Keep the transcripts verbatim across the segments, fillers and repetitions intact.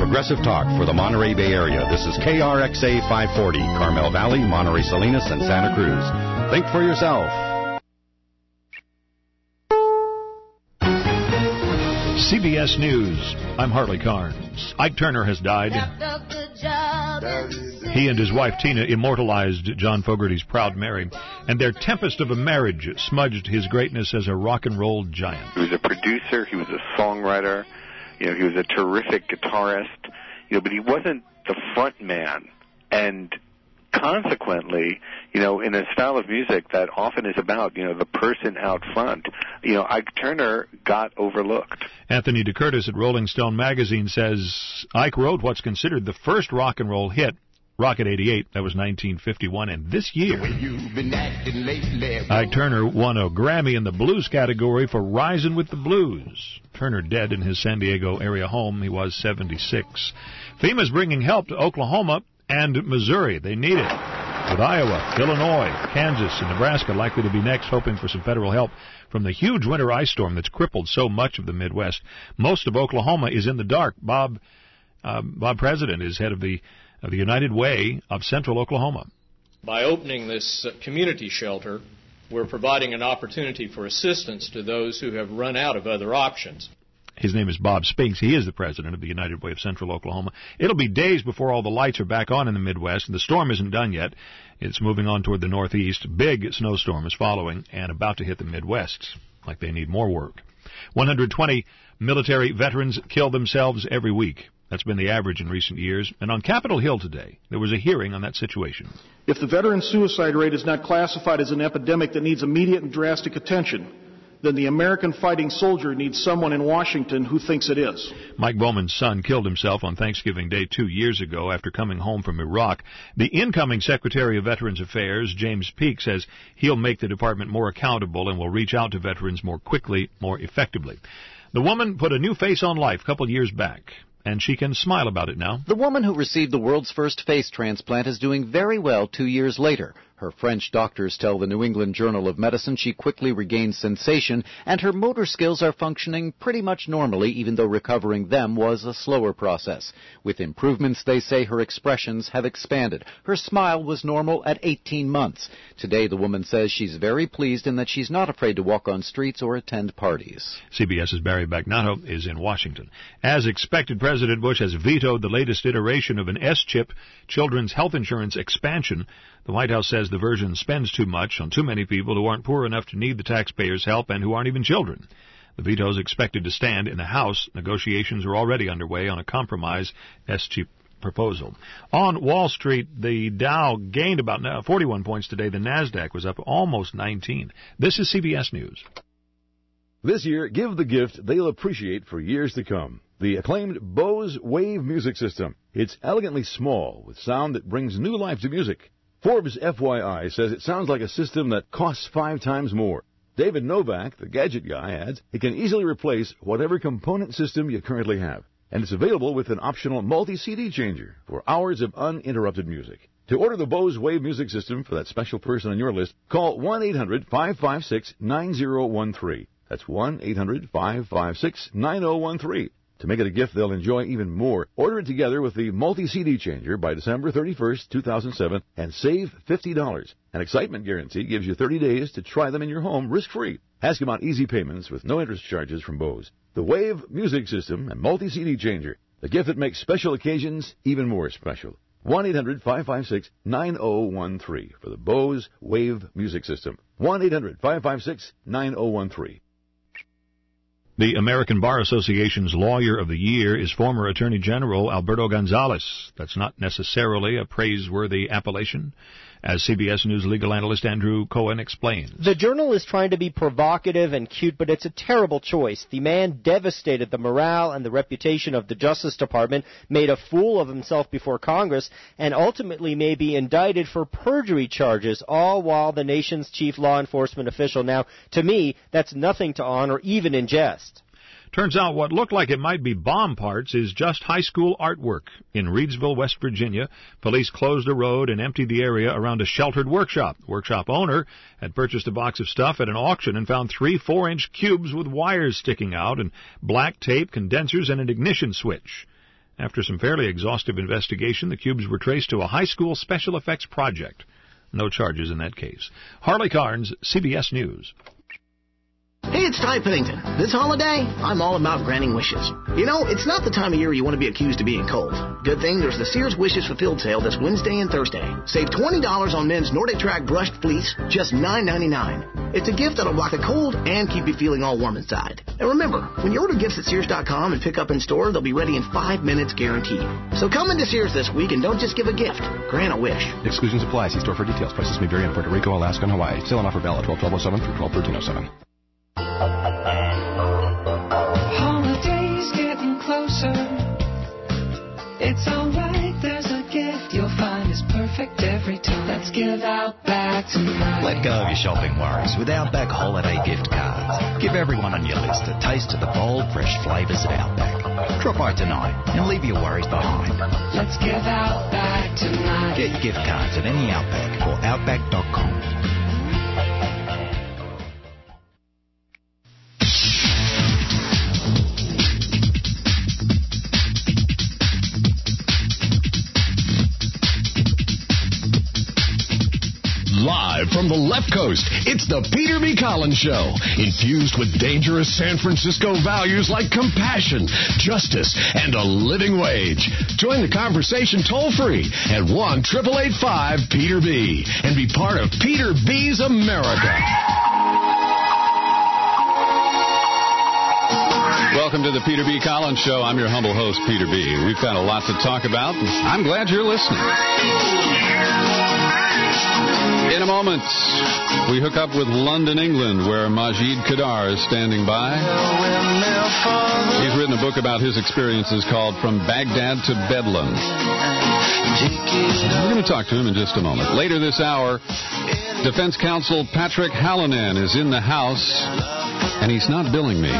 progressive talk for the Monterey Bay Area. This is K R X A five forty, Carmel Valley, Monterey Salinas, and Santa Cruz. Think for yourself. C B S News. I'm Harley Carnes. Ike Turner has died. He and his wife Tina immortalized John Fogerty's Proud Mary, and their tempest of a marriage smudged his greatness as a rock and roll giant. He was a producer. He was a songwriter. You know, he was a terrific guitarist. You know, but he wasn't the front man, and consequently, you know, in a style of music that often is about, you know, the person out front, you know, Ike Turner got overlooked. Anthony DeCurtis at Rolling Stone magazine says Ike wrote what's considered the first rock and roll hit, Rocket eighty-eight. That was nineteen fifty-one, and this year, Ike Turner won a Grammy in the blues category for Risin' with the Blues. Turner dead in his San Diego area home. He was seventy-six. FEMA's bringing help to Oklahoma and Missouri. They need it. With Iowa, Illinois, Kansas, and Nebraska likely to be next, hoping for some federal help from the huge winter ice storm that's crippled so much of the Midwest. Most of Oklahoma is in the dark. Bob uh, Bob President is head of the of the United Way of Central Oklahoma. By opening this uh, community shelter, we're providing an opportunity for assistance to those who have run out of other options. His name is Bob Spinks. He is the president of the United Way of Central Oklahoma. It'll be days before all the lights are back on in the Midwest, and the storm isn't done yet. It's moving on toward the northeast. Big snowstorm is following and about to hit the Midwest, like they need more work. one hundred twenty military veterans kill themselves every week. That's been the average in recent years. And on Capitol Hill today, there was a hearing on that situation. If the veteran suicide rate is not classified as an epidemic that needs immediate and drastic attention, then the American fighting soldier needs someone in Washington who thinks it is. Mike Bowman's son killed himself on Thanksgiving Day two years ago after coming home from Iraq. The incoming Secretary of Veterans Affairs, James Peake, says he'll make the department more accountable and will reach out to veterans more quickly, more effectively. The woman put a new face on life a couple years back, and she can smile about it now. The woman who received the world's first face transplant is doing very well two years later. Her French doctors tell the New England Journal of Medicine she quickly regained sensation, and her motor skills are functioning pretty much normally, even though recovering them was a slower process. With improvements, they say her expressions have expanded. Her smile was normal at eighteen months. Today, the woman says she's very pleased and that she's not afraid to walk on streets or attend parties. CBS's Barry Bagnato is in Washington. As expected, President Bush has vetoed the latest iteration of an S-chip children's health insurance expansion. The White House says the version spends too much on too many people who aren't poor enough to need the taxpayers' help and who aren't even children. The veto is expected to stand in the House. Negotiations are already underway on a compromise S-chip proposal. On Wall Street, the Dow gained about forty-one points today. The NASDAQ was up almost nineteen. This is C B S News. This year, give the gift they'll appreciate for years to come. The acclaimed Bose Wave music system. It's elegantly small with sound that brings new life to music. Forbes F Y I says it sounds like a system that costs five times more. David Novak, the gadget guy, adds it can easily replace whatever component system you currently have. And it's available with an optional multi-C D changer for hours of uninterrupted music. To order the Bose Wave music system for that special person on your list, call one eight hundred five five six nine zero one three. That's one eight hundred five five six nine zero one three. To make it a gift they'll enjoy even more, order it together with the multi-C D changer by December thirty-first, two thousand seven, and save fifty dollars. An excitement guarantee gives you thirty days to try them in your home risk-free. Ask about easy payments with no interest charges from Bose. The Wave music system and multi-C D changer, the gift that makes special occasions even more special. one eight hundred five five six nine zero one three for the Bose Wave music system. one eight hundred five five six nine zero one three. The American Bar Association's Lawyer of the Year is former Attorney General Alberto Gonzales. That's not necessarily a praiseworthy appellation, as C B S News legal analyst Andrew Cohen explains. The Journal is trying to be provocative and cute, but it's a terrible choice. The man devastated the morale and the reputation of the Justice Department, made a fool of himself before Congress, and ultimately may be indicted for perjury charges, all while the nation's chief law enforcement official. Now, to me, that's nothing to honor, even in jest. Turns out what looked like it might be bomb parts is just high school artwork. In Reidsville, West Virginia, police closed a road and emptied the area around a sheltered workshop. The workshop owner had purchased a box of stuff at an auction and found three four-inch cubes with wires sticking out and black tape, condensers, and an ignition switch. After some fairly exhaustive investigation, the cubes were traced to a high school special effects project. No charges in that case. Harley Carnes, C B S News. Hey, it's Ty Pennington. This holiday, I'm all about granting wishes. You know, it's not the time of year you want to be accused of being cold. Good thing there's the Sears Wishes Fulfilled sale this Wednesday and Thursday. Save twenty dollars on men's Nordic Track brushed fleece, just nine ninety-nine. It's a gift that'll block the cold and keep you feeling all warm inside. And remember, when you order gifts at Sears dot com and pick up in store, they'll be ready in five minutes guaranteed. So come into Sears this week and don't just give a gift, grant a wish. Exclusions apply. See store for details. Prices may vary in Puerto Rico, Alaska, and Hawaii. Sale and offer valid twelve twelve oh seven through twelve thirteen oh seven. Holidays getting closer. It's alright, there's a gift you'll find is perfect every time. Let's give Outback tonight. Let go of your shopping worries with Outback holiday gift cards. Give everyone on your list a taste of the bold, fresh flavours of Outback. Drop by tonight and leave your worries behind. Let's give Outback tonight. Get your gift cards at any Outback or outback dot com. Live from the left coast, it's the Peter B. Collins Show, infused with dangerous San Francisco values like compassion, justice, and a living wage. Join the conversation toll-free at one eight eight eight five Peter B. and be part of Peter B's America. Welcome to the Peter B. Collins Show. I'm your humble host, Peter B. We've got a lot to talk about. I'm glad you're listening. In a moment, we hook up with London, England, where Majid Kadar is standing by. He's written a book about his experiences called From Baghdad to Bedlam. We're going to talk to him in just a moment. Later this hour, Defense Counsel Patrick Hallinan is in the house, and he's not billing me.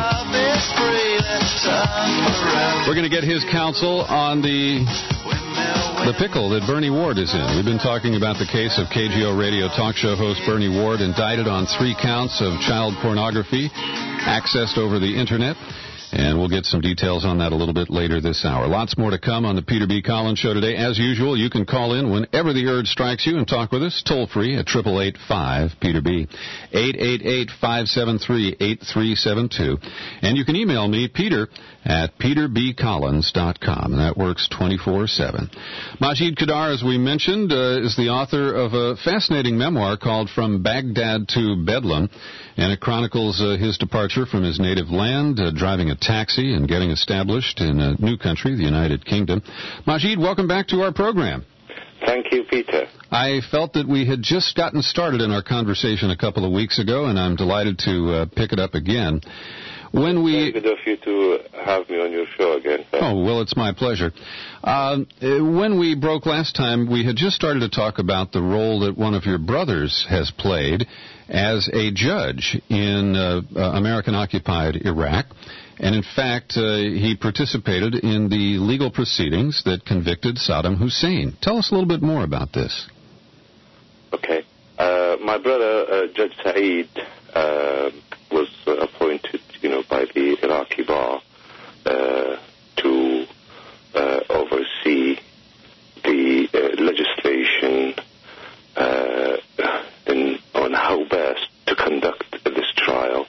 We're going to get his counsel on the... the pickle that Bernie Ward is in. We've been talking about the case of K G O radio talk show host Bernie Ward, indicted on three counts of child pornography accessed over the Internet. And we'll get some details on that a little bit later this hour. Lots more to come on the Peter B. Collins Show today. As usual, you can call in whenever the urge strikes you and talk with us toll-free at eight eight eight five Peter B. eight eight eight five seven three eight three seven two. And you can email me, Peter, at peter b collins dot com, and that works twenty-four seven. Majid Kadar, as we mentioned, uh, is the author of a fascinating memoir called From Baghdad to Bedlam, and it chronicles uh, his departure from his native land, uh, driving a taxi and getting established in a new country, the United Kingdom. Majid, welcome back to our program. Thank you, Peter. I felt that we had just gotten started in our conversation a couple of weeks ago, and I'm delighted to uh, pick it up again. When we... It's good of you to have me on your show again. Sir. Oh, well, it's my pleasure. Uh, when we broke last time, we had just started to talk about the role that one of your brothers has played as a judge in uh, uh, American-occupied Iraq. And, in fact, uh, he participated in the legal proceedings that convicted Saddam Hussein. Tell us a little bit more about this. Okay. Uh, my brother, uh, Judge Saeed, uh, was uh, appointed, you know, by the Iraqi bar uh, to uh, oversee the uh, legislation uh, in, on how best to conduct this trial.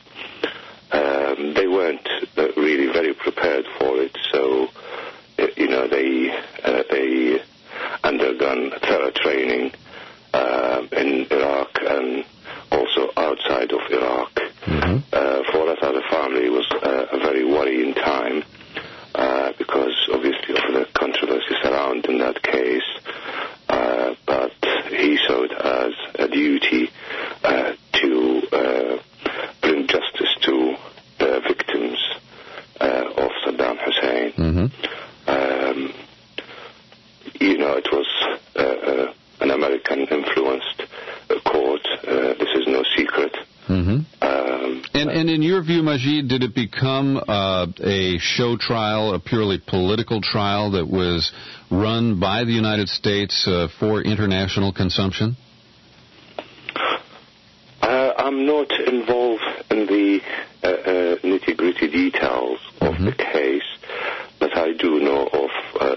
Um, they weren't uh, really very prepared for it, so uh, you know they uh, they undergone thorough training uh, in Iraq and also outside of Iraq. Mm-hmm. Uh, for us as a family, it was uh, a very worrying time uh, because obviously of the controversy surrounding that case. Uh, but he saw it as a duty uh, to uh, bring justice to the victims uh, of Saddam Hussein. Mm-hmm. Um, you know, it was uh, uh, an American-influenced uh, court. Uh, this is no secret. Mm-hmm. Um, and, and in your view, Majid, did it become uh, a show trial, a purely political trial that was run by the United States uh, for international consumption? Uh, I'm not involved in the uh, uh, nitty-gritty details of mm-hmm. the case, but I do know of uh,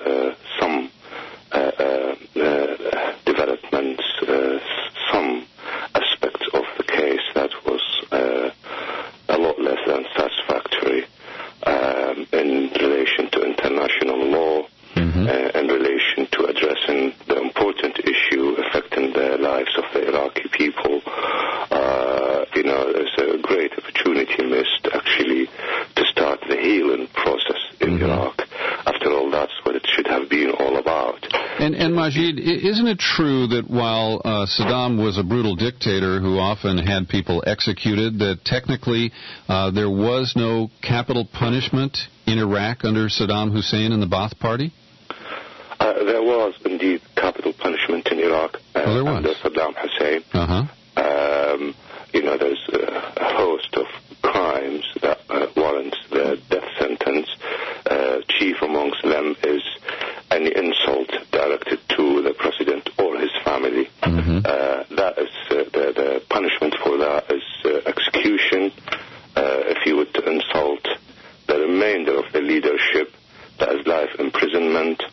Majid, isn't it true that while uh, Saddam was a brutal dictator who often had people executed, that technically uh, there was no capital punishment in Iraq under Saddam Hussein and the Ba'ath Party? Uh, there was indeed capital punishment in Iraq uh, oh, there was. under Saddam Hussein. Uh-huh. Um, you know, there's a, a host of crimes that uh, warrant the death sentence. Uh, chief amongst them is any insult directed to the president or his family. Mm-hmm. Uh, that is uh, the, the punishment for that is uh, execution. Uh, if you would insult the remainder of the leadership, that is life imprisonment.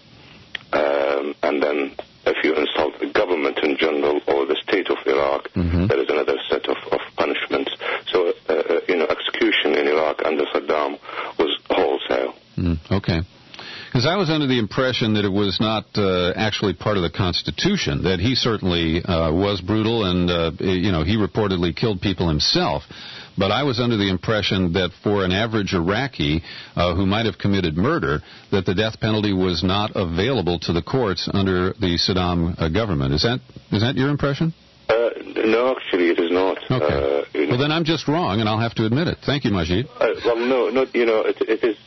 Um, and then if you insult the government in general or the state of Iraq, mm-hmm. there is another set of, of punishments. So, uh, you know, execution in Iraq under Saddam was wholesale. Mm, okay. Because I was under the impression that it was not uh, actually part of the Constitution, that he certainly uh, was brutal and, uh, you know, he reportedly killed people himself. But I was under the impression that for an average Iraqi uh, who might have committed murder, that the death penalty was not available to the courts under the Saddam uh, government. Is that is that your impression? Uh, no, actually, it is not. Okay. Uh, you know, well, then I'm just wrong, and I'll have to admit it. Thank you, Majid. Uh, well, no, no, you know, it, it is,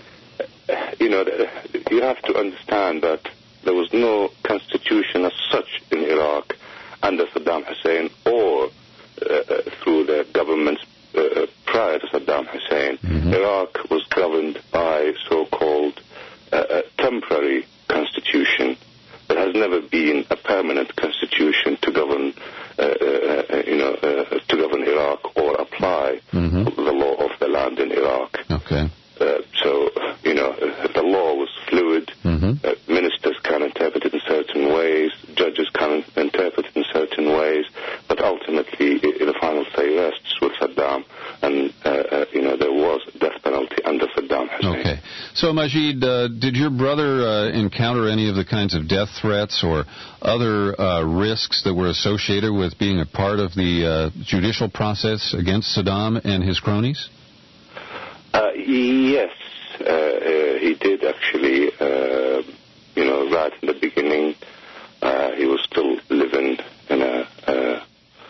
you know, you have to understand that there was no constitution as such in Iraq under Saddam Hussein or uh, through the governments uh, prior to Saddam Hussein. Mm-hmm. Iraq was governed by so-called uh, a temporary constitution. There has never been a permanent constitution to govern, uh, uh, you know, uh, to govern Iraq or apply mm-hmm. the law of the land in Iraq. Okay. Uh, so, you know, the law was fluid. Mm-hmm. Uh, ministers can interpret it in certain ways. Judges can interpret it in certain ways. But ultimately, the final say rests with Saddam. And, uh, uh, you know, there was death penalty under Saddam Hussein. Okay. So, Majid, uh, did your brother uh, encounter any of the kinds of death threats or other uh, risks that were associated with being a part of the uh, judicial process against Saddam and his cronies? Uh, yes, uh, uh, he did actually. Uh, you know, right in the beginning, uh, he was still living in a uh, uh,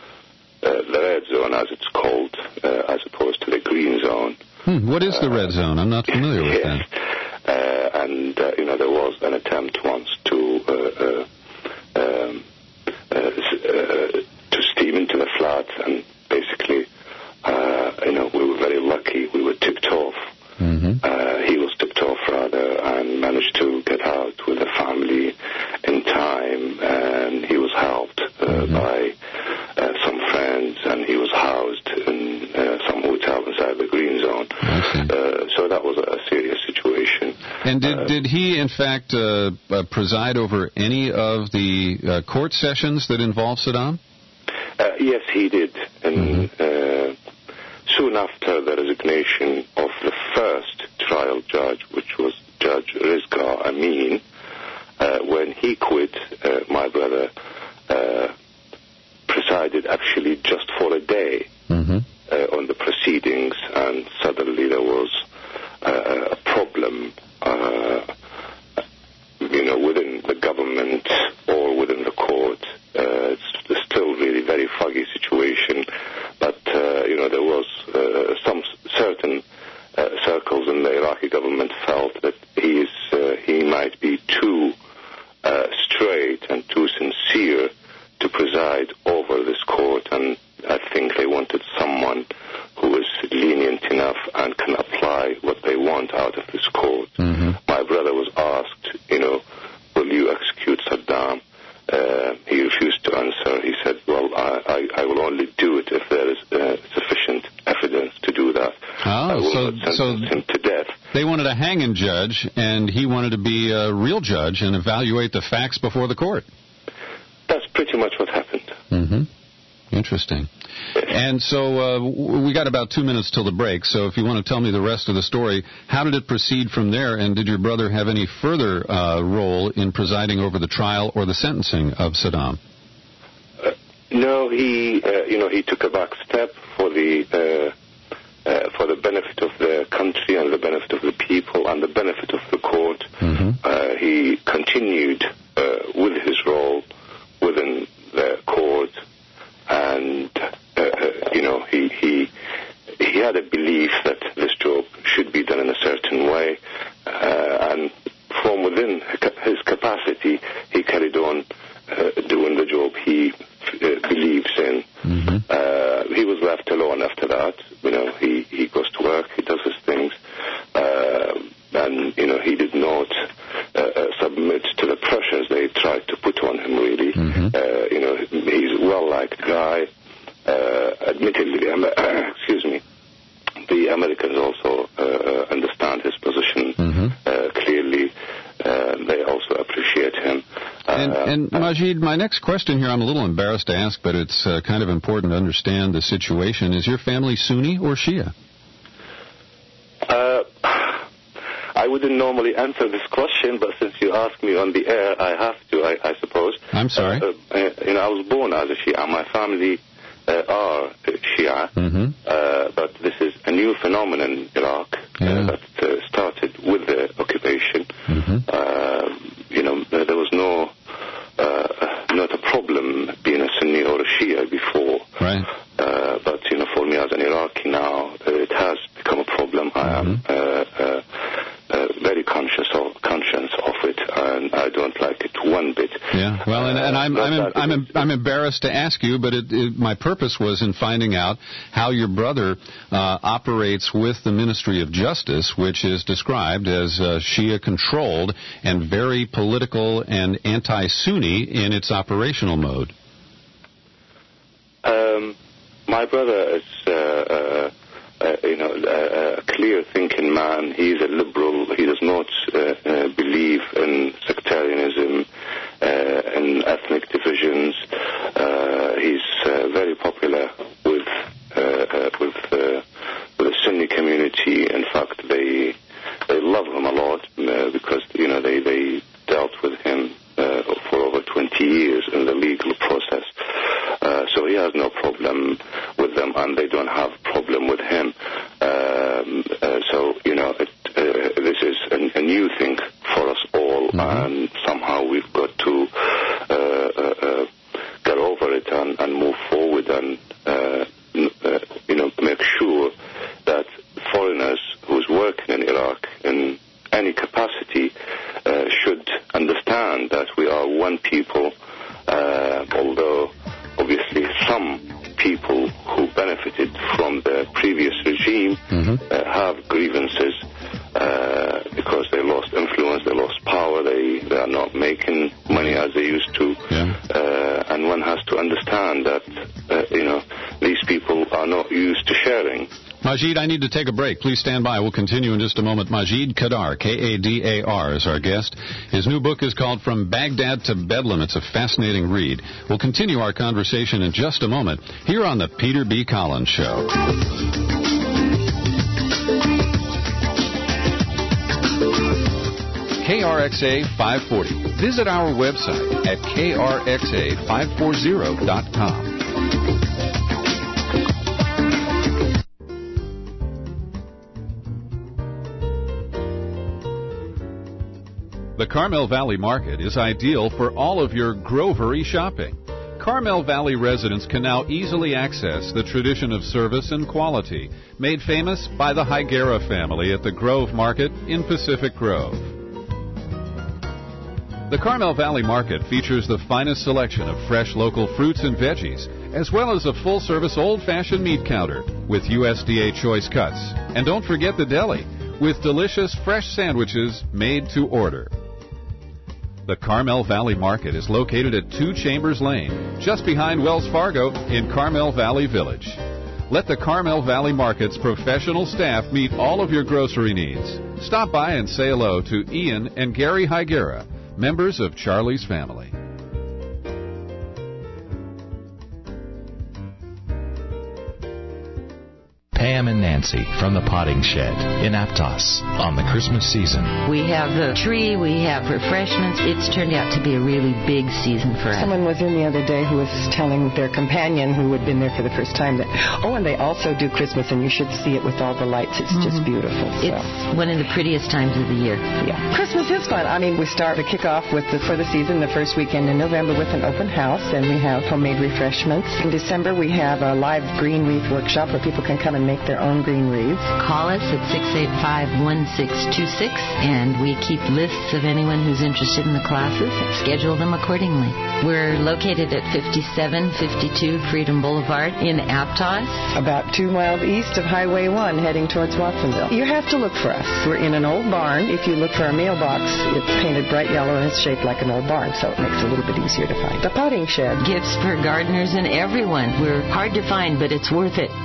the red zone, as it's called, uh, as opposed to the green zone. Hmm, what is the red zone? I'm not familiar with yes. that. Uh, and uh, you know, there was an attempt once to uh, uh, um, uh, uh, to steam into the flat, and basically. Uh, you know, we were very lucky. We were tipped off. Mm-hmm. Uh, he was tipped off, rather, and managed to get out with the family in time. And he was helped uh, mm-hmm. by uh, some friends, and he was housed in uh, some hotel inside the green zone. Uh, so that was a serious situation. And did, uh, did he, in fact, uh, uh, preside over any of the uh, court sessions that involved Saddam? Uh, yes, he did. And mm-hmm. uh, soon after the resignation of the first trial judge, which was Judge Rizqa Amin, uh, when he quit, uh, my brother uh, presided actually just for a day mm-hmm. uh, on the proceedings, and suddenly there was uh, a problem, uh, you know, within the government or within the court. Uh, it's still really very foggy situation, but uh, you know, there was uh, some certain uh, circles in the Iraqi government felt that he is uh, he might be too uh, straight and too sincere to preside over this court, and I think they wanted someone who is lenient enough and can apply what they want out of this court. Mm-hmm. My brother was asked, you know, will you execute Saddam? Uh, he refused to answer. He said, well, I, I, I will only do it if there is uh, sufficient evidence to do that. Oh, I will so, not so sentence him to death. They wanted a hanging judge, and he wanted to be a real judge and evaluate the facts before the court. That's pretty much what happened. Mm-hmm. Interesting. And so uh, we got about two minutes till the break, so if you want to tell me the rest of the story, how did it proceed from there, and did your brother have any further uh, role in presiding over the trial or the sentencing of Saddam? Uh, no, he, uh, you know, he took a back step for the uh, uh, for the benefit of the country and the benefit of the people and the benefit of the court. Mm-hmm. Uh, he continued uh, with his had a belief that this job should be done in a certain way, uh, and from within his capacity, he carried on uh, doing the job he uh, believes in. Mm-hmm. Uh, he was left alone after that. You know, he, he goes to work, he does his things, uh, and, you know, he did not uh, uh, submit to the pressures they tried to put on him, really. Mm-hmm. Uh, you know, he's a well-liked guy. Uh, admittedly, the Amer- excuse me, the Americans also uh, understand his position mm-hmm. uh, clearly. Uh, they also appreciate him. Uh, and, and Majid, my next question here, I'm a little embarrassed to ask, but it's uh, kind of important to understand the situation. Is your family Sunni or Shia? Uh, I wouldn't normally answer this question, but since you asked me on the air, I have to, I, I suppose. I'm sorry. Uh, uh, you know, I was born as a Shia. My family uh, are Shia, mm-hmm. uh, but this is a new phenomenon in Iraq yeah. uh, that uh, started with the occupation. Mm-hmm. Uh, you know, there was no, uh, not a problem being a Sunni or a Shia before. Right. Uh, but, you know, for me as an Iraqi now, uh, it has become a problem. Mm-hmm. I am uh, uh, uh, very conscious of, conscious of it, and I don't like it one bit. Yeah, well, and, and I'm, I'm, I'm, I'm, I'm embarrassed to ask you, but it, it, my purpose was in finding out how your brother uh, operates with the Ministry of Justice, which is described as uh, Shia-controlled and very political and anti-Sunni in its operational mode. Um, my brother is, uh, uh, uh, you know, a, a clear-thinking man. He's a liberal. He does not uh, uh, believe in sectarianism, uh, in ethnic divisions. Uh, he's uh, very popular with uh, uh, with uh, with the Sunni community. In fact, they they love him a lot uh, because you know they they dealt with him uh, for over twenty years in the legal process. Uh, so he has no problem with them, and they don't have problem with him. Um, uh, so, you know, it, uh, this is a, a new thing for us all, mm-hmm. and somehow we've got to uh, uh, uh, get over it and, and move forward and, uh, uh, you know, make sure that foreigners who's working in Iraq in any capacity uh, should understand that we are one people, uh, although obviously some people who benefited from the previous regime mm-hmm. uh, have grievances uh, because they lost influence, they lost power, they, they are not making money as they used to. Yeah. Uh, and one has to understand that, uh, you know, these people are not used to sharing. Majid, I need to take a break. Please stand by. We'll continue in just a moment. Majid Kadar, K A D A R, is our guest. His new book is called From Baghdad to Bedlam. It's a fascinating read. We'll continue our conversation in just a moment here on the Peter B. Collins Show. K R X A five forty. Visit our website at K R X A five forty dot com. The Carmel Valley Market is ideal for all of your grovery shopping. Carmel Valley residents can now easily access the tradition of service and quality made famous by the Higuera family at the Grove Market in Pacific Grove. The Carmel Valley Market features the finest selection of fresh local fruits and veggies, as well as a full-service old-fashioned meat counter with U S D A choice cuts. And don't forget the deli, with delicious fresh sandwiches made to order. The Carmel Valley Market is located at Two Chambers Lane, just behind Wells Fargo in Carmel Valley Village. Let the Carmel Valley Market's professional staff meet all of your grocery needs. Stop by and say hello to Ian and Gary Higuera, members of Charlie's family. Pam and Nancy from the Potting Shed in Aptos on the Christmas season. We have the tree, we have refreshments. It's turned out to be a really big season for us. Someone was in the other day who was telling their companion who had been there for the first time that, oh, and they also do Christmas, and you should see it with all the lights. It's mm-hmm. just beautiful. So. It's one of the prettiest times of the year. Yeah. Christmas is fun. I mean, we start to kick off with the, for the season the first weekend in November with an open house, and we have homemade refreshments. In December, we have a live green wreath workshop where people can come and make their their own green wreaths. Call us at six eight five, one six two six, and we keep lists of anyone who's interested in the classes and schedule them accordingly. We're located at fifty-seven fifty-two Freedom Boulevard in Aptos. About two miles east of Highway one, heading towards Watsonville. You have to look for us. We're in an old barn. If you look for our mailbox, it's painted bright yellow and it's shaped like an old barn, so it makes it a little bit easier to find. The potting shed. Gifts for gardeners and everyone. We're hard to find, but it's worth it.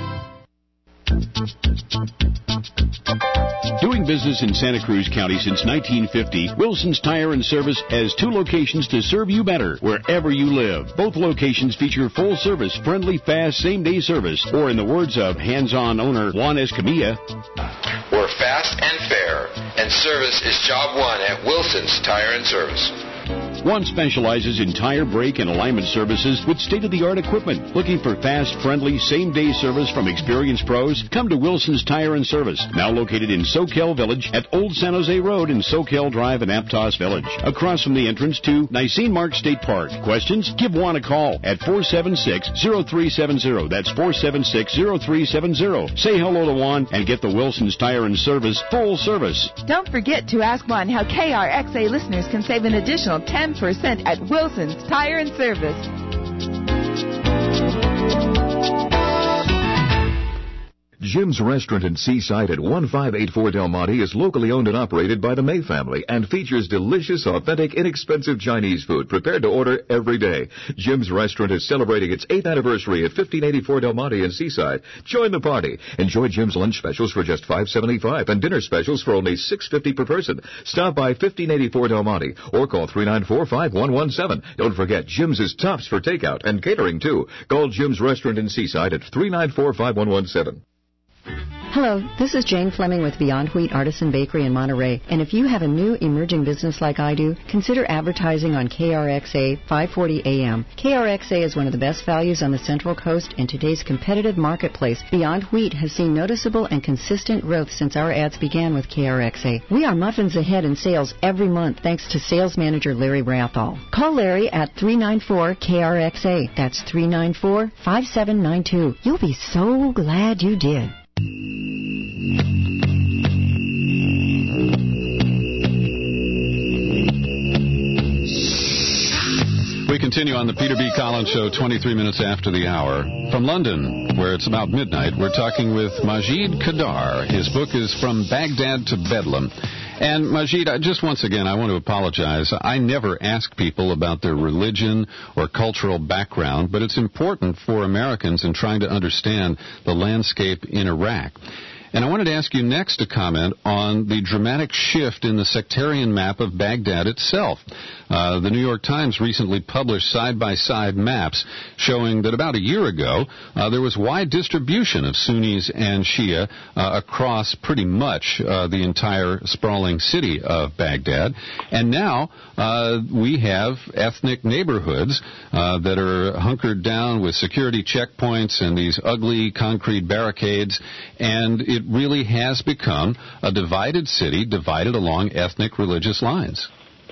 Doing business in Santa Cruz County since nineteen fifty, Wilson's Tire and Service has two locations to serve you better wherever you live. Both locations feature full service, friendly, fast, same-day service, or in the words of hands-on owner Juan Escamilla, we're fast and fair, and service is job one at Wilson's Tire and Service. One specializes in tire, brake, and alignment services with state-of-the-art equipment. Looking for fast, friendly, same-day service from experienced pros? Come to Wilson's Tire and Service, now located in Soquel Village at Old San Jose Road in Soquel Drive in Aptos Village, across from the entrance to Nisene Mark State Park. Questions? Give Juan a call at four seven six, zero three seven zero. That's four seven six, zero three seven zero. Say hello to Juan and get the Wilson's Tire and Service full service. Don't forget to ask Juan how K R X A listeners can save an additional ten percent at Wilson's Tire and Service. Jim's Restaurant in Seaside at one five eight four Del Monte is locally owned and operated by the May family and features delicious, authentic, inexpensive Chinese food prepared to order every day. Jim's Restaurant is celebrating its eighth anniversary at fifteen eighty-four Del Monte in Seaside. Join the party. Enjoy Jim's lunch specials for just five seventy-five and dinner specials for only six fifty per person. Stop by fifteen eighty-four Del Monte or call three nine four, five one one seven. Don't forget, Jim's is tops for takeout and catering, too. Call Jim's Restaurant in Seaside at three nine four, five one one seven. Hello, this is Jane Fleming with Beyond Wheat Artisan Bakery in Monterey. And if you have a new emerging business like I do, consider advertising on K R X A five forty A M. K R X A is one of the best values on the Central Coast in today's competitive marketplace. Beyond Wheat has seen noticeable and consistent growth since our ads began with K R X A. We are muffins ahead in sales every month thanks to sales manager Larry Rathall. Call Larry at three nine four K R X A. That's three nine four, five seven nine two. You'll be so glad you did. We continue on the Peter B. Collins Show, twenty-three minutes after the hour. From London, where it's about midnight, we're talking with Majid Kadar. His book is From Baghdad to Bedlam. And Majid, I, just once again, I want to apologize. I never ask people about their religion or cultural background, but it's important for Americans in trying to understand the landscape in Iraq. And I wanted to ask you next to comment on the dramatic shift in the sectarian map of Baghdad itself. Uh, the New York Times recently published side-by-side maps showing that about a year ago, uh, there was wide distribution of Sunnis and Shia uh, across pretty much uh, the entire sprawling city of Baghdad. And now uh, we have ethnic neighborhoods uh, that are hunkered down with security checkpoints and these ugly concrete barricades, and it really has become a divided city, divided along ethnic religious lines.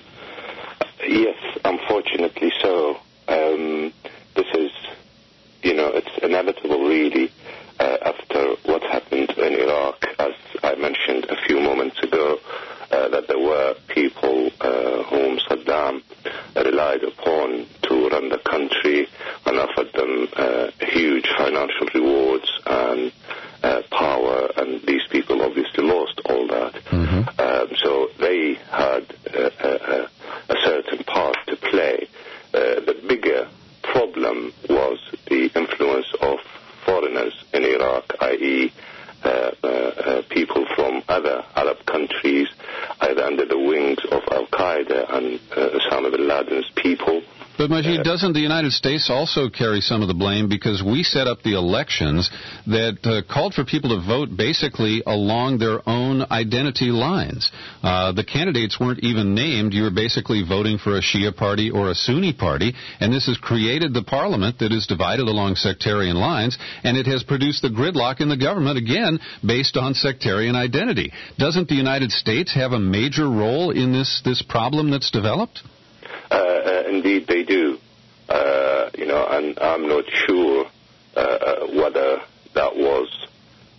Yes, unfortunately so. Um, this is, you know, it's inevitable really uh, after what happened in Iraq, as I mentioned a few moments ago, uh, that there were people uh, whom Saddam relied upon to run the country and offered them uh, huge financial rewards and uh, power, and these people obviously lost all that. Mm-hmm. Um, so they had uh, uh, a certain part to play. Uh, the bigger problem was the influence of foreigners in Iraq, that is, uh, uh, uh, people from other Arab countries, either under the wings of Al-Qaeda and uh, Osama bin Laden's people. But, Majid, doesn't the United States also carry some of the blame because we set up the elections that uh, called for people to vote basically along their own identity lines? Uh, the candidates weren't even named. You were basically voting for a Shia party or a Sunni party, and this has created the parliament that is divided along sectarian lines, and it has produced the gridlock in the government, again, based on sectarian identity. Doesn't the United States have a major role in this, this problem that's developed? Uh, uh, indeed, they do. Uh, you know, and I'm not sure uh, whether that was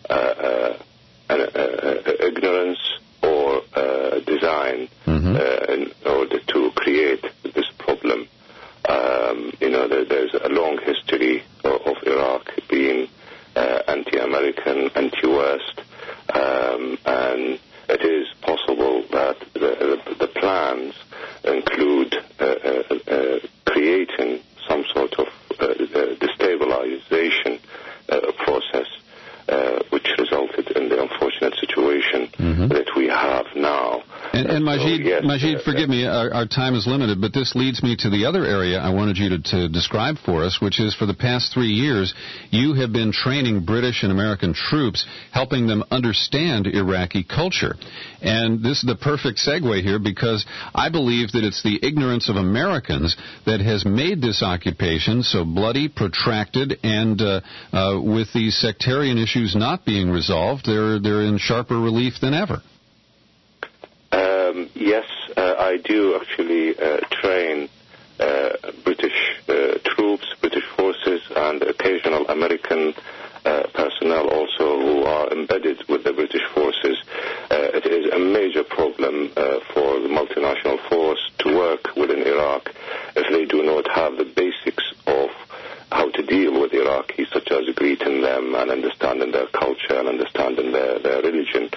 uh, uh, an, uh, ignorance or uh, design mm-hmm. uh, in order to create this problem. Um, you know, there, there's a long history of, of Iraq being uh, anti-American, anti-West, um, and it is possible that the, the, the plans include uh, uh, uh, creating some sort of uh, uh, destabilization uh, process, uh, which resulted in the unfortunate situation mm-hmm. that we have now. And, and Majid, so, yes, Majid uh, forgive me, our, our time is limited, but this leads me to the other area I wanted you to, to describe for us, which is for the past three years, you have been training British and American troops, helping them understand Iraqi culture. And this is the perfect segue here, because I believe that it's the ignorance of Americans that has made this occupation so bloody, protracted, and uh, uh, with these sectarian issues not being resolved, they're, they're in sharper relief than ever. Um, yes, uh, I do actually uh, train uh, British uh, troops, British forces, and occasional American uh, personnel also who are embedded with the British forces. Uh, it is a major problem uh, for the multinational force to work within Iraq if they do not have the basics of how to deal with Iraqis, such as greeting them and understanding their culture and understanding their, their religion.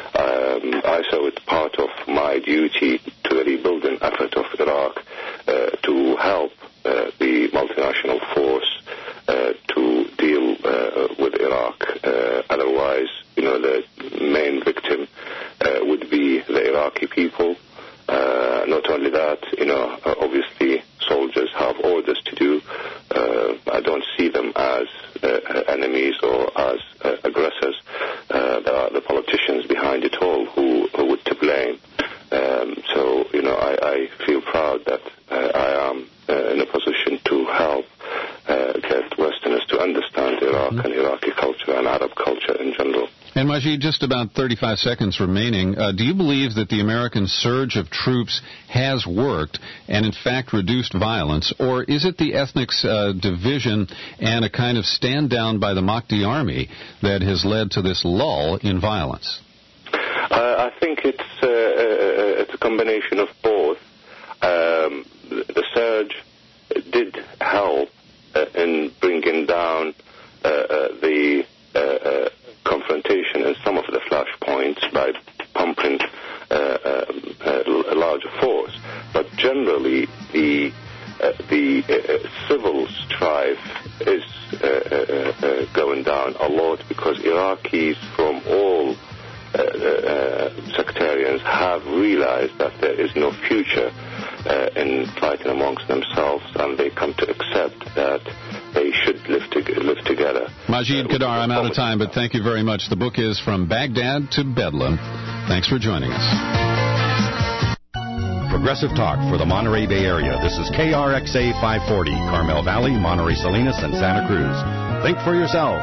Um, I saw it part of my duty to the rebuilding effort of Iraq uh, to help uh, the multinational force uh, to deal uh, with Iraq. Uh, otherwise, you know, the main victim uh, would be the Iraqi people. Uh, not only that, you know, obviously soldiers have orders to do. Uh, I don't see them as uh, enemies or as uh, aggressors. Uh, there are the politicians behind it all who, who would to blame. Um, so, you know, I, I feel proud that uh, I am uh, in a position to help uh, get Westerners to understand Iraq mm-hmm. and Iraqi culture and Arab culture in general. And Majid, just about thirty-five seconds remaining. Uh, do you believe that the American surge of troops has worked and, in fact, reduced violence, or is it the ethnic uh, division and a kind of stand down by the Mahdi army that has led to this lull in violence? Uh, I think it's uh, uh, it's a combination of both. Um, the surge did help uh, in bringing down uh, uh, the uh, uh, confrontation in some of the flashpoints by pumping uh, uh, a larger force. But generally, the uh, the uh, civil strife is uh, uh, uh, going down a lot because Iraqis from all uh, uh, sectarians have realized that there is no future uh, in fighting amongst themselves, and they come to accept that they should live, to, live together. Majid Kadar, I'm out of time, but thank you very much. The book is From Baghdad to Bedlam. Thanks for joining us. Progressive Talk for the Monterey Bay Area. This is K R X A five forty, Carmel Valley, Monterey Salinas, and Santa Cruz. Think for yourself.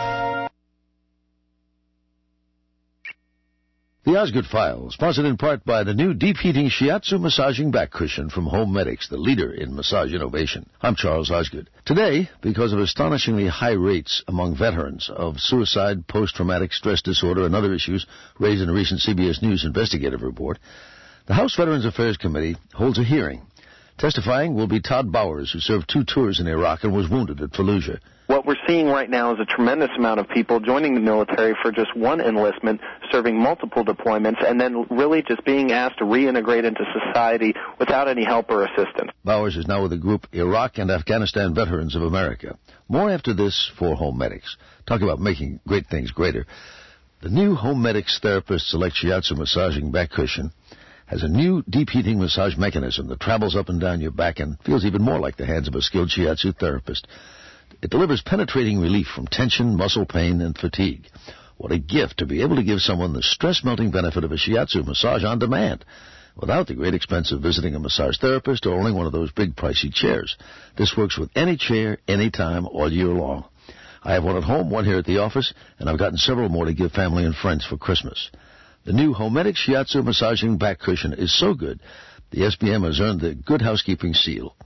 The Osgood File, sponsored in part by the new deep heating shiatsu massaging back cushion from Home Medics, the leader in massage innovation. I'm Charles Osgood. Today, because of astonishingly high rates among veterans of suicide, post-traumatic stress disorder, and other issues raised in a recent C B S News investigative report, the House Veterans Affairs Committee holds a hearing. Testifying will be Todd Bowers, who served two tours in Iraq and was wounded at Fallujah. What we're seeing right now is a tremendous amount of people joining the military for just one enlistment, serving multiple deployments, and then really just being asked to reintegrate into society without any help or assistance. Bowers is now with the group Iraq and Afghanistan Veterans of America. More after this for Home Medics. Talk about making great things greater. The new Home Medics Therapist Select Shiatsu Massaging Back Cushion has a new deep heating massage mechanism that travels up and down your back and feels even more like the hands of a skilled shiatsu therapist. It delivers penetrating relief from tension, muscle pain, and fatigue. What a gift to be able to give someone the stress-melting benefit of a shiatsu massage on demand without the great expense of visiting a massage therapist or owning one of those big pricey chairs. This works with any chair, anytime, all year long. I have one at home, one here at the office, and I've gotten several more to give family and friends for Christmas. The new Homedic Shiatsu Massaging Back Cushion is so good, the S B M has earned the Good Housekeeping seal.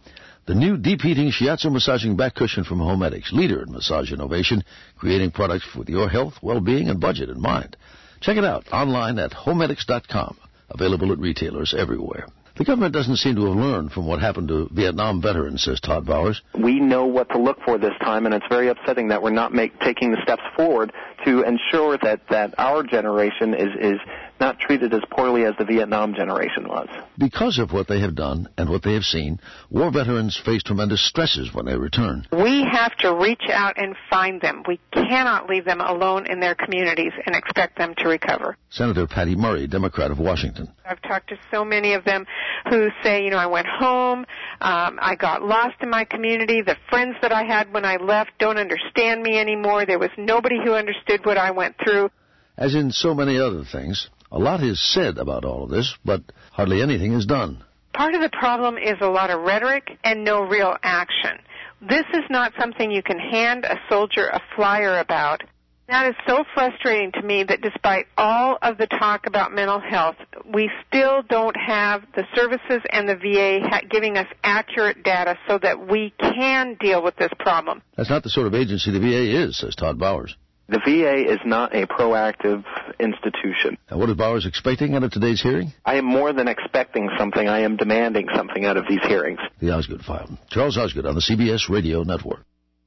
The new deep heating shiatsu massaging back cushion from Homedics, leader in massage innovation, creating products with your health, well-being, and budget in mind. Check it out online at homedics dot com. Available at retailers everywhere. The government doesn't seem to have learned from what happened to Vietnam veterans, says Todd Bowers. We know what to look for this time, and it's very upsetting that we're not make, taking the steps forward to ensure that, that our generation is, is not treated as poorly as the Vietnam generation was. Because of what they have done and what they have seen, war veterans face tremendous stresses when they return. We have to reach out and find them. We cannot leave them alone in their communities and expect them to recover. Senator Patty Murray, Democrat of Washington. I've talked to so many of them who say, you know, I went home, um, I got lost in my community, the friends that I had when I left don't understand me anymore, there was nobody who understood what I went through. As in so many other things, a lot is said about all of this, but hardly anything is done. Part of the problem is a lot of rhetoric and no real action. This is not something you can hand a soldier a flyer about. That is so frustrating to me that despite all of the talk about mental health, we still don't have the services and the V A ha- giving us accurate data so that we can deal with this problem. That's not the sort of agency the V A is, says Todd Bowers. The V A is not a proactive institution. And what is Bowers expecting out of today's hearing? I am more than expecting something. I am demanding something out of these hearings. The Osgood File. Charles Osgood on the C B S Radio Network.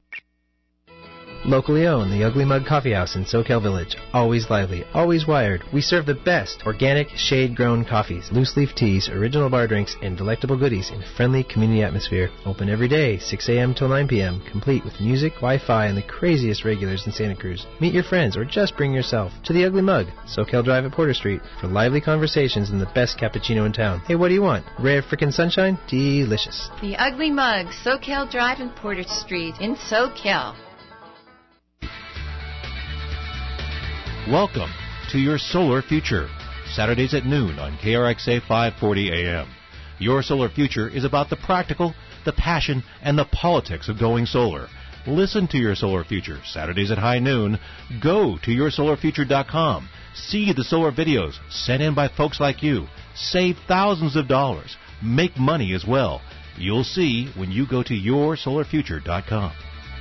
Locally owned, the Ugly Mug Coffee House in Soquel Village. Always lively, always wired. We serve the best organic, shade-grown coffees, loose-leaf teas, original bar drinks, and delectable goodies in a friendly community atmosphere. Open every day, six a.m. till nine p.m., complete with music, Wi-Fi, and the craziest regulars in Santa Cruz. Meet your friends or just bring yourself to the Ugly Mug, Soquel Drive at Porter Street, for lively conversations and the best cappuccino in town. Hey, what do you want? Rare frickin' sunshine? Delicious. The Ugly Mug, Soquel Drive and Porter Street in Soquel. Welcome to Your Solar Future, Saturdays at noon on K R X A five forty A M. Your Solar Future is about the practical, the passion, and the politics of going solar. Listen to Your Solar Future, Saturdays at high noon. Go to your solar future dot com. See the solar videos sent in by folks like you. Save thousands of dollars. Make money as well. You'll see when you go to your solar future dot com.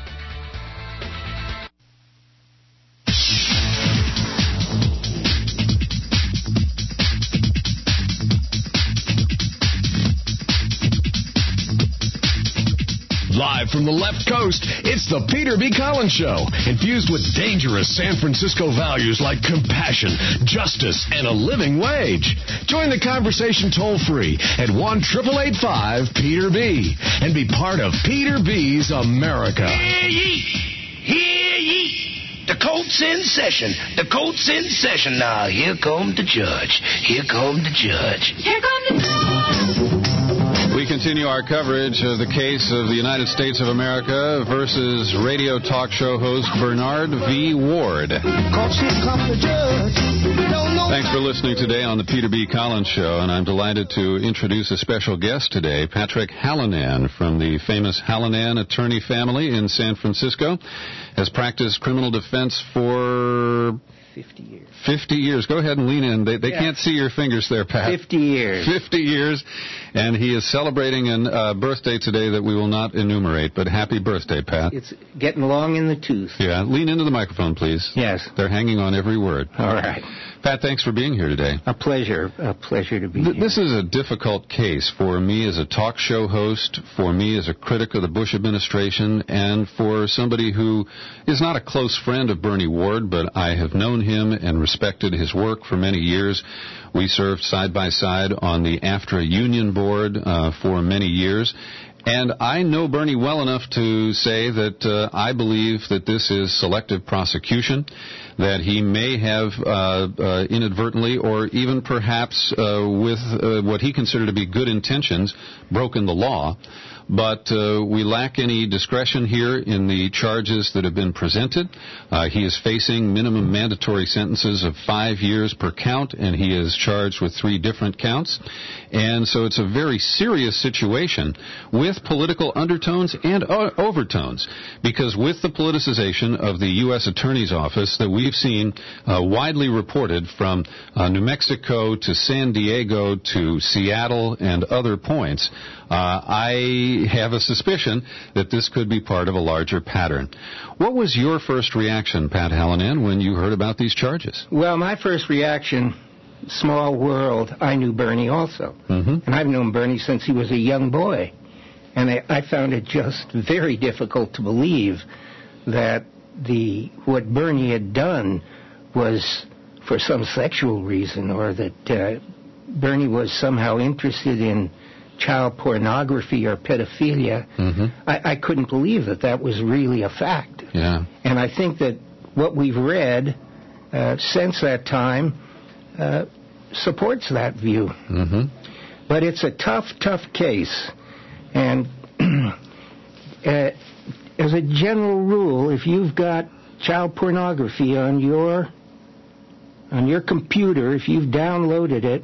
Live from the left coast, it's the Peter B. Collins Show, infused with dangerous San Francisco values like compassion, justice, and a living wage. Join the conversation toll-free at one eight eight eight five Peter B. and be part of Peter B's America. Hear ye! Hear ye! The court's in session. The court's in session now. Here come the judge. Here come the judge. Here come the judge! We continue our coverage of the case of the United States of America versus radio talk show host Bernard V. Ward. Thanks for listening today on the Peter B. Collins Show, and I'm delighted to introduce a special guest today, Patrick Hallinan from the famous Hallinan attorney family in San Francisco. Has practiced criminal defense for fifty years. fifty years. Go ahead and lean in. They, they yeah. can't see your fingers there, Pat. fifty years. fifty years. And he is celebrating a uh, birthday today that we will not enumerate, but happy birthday, Pat. It's getting long in the tooth. Yeah. Lean into the microphone, please. Yes. They're hanging on every word. All right. Pat, thanks for being here today. A pleasure. A pleasure to be Th- here. This is a difficult case for me as a talk show host, for me as a critic of the Bush administration, and for somebody who is not a close friend of Bernie Ward, but I have known him and respected his work for many years. We served side by side on the AFTRA Union Board uh, for many years. And I know Bernie well enough to say that uh, I believe that this is selective prosecution, that he may have uh, uh, inadvertently or even perhaps uh, with uh, what he considered to be good intentions broken the law. But uh, we lack any discretion here in the charges that have been presented. Uh, he is facing minimum mandatory sentences of five years per count, and he is charged with three different counts. And so it's a very serious situation with political undertones and o- overtones, because with the politicization of the U S Attorney's Office that we've seen uh, widely reported from uh, New Mexico to San Diego to Seattle and other points, uh, I I have a suspicion that this could be part of a larger pattern. What was your first reaction, Pat Hallinan, when you heard about these charges? Well, my first reaction, small world, I knew Bernie also. Mm-hmm. And I've known Bernie since he was a young boy. And I, I found it just very difficult to believe that the what Bernie had done was for some sexual reason, or that uh, Bernie was somehow interested in child pornography or pedophilia. Mm-hmm. I, I couldn't believe that that was really a fact. Yeah. And I think that what we've read uh, since that time uh, supports that view. Mm-hmm. But it's a tough, tough case. And uh, as a general rule, if you've got child pornography on your on your computer, if you've downloaded it,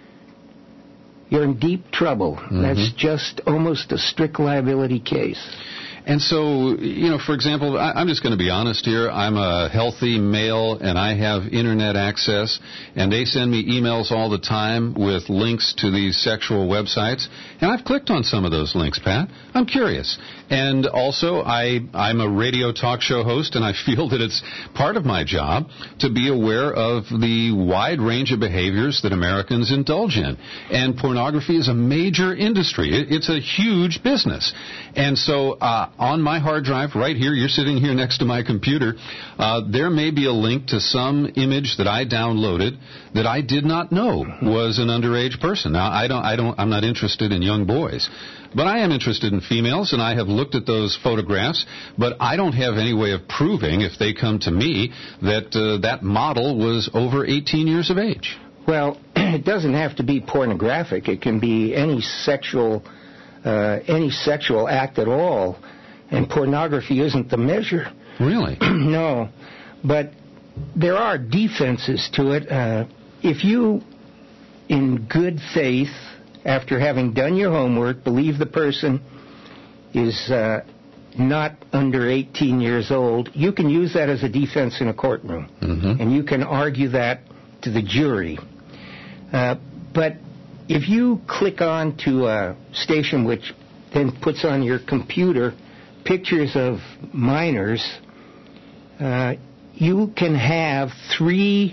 you're in deep trouble. Mm-hmm. That's just almost a strict liability case. And so, you know, for example, I, I'm just going to be honest here. I'm a healthy male, and I have Internet access, and they send me emails all the time with links to these sexual websites, and I've clicked on some of those links, Pat. I'm curious. And also, I, I'm a radio talk show host, and I feel that it's part of my job to be aware of the wide range of behaviors that Americans indulge in. And pornography is a major industry. It, it's a huge business. And so, uh, on my hard drive right here, you're sitting here next to my computer, uh, there may be a link to some image that I downloaded that I did not know was an underage person. Now, I don't, I don't, I'm not interested in young boys, but I am interested in females, and I have looked at those photographs, but I don't have any way of proving, if they come to me, that uh, that model was over eighteen years of age. Well, it doesn't have to be pornographic. It can be any sexual, uh, any sexual act at all. And pornography isn't the measure. Really? No. But there are defenses to it. Uh, if you, in good faith, after having done your homework, believe the person is uh, not under eighteen years old, you can use that as a defense in a courtroom. Mm-hmm. And you can argue that to the jury. Uh, but if you click on to a station which then puts on your computer pictures of minors, uh, you can have three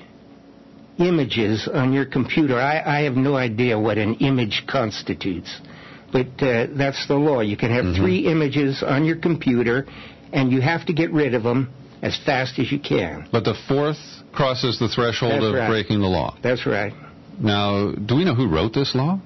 images on your computer. I, I have no idea what an image constitutes, but uh, that's the law. You can have mm-hmm. three images on your computer, and you have to get rid of them as fast as you can. But the fourth crosses the threshold that's of right. breaking the law. That's right. Now, do we know who wrote this law?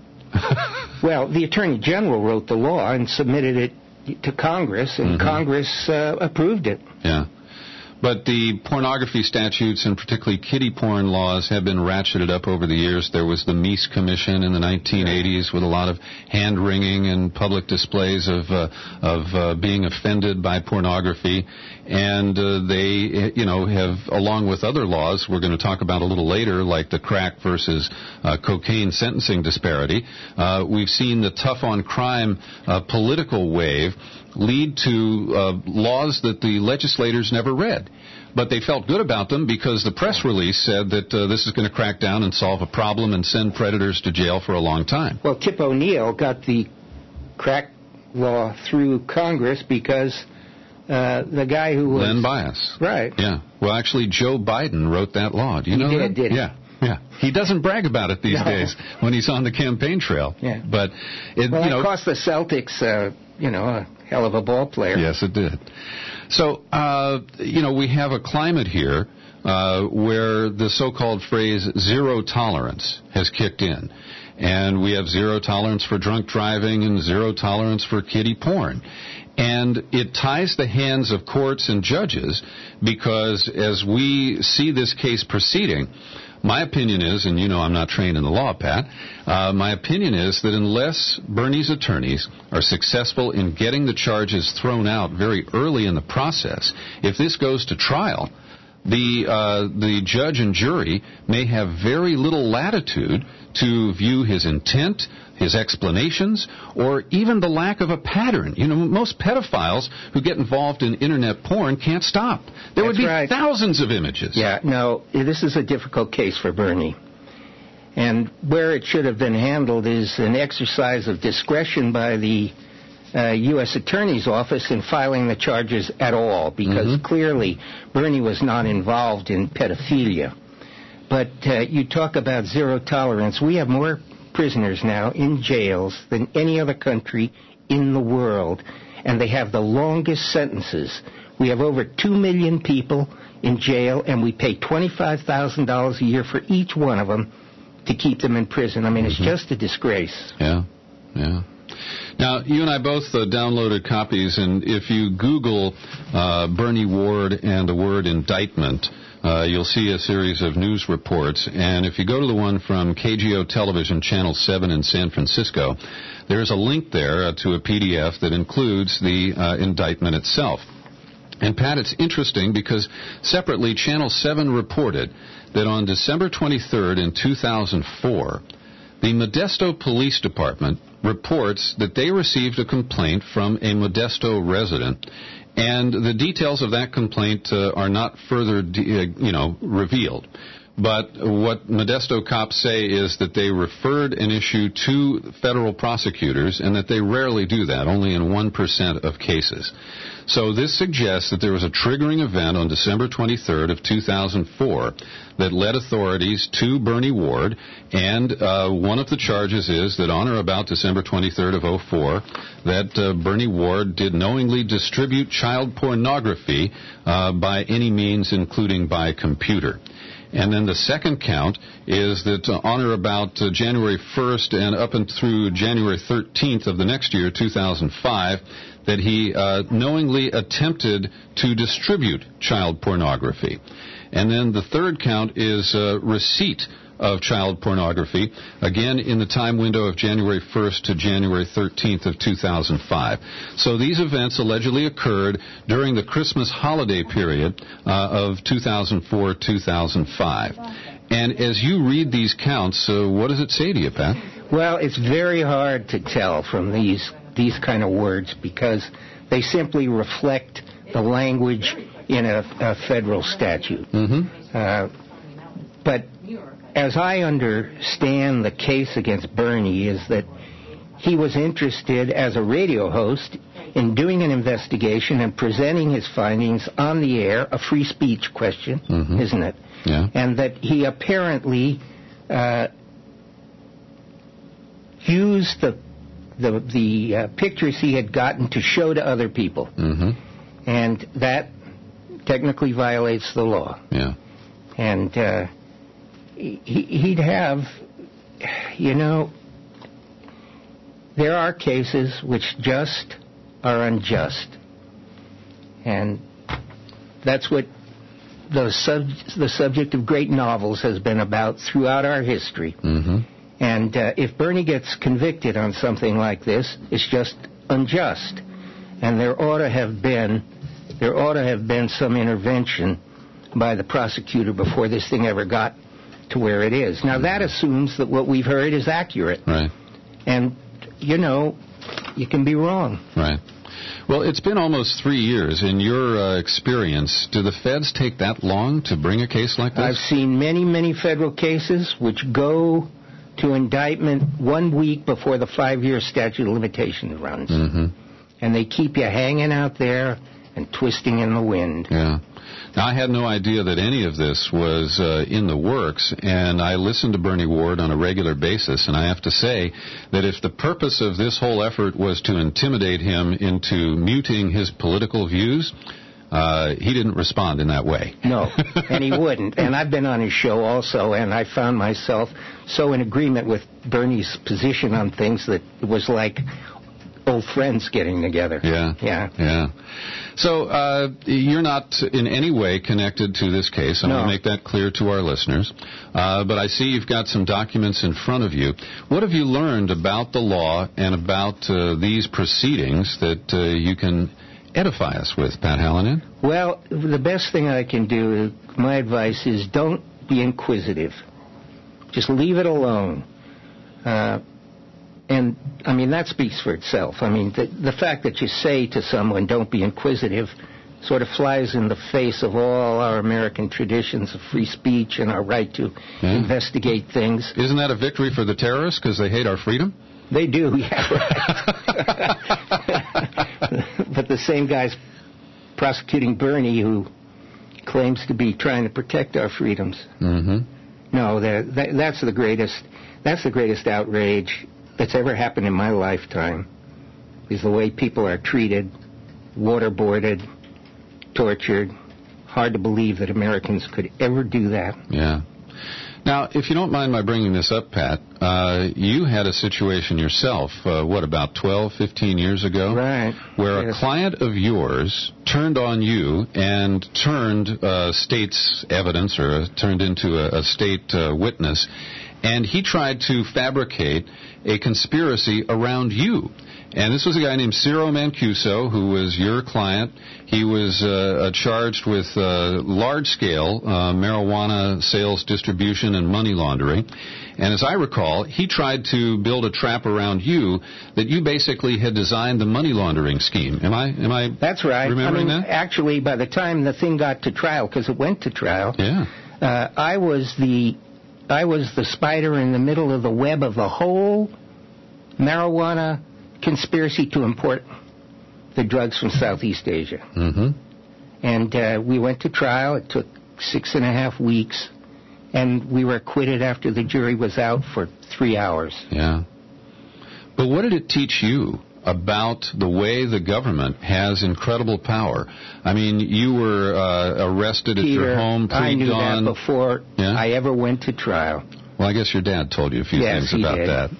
Well, the Attorney General wrote the law and submitted it to Congress, and mm-hmm. Congress uh, approved it. Yeah. But the pornography statutes, and particularly kiddie porn laws, have been ratcheted up over the years. There was the Meese Commission in the nineteen eighties with a lot of hand-wringing and public displays of uh, of uh, being offended by pornography. And uh, they, you know, have, along with other laws we're going to talk about a little later, like the crack versus uh, cocaine sentencing disparity, uh, we've seen the tough-on-crime uh, political wave lead to uh, laws that the legislators never read. But they felt good about them because the press release said that uh, this is going to crack down and solve a problem and send predators to jail for a long time. Well, Tip O'Neill got the crack law through Congress because uh, the guy who was... Len Bias. Right. Yeah. Well, actually, Joe Biden wrote that law. Do you he know did, that? Did he? Yeah. Yeah, he doesn't brag about it these no. days when he's on the campaign trail. Yeah. But it, well, you know, it cost the Celtics, uh, you know, a hell of a ball player. Yes, it did. So, uh, you know, we have a climate here uh, where the so-called phrase zero tolerance has kicked in. And we have zero tolerance for drunk driving and zero tolerance for kiddie porn. And it ties the hands of courts and judges because as we see this case proceeding, my opinion is, and you know I'm not trained in the law, Pat, uh, my opinion is that unless Bernie's attorneys are successful in getting the charges thrown out very early in the process, if this goes to trial, the uh, the judge and jury may have very little latitude to view his intent, his explanations, or even the lack of a pattern. You know, most pedophiles who get involved in internet porn can't stop. There That's would be right. thousands of images. Yeah, no, this is a difficult case for Bernie. And where it should have been handled is an exercise of discretion by the uh, U S Attorney's Office in filing the charges at all, because Mm-hmm. clearly Bernie was not involved in pedophilia. But uh, you talk about zero tolerance. We have more prisoners now in jails than any other country in the world, and they have the longest sentences. We have over two million people in jail, and we pay twenty-five thousand dollars a year for each one of them to keep them in prison. I mean, it's just a disgrace. Yeah, yeah. Now, you and I both uh, downloaded copies, and if you Google uh, Bernie Ward and the word indictment, uh, you'll see a series of news reports. And if you go to the one from K G O Television, Channel seven in San Francisco, there's a link there uh, to a P D F that includes the uh, indictment itself. And, Pat, it's interesting because separately, Channel seven reported that on December twenty-third in two thousand four, the Modesto Police Department reports that they received a complaint from a Modesto resident, and the details of that complaint uh, are not further, de- uh, you know, revealed. But what Modesto cops say is that they referred an issue to federal prosecutors, and that they rarely do that, only in one percent of cases. So this suggests that there was a triggering event on December twenty-third of two thousand four that led authorities to Bernie Ward, and uh, one of the charges is that on or about December twenty-third of oh four, that uh, Bernie Ward did knowingly distribute child pornography uh, by any means, including by computer. And then the second count is that uh, on or about uh, January first and up and through January thirteenth of the next year, two thousand five, that he uh, knowingly attempted to distribute child pornography. And then the third count is uh, receipt of child pornography, again in the time window of January first to January thirteenth of two thousand five. So these events allegedly occurred during the Christmas holiday period uh, of two thousand four to two thousand five. And as you read these counts, uh, what does it say to you, Pat? Well, it's very hard to tell from these these kind of words because they simply reflect the language in a, a federal statute. Mm-hmm. Uh, but as I understand the case against Bernie is that he was interested as a radio host in doing an investigation and presenting his findings on the air, a free speech question, mm-hmm. isn't it? Yeah. And that he apparently uh, used the the, the uh, pictures he had gotten to show to other people. Mm-hmm. And that technically violates the law. Yeah. And uh, he, he'd have, you know, there are cases which just are unjust. And that's what the, sub, the subject of great novels has been about throughout our history. Mm-hmm. And uh, if Bernie gets convicted on something like this, it's just unjust. And there ought to have been, there ought to have been some intervention by the prosecutor before this thing ever got to where it is. Now, that assumes that what we've heard is accurate. Right. And, you know, you can be wrong. Right. Well, it's been almost three years. In your uh, experience, do the feds take that long to bring a case like this? I've seen many, many federal cases which go to indictment one week before the five-year statute of limitations runs. Mm-hmm. And they keep you hanging out there and twisting in the wind. Yeah. Now, I had no idea that any of this was uh, in the works, and I listen to Bernie Ward on a regular basis, and I have to say that if the purpose of this whole effort was to intimidate him into muting his political views, uh, he didn't respond in that way. No, and he wouldn't. And I've been on his show also, and I found myself so in agreement with Bernie's position on things that it was like old friends getting together. Yeah. Yeah. Yeah. So uh, you're not in any way connected to this case. I No. want to make that clear to our listeners. Uh, but I see you've got some documents in front of you. What have you learned about the law and about uh, these proceedings that uh, you can edify us with, Pat Hallinan? Well, the best thing I can do, my advice is don't be inquisitive. Just leave it alone. Uh, and, I mean, that speaks for itself. I mean, the, the fact that you say to someone, don't be inquisitive, sort of flies in the face of all our American traditions of free speech and our right to Yeah. investigate things. Isn't that a victory for the terrorists because they hate our freedom? They do, yeah, right. But the same guy's prosecuting Bernie, who claims to be trying to protect our freedoms. Mm-hmm. No, that, that, that's the greatest. That's the greatest outrage that's ever happened in my lifetime. Is the way people are treated, waterboarded, tortured. Hard to believe that Americans could ever do that. Yeah. Now, if you don't mind my bringing this up, Pat, uh, you had a situation yourself, uh, what, about twelve, fifteen years ago? Right. Where yes. a client of yours turned on you and turned uh, state's evidence, or uh, turned into a, a state uh, witness, and he tried to fabricate a conspiracy around you. And this was a guy named Ciro Mancuso, who was your client. He was uh, charged with uh, large-scale uh, marijuana sales, distribution, and money laundering. And as I recall, he tried to build a trap around you that you basically had designed the money laundering scheme. Am I? Am I? That's right. Remembering I mean, that? Actually, by the time the thing got to trial, because it went to trial, yeah, uh, I was the I was the spider in the middle of the web of the whole marijuana conspiracy to import the drugs from Southeast Asia. Mm-hmm. And uh, we went to trial. It took six and a half weeks, and we were acquitted after the jury was out for three hours. Yeah. But what did it teach you about the way the government has incredible power? I mean, you were uh, arrested at Peter, your home pre-dawn. I knew that before yeah? I ever went to trial. Well, I guess your dad told you a few yes, things about did. that.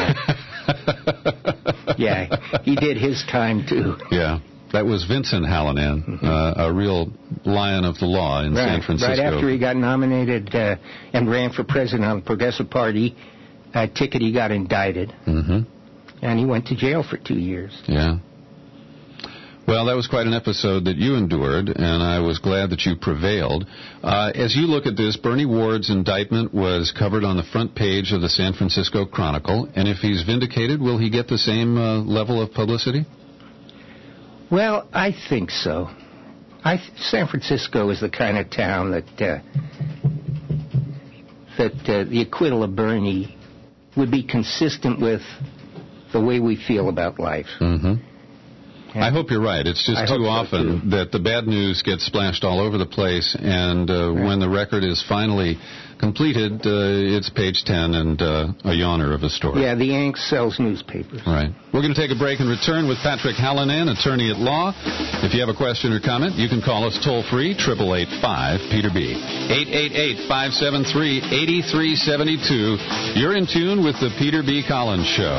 Yeah, he did his time, too. Yeah. That was Vincent Hallinan, mm-hmm. uh, a real lion of the law in right. San Francisco. Right after he got nominated uh, and ran for president on the Progressive Party uh, ticket, he got indicted. Mm-hmm. And he went to jail for two years. Yeah. Well, that was quite an episode that you endured, and I was glad that you prevailed. Uh, as you look at this, Bernie Ward's indictment was covered on the front page of the San Francisco Chronicle, and if he's vindicated, will he get the same uh, level of publicity? Well, I think so. I th- San Francisco is the kind of town that uh, that uh, the acquittal of Bernie would be consistent with the way we feel about life. Mm-hmm. I hope you're right. It's just I too so often too. that the bad news gets splashed all over the place, and uh, right. when the record is finally completed, uh, it's page ten and uh, a yawner of a story. Yeah, the Yank sells newspapers. Right. We're going to take a break and return with Patrick Hallinan, attorney at law. If you have a question or comment, you can call us toll-free, eight eight eight five, Peter B. eight eight eight, five seven three, eight three seven two. You're in tune with the Peter B. Collins Show.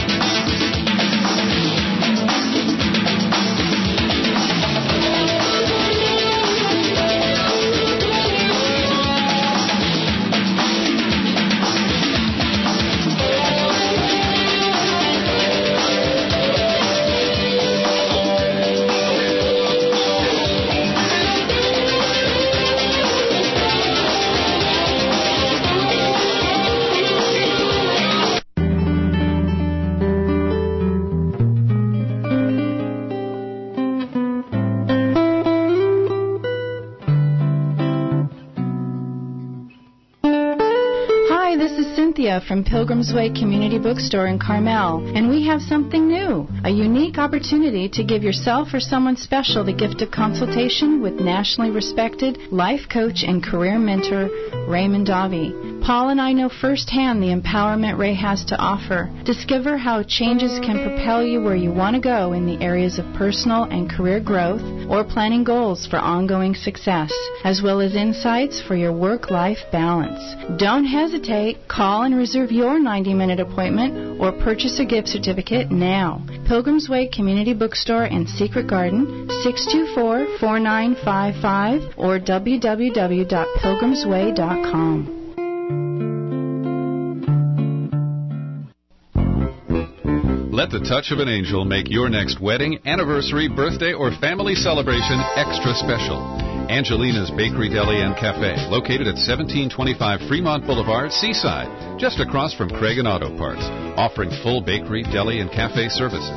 From Pilgrim's Way Community Bookstore in Carmel, and we have something new, a unique opportunity to give yourself or someone special the gift of consultation with nationally respected life coach and career mentor Raymond Davi. Paul and I know firsthand the empowerment Ray has to offer. Discover how changes can propel you where you want to go in the areas of personal and career growth or planning goals for ongoing success, as well as insights for your work-life balance. Don't hesitate. Call and reserve your ninety-minute appointment or purchase a gift certificate now. Pilgrim's Way Community Bookstore in Secret Garden, six two four, four nine five five or w w w dot pilgrims way dot com. Let the touch of an angel make your next wedding, anniversary, birthday, or family celebration extra special. Angelina's Bakery, Deli, and Cafe, located at seventeen twenty-five Fremont Boulevard, Seaside, just across from Craig and Auto Parts, offering full bakery, deli, and cafe services.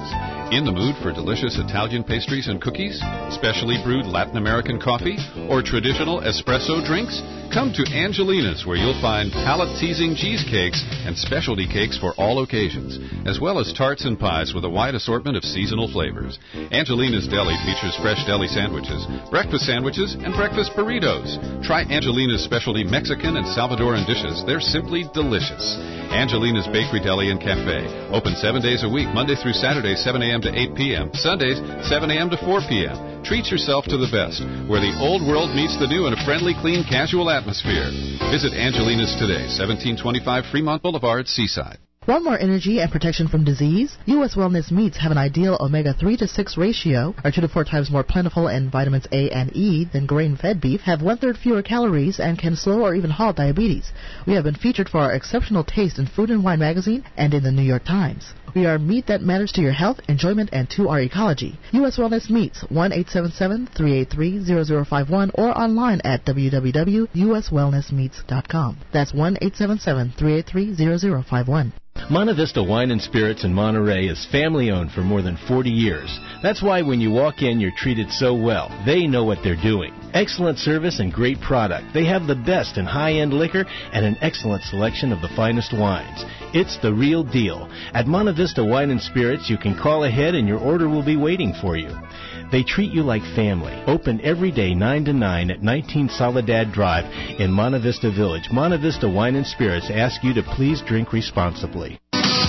In the mood for delicious Italian pastries and cookies, specially brewed Latin American coffee, or traditional espresso drinks? Come to Angelina's, where you'll find palate-teasing cheesecakes and specialty cakes for all occasions, as well as tarts and pies with a wide assortment of seasonal flavors. Angelina's Deli features fresh deli sandwiches, breakfast sandwiches, and breakfast burritos. Try Angelina's specialty Mexican and Salvadoran dishes. They're simply delicious. Angelina's Bakery, Deli, and Cafe. Open seven days a week, Monday through Saturday, seven a.m. to eight p.m. Sundays, seven a.m. to four p.m. Treat yourself to the best, where the old world meets the new in a friendly, clean, casual atmosphere. Visit Angelina's today, seventeen twenty-five Fremont Boulevard, Seaside. Want more energy and protection from disease? U S Wellness Meats have an ideal omega three to six ratio, are two to four times more plentiful in vitamins A and E than grain-fed beef, have one-third fewer calories, and can slow or even halt diabetes. We have been featured for our exceptional taste in Food and Wine magazine and in the New York Times. We are meat that matters to your health, enjoyment, and to our ecology. U S Wellness Meats, one eight seven seven, three eight three, zero zero five one, or online at w w w dot u s wellness meats dot com. That's one eight seven seven, three eight three, zero zero five one. Monte Vista Wine and Spirits in Monterey is family-owned for more than forty years. That's why when you walk in, you're treated so well. They know what they're doing. Excellent service and great product. They have the best in high-end liquor and an excellent selection of the finest wines. It's the real deal. At Monte Vista Wine and Spirits, you can call ahead and your order will be waiting for you. They treat you like family. Open every day nine to nine at nineteen Soledad Drive in Monte Vista Village. Monte Vista Wine and Spirits ask you to please drink responsibly.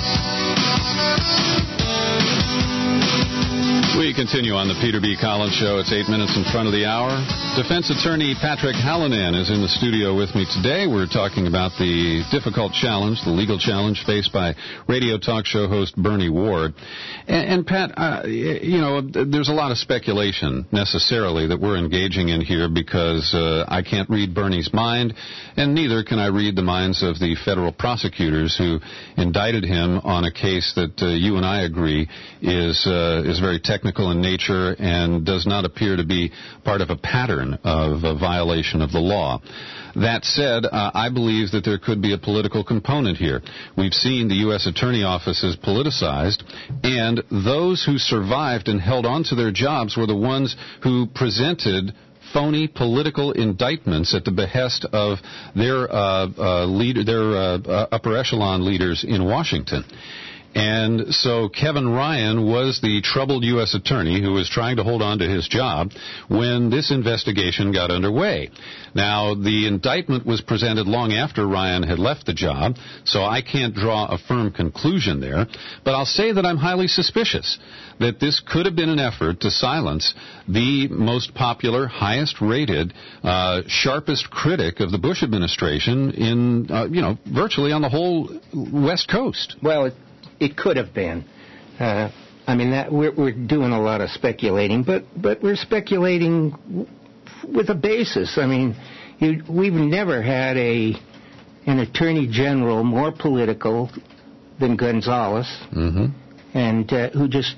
We continue on the Peter B. Collins Show. It's eight minutes in front of the hour. Defense attorney Patrick Hallinan is in the studio with me today. We're talking about the difficult challenge, the legal challenge faced by radio talk show host Bernie Ward. And, and Pat, uh, you know, there's a lot of speculation necessarily that we're engaging in here because uh, I can't read Bernie's mind, and neither can I read the minds of the federal prosecutors who indicted him on a case that uh, you and I agree is uh, is very technical in nature and does not appear to be part of a pattern of a violation of the law. That said, uh, I believe that there could be a political component here. We've seen the U S Attorney offices politicized, and those who survived and held on to their jobs were the ones who presented phony political indictments at the behest of their uh, uh, leader, their uh, uh, upper echelon leaders in Washington. And so Kevin Ryan was the troubled U S attorney who was trying to hold on to his job when this investigation got underway. Now, the indictment was presented long after Ryan had left the job, so I can't draw a firm conclusion there. But I'll say that I'm highly suspicious that this could have been an effort to silence the most popular, highest-rated, uh, sharpest critic of the Bush administration in, uh, you know, virtually on the whole West Coast. Well, it It could have been. Uh, I mean, that we're, we're doing a lot of speculating, but but we're speculating w- with a basis. I mean, you, we've never had a an attorney general more political than Gonzales, mm-hmm. and uh, who just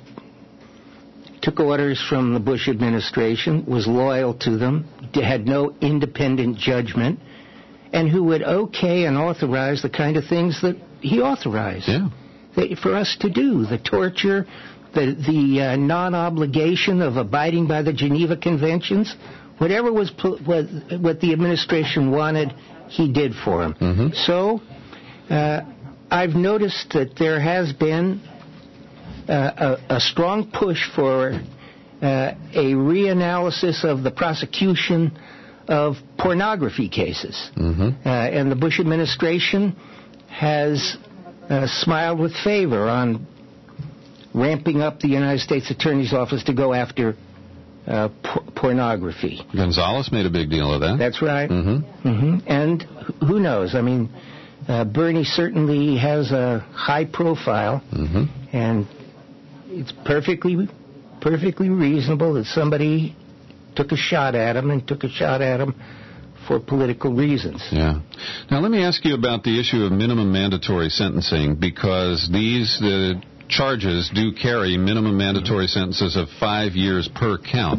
took orders from the Bush administration, was loyal to them, had no independent judgment, and who would okay and authorize the kind of things that he authorized. Yeah. For us to do, the torture, the the uh, non-obligation of abiding by the Geneva Conventions, whatever was what, what the administration wanted, he did for them. Mm-hmm. So uh, I've noticed that there has been uh, a, a strong push for uh, a reanalysis of the prosecution of pornography cases. Mm-hmm. Uh, and the Bush administration has Uh, smiled with favor on ramping up the United States Attorney's Office to go after uh, por- pornography. Gonzales made a big deal of that. That's right. Mm-hmm. Mm-hmm. And who knows? I mean, uh, Bernie certainly has a high profile, mm-hmm. and it's perfectly, perfectly reasonable that somebody took a shot at him and took a shot at him for political reasons. Yeah. Now, let me ask you about the issue of minimum mandatory sentencing, because these uh, charges do carry minimum mandatory sentences of five years per count.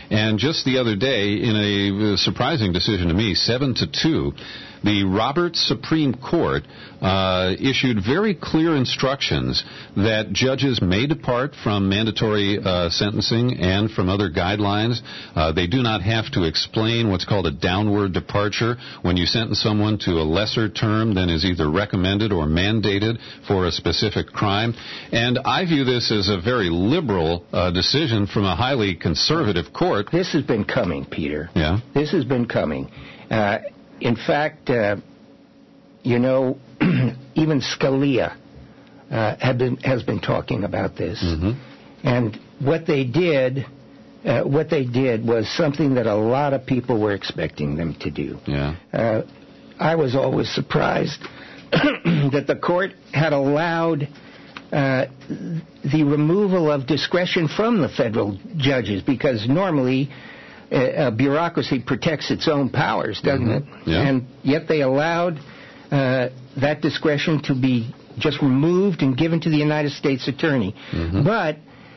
And just the other day, in a surprising decision to me, seven to two, the Roberts Supreme Court uh, issued very clear instructions that judges may depart from mandatory uh, sentencing and from other guidelines. Uh, they do not have to explain what's called a downward departure when you sentence someone to a lesser term than is either recommended or mandated for a specific crime. And I view this as a very liberal uh, decision from a highly conservative court. This has been coming, Peter. Yeah. This has been coming. Uh, In fact, uh, you know, even Scalia uh, had been, has been talking about this. Mm-hmm. And what they did, uh, what they did was something that a lot of people were expecting them to do. Yeah. Uh, I was always surprised that the court had allowed uh, the removal of discretion from the federal judges, because normally Uh, bureaucracy protects its own powers, doesn't mm-hmm. it? Yeah. And yet they allowed uh, that discretion to be just removed and given to the United States Attorney. Mm-hmm. But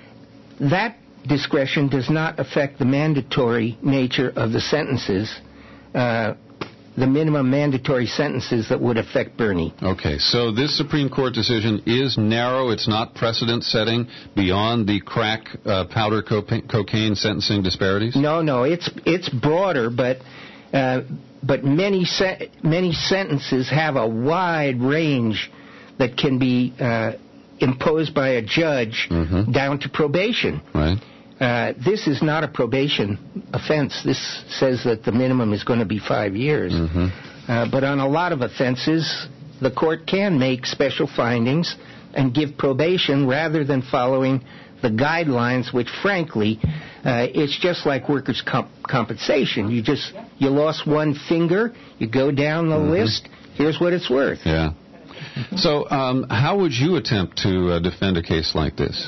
that discretion does not affect the mandatory nature of the sentences, uh, the minimum mandatory sentences that would affect Bernie. Okay, so this Supreme Court decision is narrow. It's not precedent-setting beyond the crack uh, powder co- cocaine sentencing disparities? No, no, it's it's broader, but uh, but many se- many sentences have a wide range that can be uh, imposed by a judge mm-hmm. down to probation. Right. Uh, this is not a probation offense. This says that the minimum is going to be five years. Mm-hmm. Uh, but on a lot of offenses, the court can make special findings and give probation rather than following the guidelines, which, frankly, uh, it's just like workers' comp- compensation. You just you lost one finger, you go down the mm-hmm. list. Here's what it's worth. Yeah. So, um, how would you attempt to uh, defend a case like this?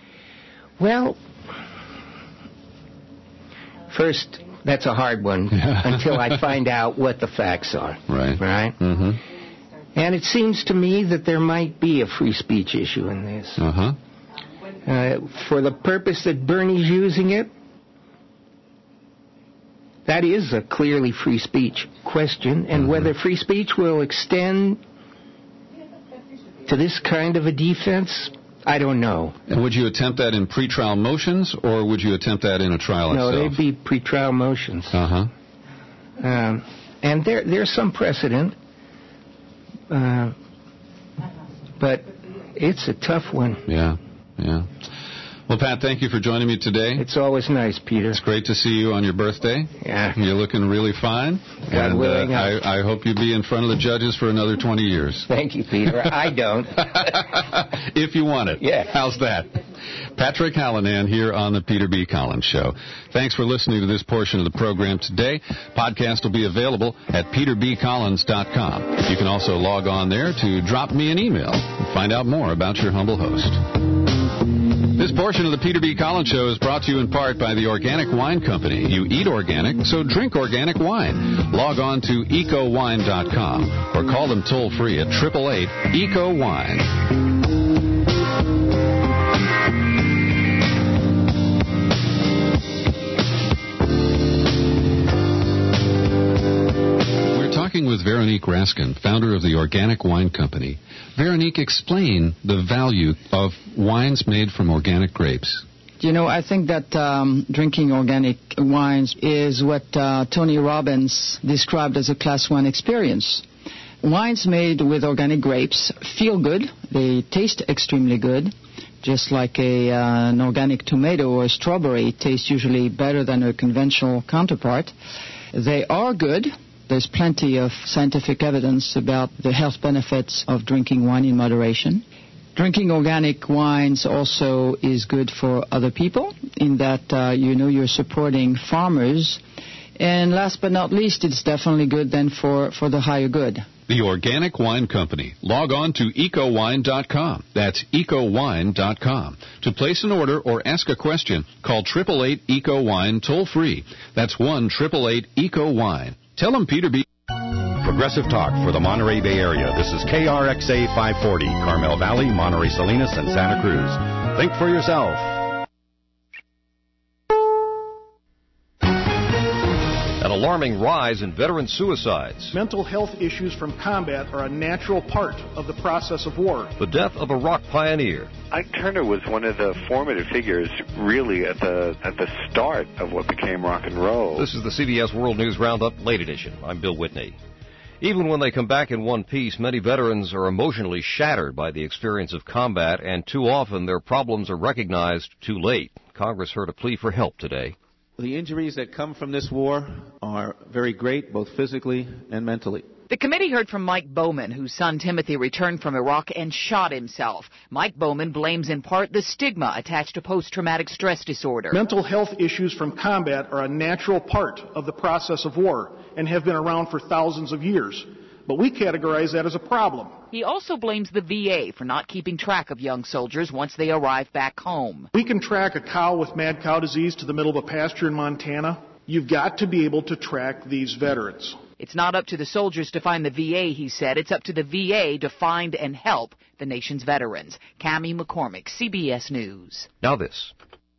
Well, first, that's a hard one until I find out what the facts are. Right. Right? Mm-hmm. And it seems to me that there might be a free speech issue in this. Uh-huh. Uh, for the purpose that Bernie's using it, that is a clearly free speech question. And mm-hmm. whether free speech will extend to this kind of a defense, I don't know. And would you attempt that in pretrial motions, or would you attempt that in a trial no, itself? No, they'd be pretrial motions. Uh-huh. Um, and there, there's some precedent, uh, but it's a tough one. Yeah, yeah. Well, Pat, thank you for joining me today. It's always nice, Peter. It's great to see you on your birthday. Yeah. You're looking really fine. God and willing, uh, I, I hope you be in front of the judges for another twenty years. Thank you, Peter. I don't. If you want it. Yeah. How's that? Patrick Hallinan here on the Peter B. Collins Show. Thanks for listening to this portion of the program today. Podcast will be available at peter b collins dot com. You can also log on there to drop me an email and find out more about your humble host. This portion of the Peter B. Collins Show is brought to you in part by the Organic Wine Company. You eat organic, so drink organic wine. Log on to eco wine dot com or call them toll-free at eight eight eight, E C O, wine. With Veronique Raskin, founder of the Organic Wine Company. Veronique, explain the value of wines made from organic grapes. You know, I think that um, drinking organic wines is what uh, Tony Robbins described as a class one experience. Wines made with organic grapes feel good. They taste extremely good. Just like a, uh, an organic tomato or a strawberry tastes usually better than a conventional counterpart. They are good. There's plenty of scientific evidence about the health benefits of drinking wine in moderation. Drinking organic wines also is good for other people in that, uh, you know, you're supporting farmers. And last but not least, it's definitely good then for, for the higher good. The Organic Wine Company. Log on to eco wine dot com. That's eco wine dot com. To place an order or ask a question, call eight eight eight, E C O, wine toll free. That's one eight eight eight, E C O, wine. Tell them Peter B. Progressive Talk for the Monterey Bay Area. This is K R X A five forty, Carmel Valley, Monterey Salinas, and Santa Cruz. Think for yourself. alarming rise in veteran suicides. Mental health issues from combat are a natural part of the process of war. The death of a rock pioneer. Ike Turner was one of the formative figures really at the at the start of what became rock and roll. This is the C B S World News Roundup, late edition. I'm Bill Whitney. Even when they come back in one piece, many veterans are emotionally shattered by the experience of combat, and too often their problems are recognized too late. Congress heard a plea for help today. The injuries that come from this war are very great, both physically and mentally. The committee heard from Mike Bowman, whose son Timothy returned from Iraq and shot himself. Mike Bowman blames in part the stigma attached to post-traumatic stress disorder. Mental health issues from combat are a natural part of the process of war and have been around for thousands of years. But we categorize that as a problem. He also blames the V A for not keeping track of young soldiers once they arrive back home. We can track a cow with mad cow disease to the middle of a pasture in Montana. You've got to be able to track these veterans. It's not up to the soldiers to find the V A, he said. It's up to the V A to find and help the nation's veterans. Cammie McCormick, C B S News. Now this.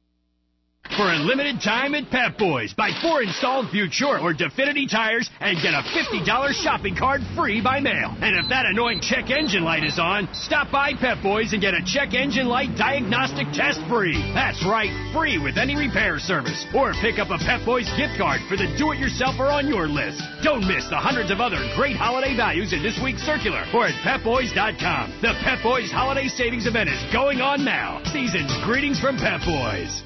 For a limited time at Pep Boys, buy four installed Butte Short or Definity tires and get a fifty dollars shopping card free by mail. And if that annoying check engine light is on, stop by Pep Boys and get a check engine light diagnostic test free. That's right, free with any repair service. Or pick up a Pep Boys gift card for the do-it-yourselfer on your list. Don't miss the hundreds of other great holiday values in this week's circular or at pep boys dot com. The Pep Boys Holiday Savings Event is going on now. Season's greetings from Pep Boys.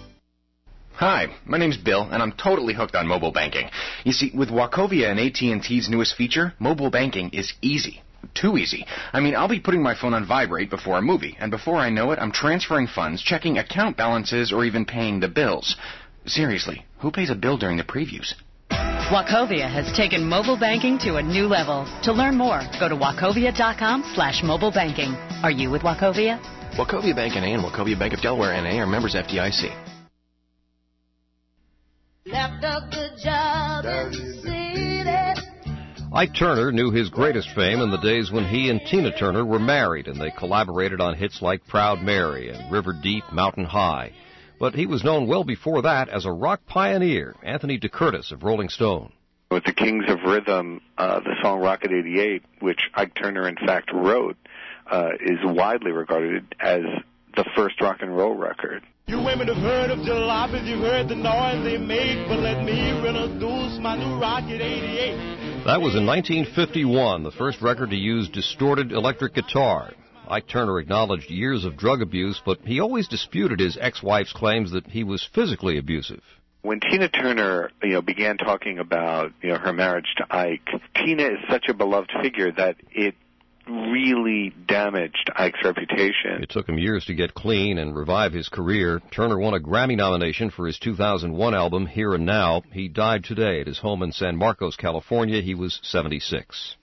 Hi, my name's Bill, and I'm totally hooked on mobile banking. You see, with Wachovia and A T and T's newest feature, mobile banking is easy. Too easy. I mean, I'll be putting my phone on vibrate before a movie, and before I know it, I'm transferring funds, checking account balances, or even paying the bills. Seriously, who pays a bill during the previews? Wachovia has taken mobile banking to a new level. To learn more, go to wachovia dot com slash mobile banking. Are you with Wachovia? Wachovia Bank N A and Wachovia Bank of Delaware N A are members F D I C. Left a good job in the city. Ike Turner knew his greatest fame in the days when he and Tina Turner were married, and they collaborated on hits like Proud Mary and River Deep, Mountain High. But he was known well before that as a rock pioneer. Anthony DeCurtis of Rolling Stone. With the Kings of Rhythm, uh, the song Rocket eighty-eight, which Ike Turner in fact wrote, uh, is widely regarded as the first rock and roll record. You women have heard of jalopies, you've heard the noise they make, but let me introduce my new Rocket eighty-eight. That was in nineteen fifty-one, the first record to use distorted electric guitar. Ike Turner acknowledged years of drug abuse, but he always disputed his ex-wife's claims that he was physically abusive. When Tina Turner, you know, began talking about, you know, her marriage to Ike, Tina is such a beloved figure that it really damaged Ike's reputation. It took him years to get clean and revive his career. Turner won a Grammy nomination for his two thousand one album, Here and Now. He died today at his home in San Marcos, California. He was seventy-six.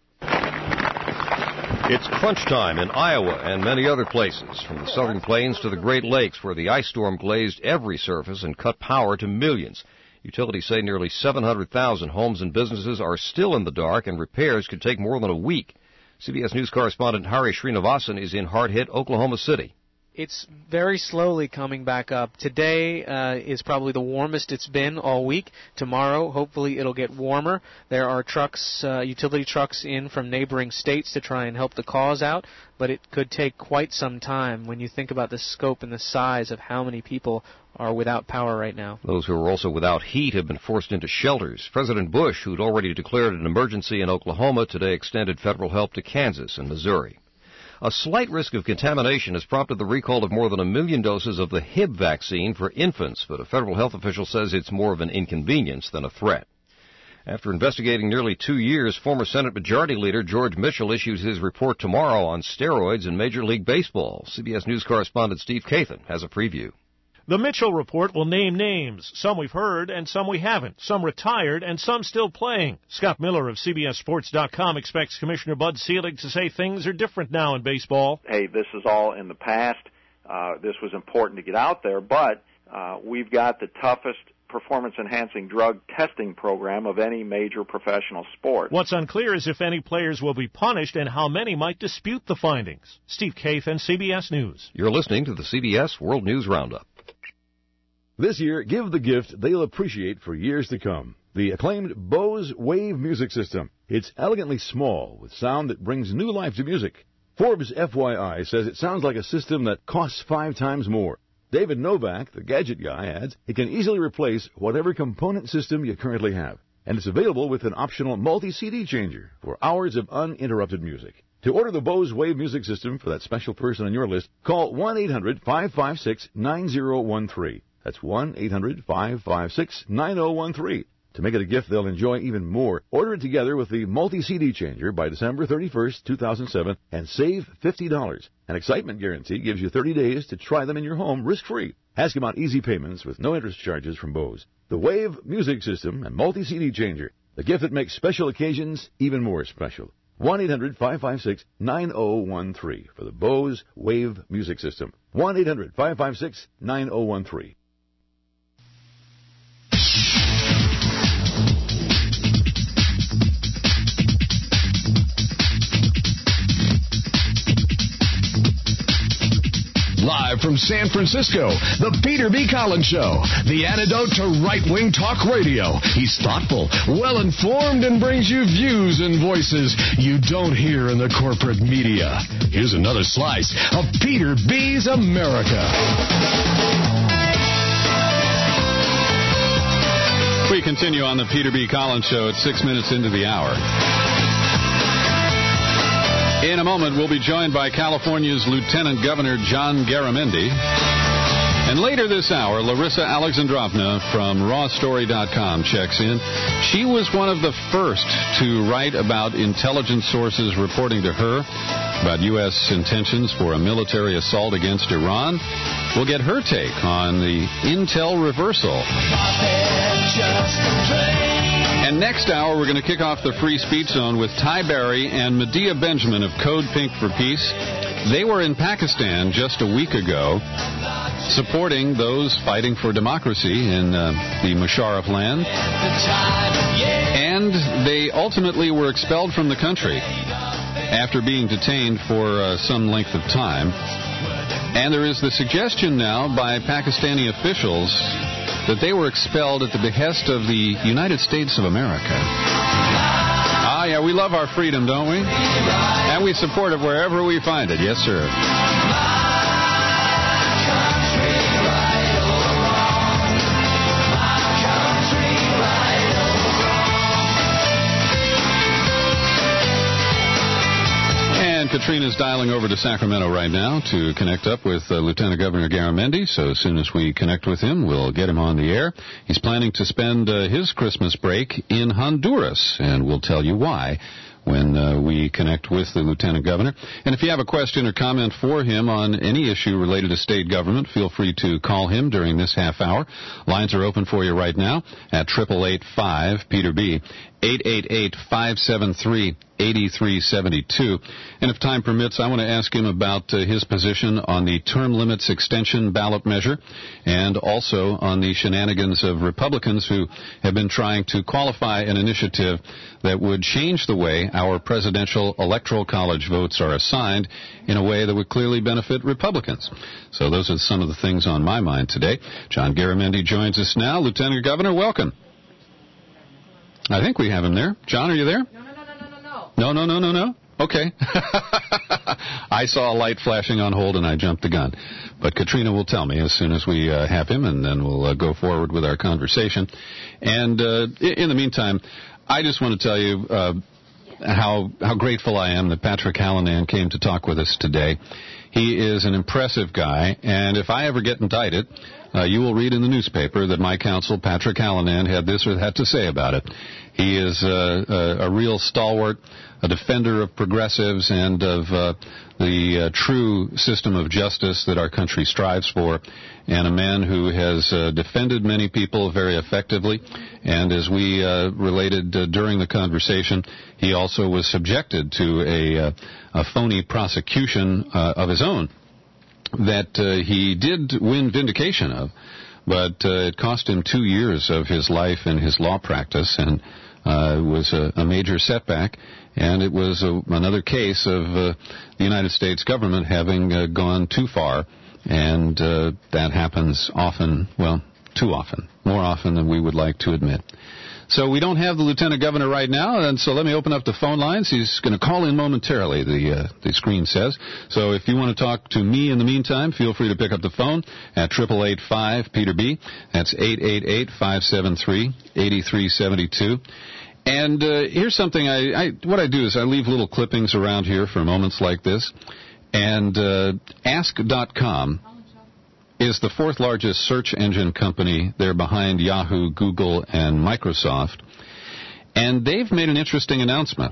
It's crunch time in Iowa and many other places, from the southern plains to the Great Lakes, where the ice storm glazed every surface and cut power to millions. Utilities say nearly seven hundred thousand homes and businesses are still in the dark, and repairs could take more than a week. C B S News correspondent Hari Srinivasan is in hard-hit Oklahoma City. It's very slowly coming back up. Today uh, is probably the warmest it's been all week. Tomorrow, hopefully, it'll get warmer. There are trucks, uh, utility trucks in from neighboring states to try and help the cause out, but it could take quite some time when you think about the scope and the size of how many people are without power right now. Those who are also without heat have been forced into shelters. President Bush, who'd already declared an emergency in Oklahoma, today extended federal help to Kansas and Missouri. A slight risk of contamination has prompted the recall of more than a million doses of the Hib vaccine for infants, but a federal health official says it's more of an inconvenience than a threat. After investigating nearly two years, former Senate Majority Leader George Mitchell issues his report tomorrow on steroids in Major League Baseball. C B S News correspondent Steve Kathan has a preview. The Mitchell Report will name names. Some we've heard and some we haven't. Some retired and some still playing. Scott Miller of C B S Sports dot com expects Commissioner Bud Selig to say things are different now in baseball. Hey, this is all in the past. Uh, this was important to get out there, but uh, we've got the toughest performance-enhancing drug testing program of any major professional sport. What's unclear is if any players will be punished and how many might dispute the findings. Steve Kathan, C B S News. You're listening to the C B S World News Roundup. This year, give the gift they'll appreciate for years to come. the acclaimed Bose Wave music system. It's elegantly small with sound that brings new life to music. Forbes F Y I says it sounds like a system that costs five times more. David Novak, the gadget guy, adds it can easily replace whatever component system you currently have. And it's available with an optional multi-C D changer for hours of uninterrupted music. To order the Bose Wave music system for that special person on your list, call one eight hundred five five six nine zero one three. That's one eight hundred five five six nine zero one three. To make it a gift they'll enjoy even more, order it together with the multi-C D changer by December thirty-first, two thousand seven, and save fifty dollars. An excitement guarantee gives you thirty days to try them in your home risk-free. Ask about easy payments with no interest charges from Bose. The Wave music system and multi-C D changer, the gift that makes special occasions even more special. one eight hundred five five six nine zero one three for the Bose Wave music system. one eight hundred five five six nine zero one three. Live from San Francisco, the Peter B. Collins Show, the antidote to right-wing talk radio. He's thoughtful, well-informed, and brings you views and voices you don't hear in the corporate media. Here's another slice of Peter B's America. We continue on the Peter B. Collins Show at six minutes into the hour. In a moment, we'll be joined by California's Lieutenant Governor John Garamendi. And later this hour, Larissa Alexandrovna from raw story dot com checks in. She was one of the first to write about intelligence sources reporting to her about U S intentions for a military assault against Iran. We'll get her take on the intel reversal. And next hour, we're going to kick off the Free Speech Zone with Ty Berry and Medea Benjamin of Code Pink for Peace. They were in Pakistan just a week ago, supporting those fighting for democracy in uh, the Musharraf land. And they ultimately were expelled from the country after being detained for uh, some length of time. And there is the suggestion now by Pakistani officials that they were expelled at the behest of the United States of America. Ah, yeah, we love our freedom, don't we? And we support it wherever we find it. Yes, sir. Katrina's dialing over to Sacramento right now to connect up with uh, Lieutenant Governor Garamendi. So as soon as we connect with him, we'll get him on the air. He's planning to spend uh, his Christmas break in Honduras, and we'll tell you why when uh, we connect with the Lieutenant Governor. And if you have a question or comment for him on any issue related to state government, feel free to call him during this half hour. Lines are open for you right now at eight eight eight five Peter B, eight eight eight five seven three eight three seven two. And if time permits, I want to ask him about uh, his position on the term limits extension ballot measure and also on the shenanigans of Republicans who have been trying to qualify an initiative that would change the way our presidential electoral college votes are assigned in a way that would clearly benefit Republicans. So those are some of the things on my mind today. John Garamendi joins us now. Lieutenant Governor, welcome. I think we have him there. John, are you there? No, no, no, no, no. Okay. I saw a light flashing on hold, and I jumped the gun. But Katrina will tell me as soon as we uh, have him, and then we'll uh, go forward with our conversation. And uh, in the meantime, I just want to tell you uh, how how grateful I am that Patrick Hallinan came to talk with us today. He is an impressive guy, and if I ever get indicted, uh, you will read in the newspaper that my counsel, Patrick Hallinan, had this or that to say about it. He is uh, a, a real stalwart, a defender of progressives and of uh, the uh, true system of justice that our country strives for, and a man who has uh, defended many people very effectively. And as we uh, related uh, during the conversation, he also was subjected to a, uh, a phony prosecution uh, of his own that uh, he did win vindication of, but uh, it cost him two years of his life and his law practice, and uh, it was a, a major setback. And it was a, another case of uh, the United States government having uh, gone too far, and uh, that happens often, well, too often, more often than we would like to admit. So we don't have the Lieutenant Governor right now, and so let me open up the phone lines. He's going to call in momentarily, the uh, the screen says. So if you want to talk to me in the meantime, feel free to pick up the phone at eight eight eight five Peter B. That's eight eight eight, five seven three, eight three seven two. And uh, here's something I, I what I do is I leave little clippings around here for moments like this. And uh, ask dot com is the fourth largest search engine company. They're behind Yahoo, Google, and Microsoft. And they've made an interesting announcement.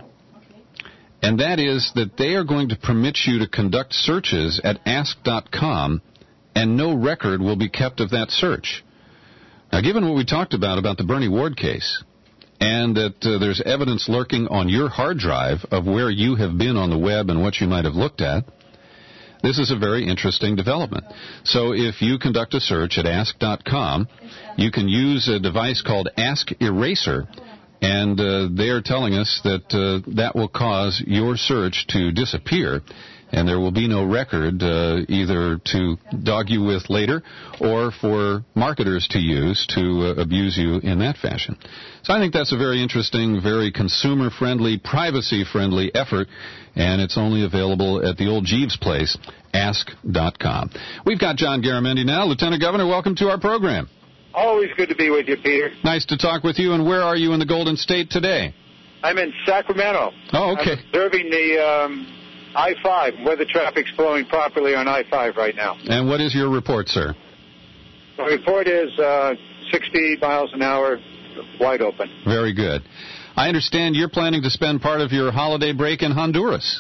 And that is that they are going to permit you to conduct searches at ask dot com, and no record will be kept of that search. Now, given what we talked about, about the Bernie Ward case, and that uh, there's evidence lurking on your hard drive of where you have been on the web and what you might have looked at, this is a very interesting development. So if you conduct a search at ask dot com, you can use a device called Ask Eraser, and uh, they are telling us that uh, that will cause your search to disappear, and there will be no record uh, either to dog you with later or for marketers to use to uh, abuse you in that fashion. So I think that's a very interesting, very consumer-friendly, privacy-friendly effort, and it's only available at the old Jeeves place, ask dot com. We've got John Garamendi now. Lieutenant Governor, welcome to our program. Always good to be with you, Peter. Nice to talk with you, and where are you in the Golden State today? I'm in Sacramento. Oh, okay. I'm observing the um, I five, where the traffic's flowing properly on I five right now. And what is your report, sir? The report is uh, sixty miles an hour, wide open. Very good. I understand you're planning to spend part of your holiday break in Honduras.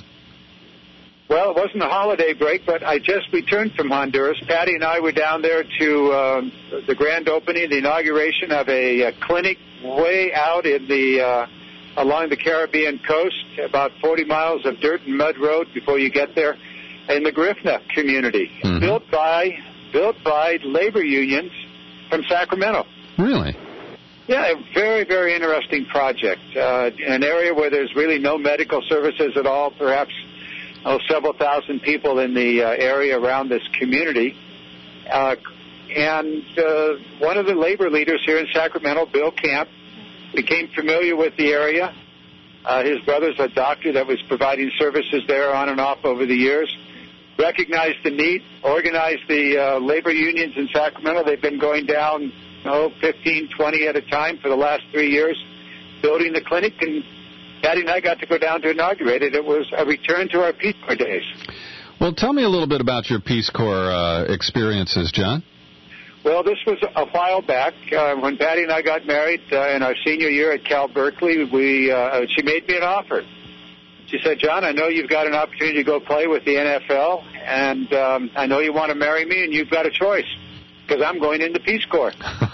Well, it wasn't a holiday break, but I just returned from Honduras. Patty and I were down there to um, the grand opening, the inauguration of a, a clinic way out in the uh, along the Caribbean coast, about forty miles of dirt and mud road before you get there, in the Griffna community, mm-hmm. built by built by labor unions from Sacramento. Really? Yeah, a very, very interesting project. Uh, an area where there's really no medical services at all, perhaps oh, several thousand people in the uh, area around this community. Uh, and uh, one of the labor leaders here in Sacramento, Bill Camp, became familiar with the area. Uh, his brother's a doctor that was providing services there on and off over the years. Recognized the need, organized the uh, labor unions in Sacramento. They've been going down, oh, fifteen, twenty at a time for the last three years, building the clinic, and Patty and I got to go down to inaugurate it. It was a return to our Peace Corps days. Well, tell me a little bit about your Peace Corps uh, experiences, John. Well, this was a while back uh, when Patty and I got married uh, in our senior year at Cal Berkeley. We uh, she made me an offer. She said, "John, I know you've got an opportunity to go play with the N F L, and um, I know you want to marry me, and you've got a choice because I'm going into Peace Corps."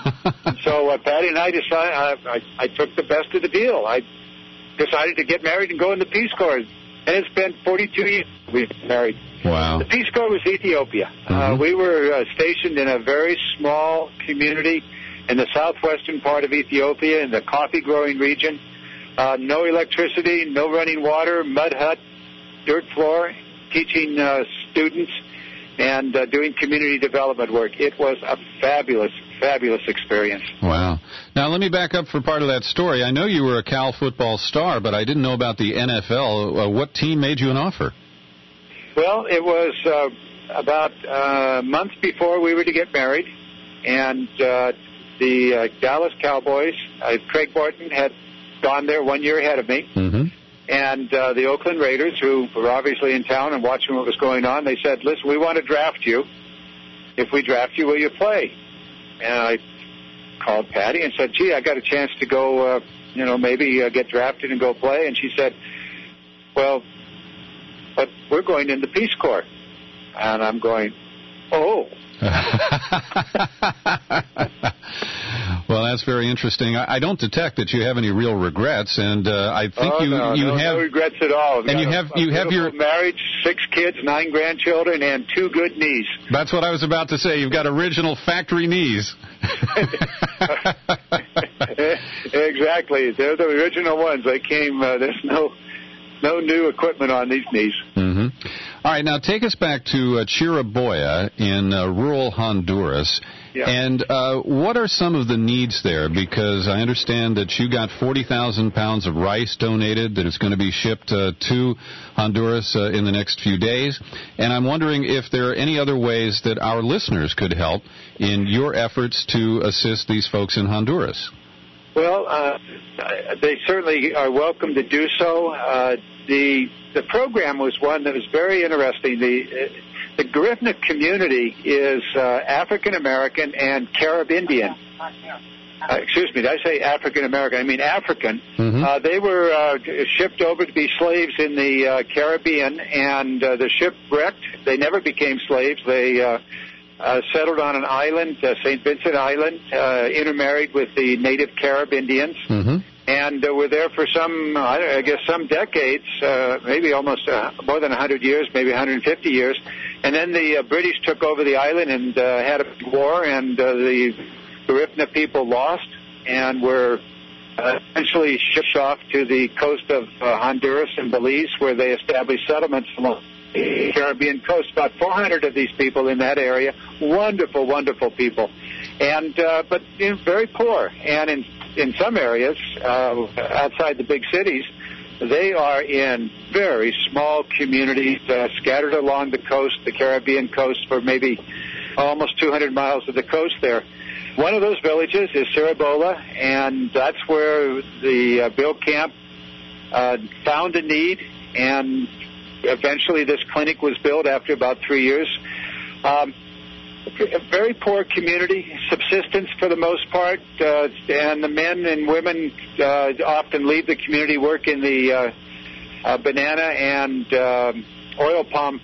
So uh, Patty and I decided I, I, I took the best of the deal. I decided to get married and go in the Peace Corps. And it's been forty-two years we've been married. Wow. The Peace Corps was Ethiopia. Mm-hmm. Uh, we were uh, stationed in a very small community in the southwestern part of Ethiopia, in the coffee-growing region. Uh, no electricity, no running water, mud hut, dirt floor, teaching uh, students and uh, doing community development work. It was a fabulous, fabulous experience. Wow. Now, let me back up for part of that story. I know you were a Cal football star, but I didn't know about the N F L. Uh, what team made you an offer? Well, it was uh, about a month before we were to get married, and uh, the uh, Dallas Cowboys, uh, Craig Morton had gone there one year ahead of me, mm-hmm. and uh, the Oakland Raiders, who were obviously in town and watching what was going on, they said, "Listen, we want to draft you. If we draft you, will you play?" And I called Patty and said, "Gee, I got a chance to go, uh, you know, maybe uh, get drafted and go play." And she said, "Well, but we're going in the Peace Corps." And I'm going, "Oh." Well, that's very interesting. I, I don't detect that you have any real regrets, and uh, I think oh, you no, you no, have no regrets at all. I've and you a, have a you have your marriage, six kids, nine grandchildren, and two good knees. That's what I was about to say. You've got original factory knees. Exactly, they're the original ones. They came. Uh, there's no no new equipment on these knees. Mm-hmm. All right, now take us back to uh, Chiriboya in uh, rural Honduras. Yeah. And uh, what are some of the needs there? Because I understand that you got forty thousand pounds of rice donated, that it's going to be shipped uh, to Honduras uh, in the next few days. And I'm wondering if there are any other ways that our listeners could help in your efforts to assist these folks in Honduras. Well, uh, they certainly are welcome to do so. Uh, the the program was one that was very interesting. The the Garifuna community is uh, African American and Carib Indian. Uh, excuse me, did I say African American? I mean African. Mm-hmm. Uh, they were uh, shipped over to be slaves in the uh, Caribbean, and uh, the ship wrecked. They never became slaves. They uh, uh, settled on an island, uh, Saint Vincent Island, uh, intermarried with the native Carib Indians. Mm-hmm. And uh, were there for some, I guess, some decades, uh, maybe almost uh, more than one hundred years, maybe one hundred fifty years. And then the uh, British took over the island and uh, had a big war, and uh, the Garifuna people lost and were uh, eventually shipped off to the coast of uh, Honduras and Belize, where they established settlements along the Caribbean coast. About four hundred of these people in that area. Wonderful, wonderful people. And uh, but you know, very poor. And in in some areas uh, outside the big cities, they are in very small communities uh, scattered along the coast, the Caribbean coast, for maybe almost two hundred miles of the coast there. One of those villages is Chiriboya, and that's where the uh, Bill Camp uh, found a need, and eventually this clinic was built after about three years. Um, a very poor community, subsistence for the most part, uh, and the men and women uh, often leave the community, work in the uh, uh, banana and uh, oil palm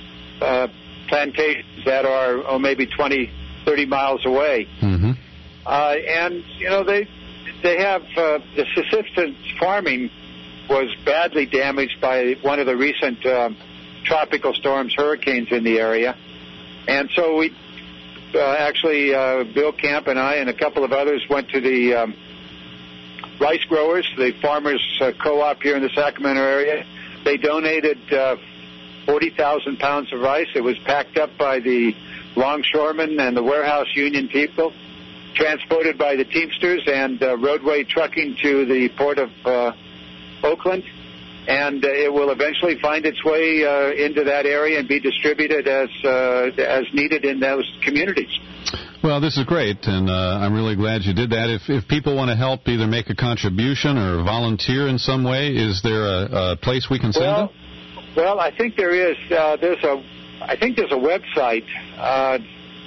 uh, plantations that are oh, maybe twenty, thirty miles away. Mm-hmm. Uh, and, you know, they they have uh, the subsistence farming was badly damaged by one of the recent uh, tropical storms, hurricanes in the area. And so we uh, actually, uh, Bill Camp and I and a couple of others went to the um, rice growers, the farmers uh, co-op here in the Sacramento area. They donated uh, forty thousand pounds of rice. It was packed up by the longshoremen and the warehouse union people, transported by the Teamsters and uh, roadway trucking to the port of uh, Oakland, and uh, it will eventually find its way uh, into that area and be distributed as uh, as needed in those communities. Well, this is great, and uh, I'm really glad you did that. If if people want to help, either make a contribution or volunteer in some way, is there a, a place we can send well, them? Well, I think there is. Uh, there's a. I think there's a website. Uh,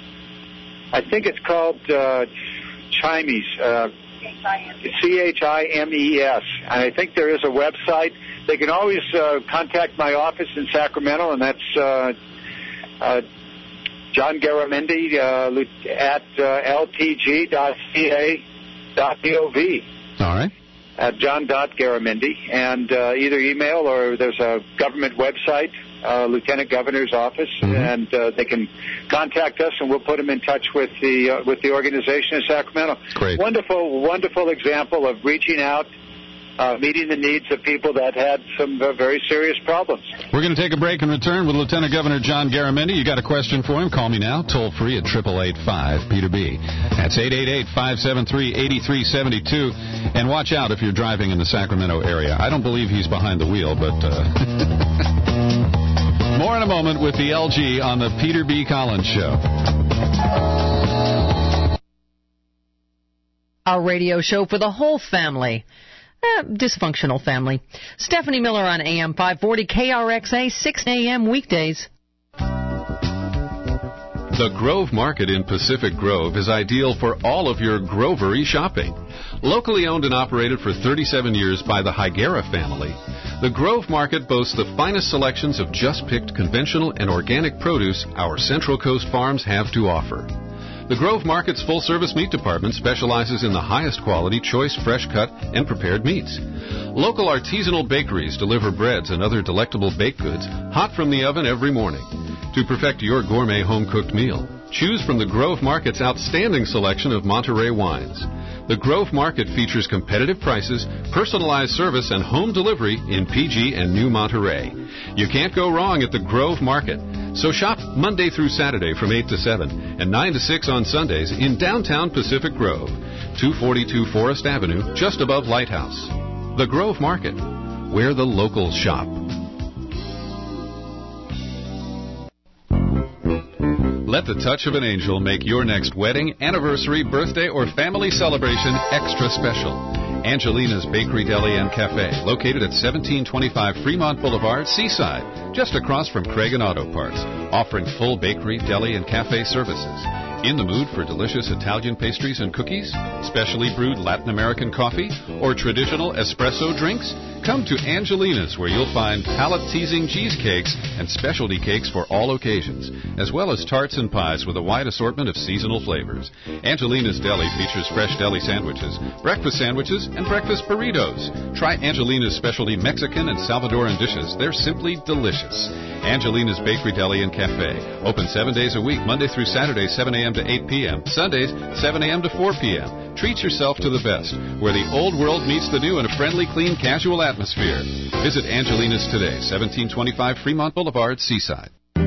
I think it's called uh, Chimes. Uh, C H I M E S. And I think there is a website. They can always uh, contact my office in Sacramento, and that's uh, uh, John Garamendi uh, at uh, L T G dot C A dot gov. All right. At John dot Garamendi. And uh, either email or there's a government website, uh, Lieutenant Governor's office, mm-hmm. and uh, they can contact us, and we'll put them in touch with the uh, with the organization in Sacramento. Great. Wonderful, wonderful example of reaching out, uh, meeting the needs of people that had some uh, very serious problems. We're going to take a break and return with Lieutenant Governor John Garamendi. You got a question for him? Call me now, toll free at eight eight eight five Peter B. That's eight eight eight, five seven three, eight three seven two. And watch out if you're driving in the Sacramento area. I don't believe he's behind the wheel, but... Uh More in a moment with the L G on the Peter B. Collins Show. Our radio show for the whole family. Eh, dysfunctional family. Stephanie Miller on A M five forty K R X A, six a.m. weekdays. The Grove Market in Pacific Grove is ideal for all of your grovery shopping. Locally owned and operated for thirty-seven years by the Higuera family, the Grove Market boasts the finest selections of just-picked conventional and organic produce our Central Coast farms have to offer. The Grove Market's full-service meat department specializes in the highest quality, choice, fresh-cut, and prepared meats. Local artisanal bakeries deliver breads and other delectable baked goods hot from the oven every morning. To perfect your gourmet home-cooked meal, choose from the Grove Market's outstanding selection of Monterey wines. The Grove Market features competitive prices, personalized service, and home delivery in P G and New Monterey. You can't go wrong at the Grove Market. So shop Monday through Saturday from eight to seven and nine to six on Sundays in downtown Pacific Grove, two forty-two Forest Avenue, just above Lighthouse. The Grove Market, where the locals shop. Let the touch of an angel make your next wedding, anniversary, birthday, or family celebration extra special. Angelina's Bakery, Deli, and Cafe, located at seventeen twenty-five Fremont Boulevard, Seaside, just across from Craig and Auto Parts, offering full bakery, deli, and cafe services. In the mood for delicious Italian pastries and cookies, specially brewed Latin American coffee, or traditional espresso drinks? Come to Angelina's, where you'll find palate-teasing cheesecakes and specialty cakes for all occasions, as well as tarts and pies with a wide assortment of seasonal flavors. Angelina's Deli features fresh deli sandwiches, breakfast sandwiches, and breakfast burritos. Try Angelina's specialty Mexican and Salvadoran dishes. They're simply delicious. Angelina's Bakery, Deli, and Cafe. Open seven days a week, Monday through Saturday, seven a.m. to eight p.m., Sundays, seven a.m. to four p.m. Treat yourself to the best, where the old world meets the new in a friendly, clean, casual atmosphere. Visit Angelina's today, seventeen twenty-five Fremont Boulevard, Seaside.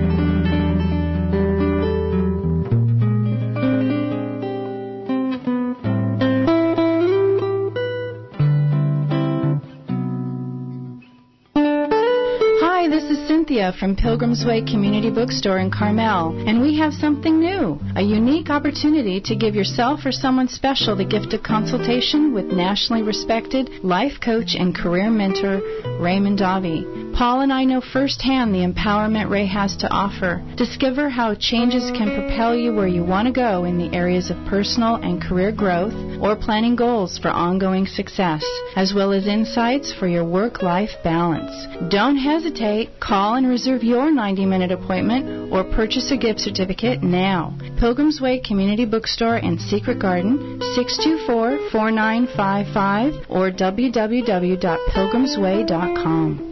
From Pilgrim's Way Community Bookstore in Carmel, and we have something new, a unique opportunity to give yourself or someone special the gift of consultation with nationally respected life coach and career mentor Raymond Davi. Paul and I know firsthand the empowerment Ray has to offer. Discover how changes can propel you where you want to go in the areas of personal and career growth or planning goals for ongoing success, as well as insights for your work-life balance. Don't hesitate. Call and reserve your ninety-minute appointment or purchase a gift certificate now. Pilgrim's Way Community Bookstore in Secret Garden, six two four, four nine five five or w w w dot pilgrims way dot com.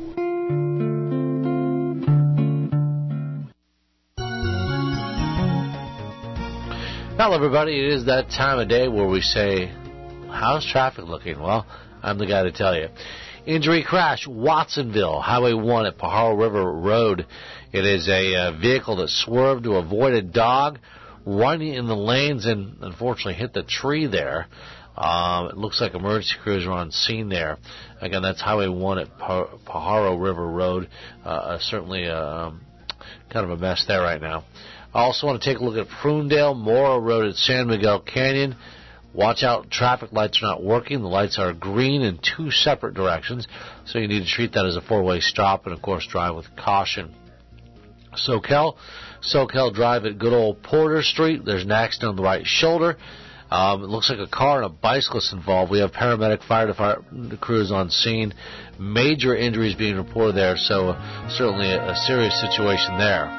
Well, everybody, it is that time of day where we say, how's traffic looking? Well, I'm the guy to tell you. Injury crash, Watsonville, Highway one at Pajaro River Road. It is a uh, vehicle that swerved to avoid a dog running in the lanes and unfortunately hit the tree there. Um, it looks like emergency crews are on scene there. Again, that's Highway one at pa- Pajaro River Road. Uh, uh, certainly uh, um, kind of a mess there right now. I also want to take a look at Prunedale, Morrow Road at San Miguel Canyon. Watch out, traffic lights are not working. The lights are green in two separate directions, so you need to treat that as a four-way stop and, of course, drive with caution. Soquel, Soquel Drive at good old Porter Street. There's an accident on the right shoulder. Um, it looks like a car and a bicyclist involved. We have paramedic fire department crews on scene. Major injuries being reported there, so uh, certainly a, a serious situation there.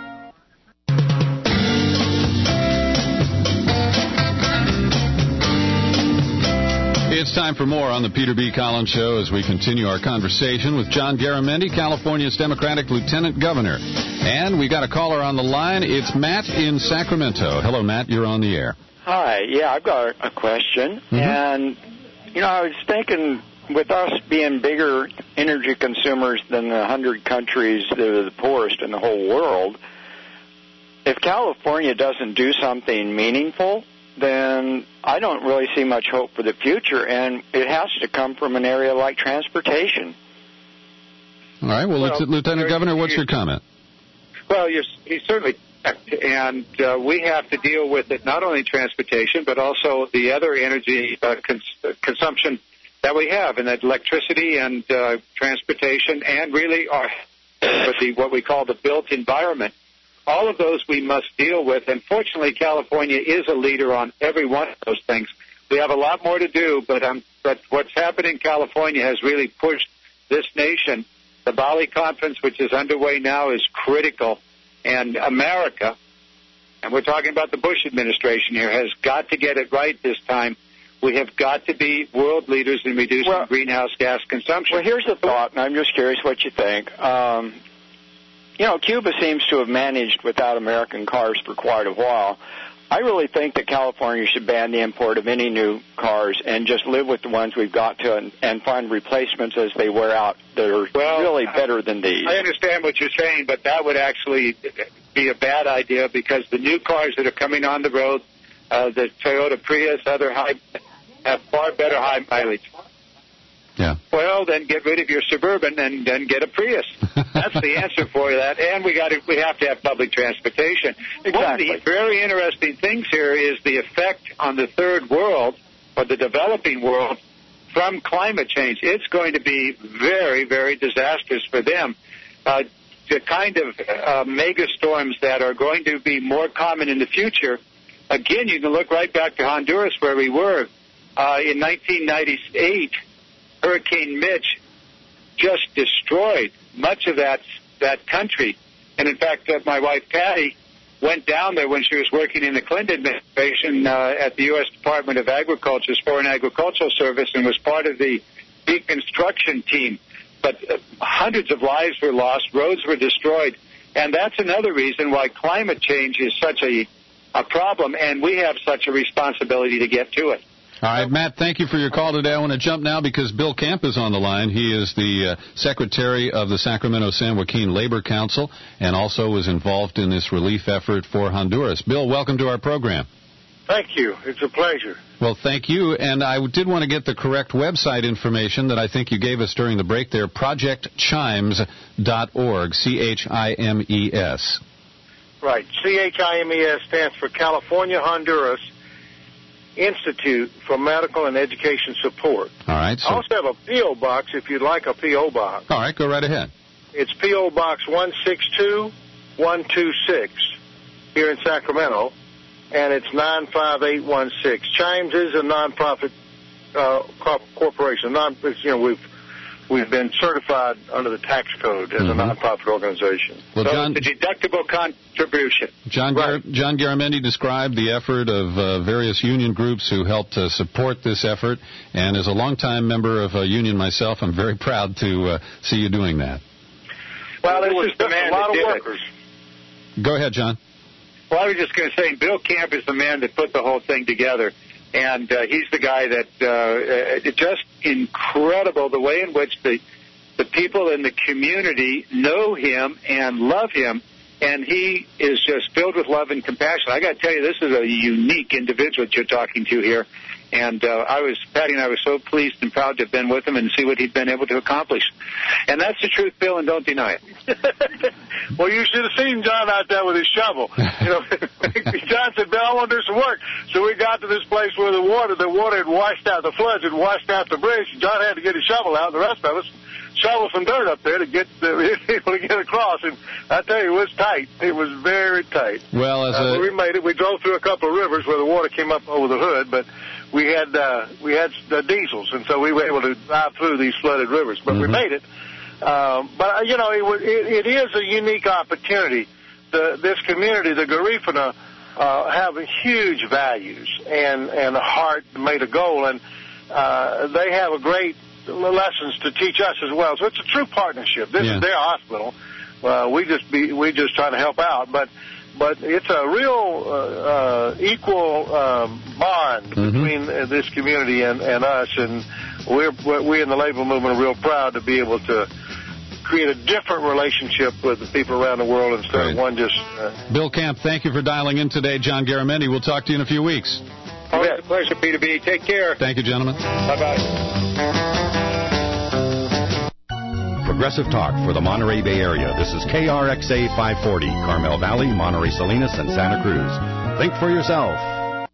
It's time for more on the Peter B. Collins Show as we continue our conversation with John Garamendi, California's Democratic Lieutenant Governor. And we got a caller on the line. It's Matt in Sacramento. Hello, Matt. You're on the air. Hi. Yeah, I've got a question. Mm-hmm. And, you know, I was thinking with us being bigger energy consumers than the one hundred countries that are the poorest in the whole world, if California doesn't do something meaningful, then I don't really see much hope for the future, and it has to come from an area like transportation. All right. Well, well Lieutenant Governor, what's your comment? Well, you're, he's certainly correct, and uh, we have to deal with it, not only transportation, but also the other energy uh, cons- consumption that we have, and that electricity and uh, transportation, and really our, the, what we call the built environment. All of those we must deal with, and fortunately California is a leader on every one of those things. We have a lot more to do, but, um, but what's happened in California has really pushed this nation. The Bali Conference, which is underway now, is critical, and America, and we're talking about the Bush administration here, has got to get it right this time. We have got to be world leaders in reducing well, greenhouse gas consumption. Well, here's the thought, and I'm just curious what you think. Um, You know, Cuba seems to have managed without American cars for quite a while. I really think that California should ban the import of any new cars and just live with the ones we've got to and, and find replacements as they wear out that are well, really better than these. I understand what you're saying, but that would actually be a bad idea because the new cars that are coming on the road, uh, the Toyota Prius, other high, have far better high mileage. Yeah. Well, then get rid of your Suburban and then get a Prius. That's the answer for that. And we got to, we have to have public transportation. Exactly. One of the very interesting things here is the effect on the third world or the developing world from climate change. It's going to be very, very disastrous for them. Uh, the kind of uh, mega storms that are going to be more common in the future. Again, you can look right back to Honduras where we were uh, in nineteen ninety-eight. Hurricane Mitch just destroyed much of that that country. And, in fact, uh, my wife, Patty, went down there when she was working in the Clinton administration uh, at the U S Department of Agriculture's Foreign Agricultural Service and was part of the reconstruction team. But uh, hundreds of lives were lost, roads were destroyed. And that's another reason why climate change is such a, a problem, and we have such a responsibility to get to it. All right, Matt, thank you for your call today. I want to jump now because Bill Camp is on the line. He is the uh, secretary of the Sacramento-San Joaquin Labor Council and also was involved in this relief effort for Honduras. Bill, welcome to our program. Thank you. It's a pleasure. Well, thank you. And I did want to get the correct website information that I think you gave us during the break there, project chimes dot org, C H I M E S. Right. C H I M E S stands for California, Honduras Institute for Medical and Education Support. All right. So I also have a P O box if you'd like a P O box. All right, go right ahead. It's P O Box one six two one two six here in Sacramento, and it's nine five eight one six. Chimes is a nonprofit uh, corporation. Non, you know, we've we've been certified under the tax code as mm-hmm. a nonprofit organization. Well, so John, it's a deductible contribution. John, right. Gar- John Garamendi described the effort of uh, various union groups who helped uh, support this effort, and as a longtime member of a union myself, I'm very proud to uh, see you doing that. Well, this is the man that did workers. it. Go ahead, John. Well, I was just going to say, Bill Camp is the man that put the whole thing together. And uh, he's the guy that uh, uh, just incredible the way in which the the people in the community know him and love him, and he is just filled with love and compassion. I got to tell you, this is a unique individual that you're talking to here. And uh, I was, Patty and I were so pleased and proud to have been with him and see what he'd been able to accomplish. And that's the truth, Bill, and don't deny it. Well, you should have seen John out there with his shovel. You know, John said, Bill, I want to do some work. So we got to this place where the water, the water had washed out, the floods had washed out the bridge. John had to get his shovel out, and the rest of us shovel some dirt up there to get the, able to get across. And I tell you, it was tight. It was very tight. Well, as uh, a... we made it. We drove through a couple of rivers where the water came up over the hood, but we had uh, we had uh, diesels, and so we were able to drive through these flooded rivers. But mm-hmm. we made it. Um, but, you know, it, it, it is a unique opportunity. The, this community, the Garifuna, uh, have huge values and, and a heart made a goal, and uh, they have a great lessons to teach us as well. So it's a true partnership. This yeah. is their hospital. Uh, we just be we just try to help out, but but it's a real uh, uh, equal um, bond mm-hmm. between uh, this community and, and us, and we're we in the labor movement are real proud to be able to create a different relationship with the people around the world instead right. of one just... Uh, Bill Camp, thank you for dialing in today. John Garamendi, we'll talk to you in a few weeks. Always a pleasure, Peter B. Take care. Thank you, gentlemen. Bye-bye. Progressive Talk for the Monterey Bay Area. This is K R X A five forty, Carmel Valley, Monterey Salinas, and Santa Cruz. Think for yourself.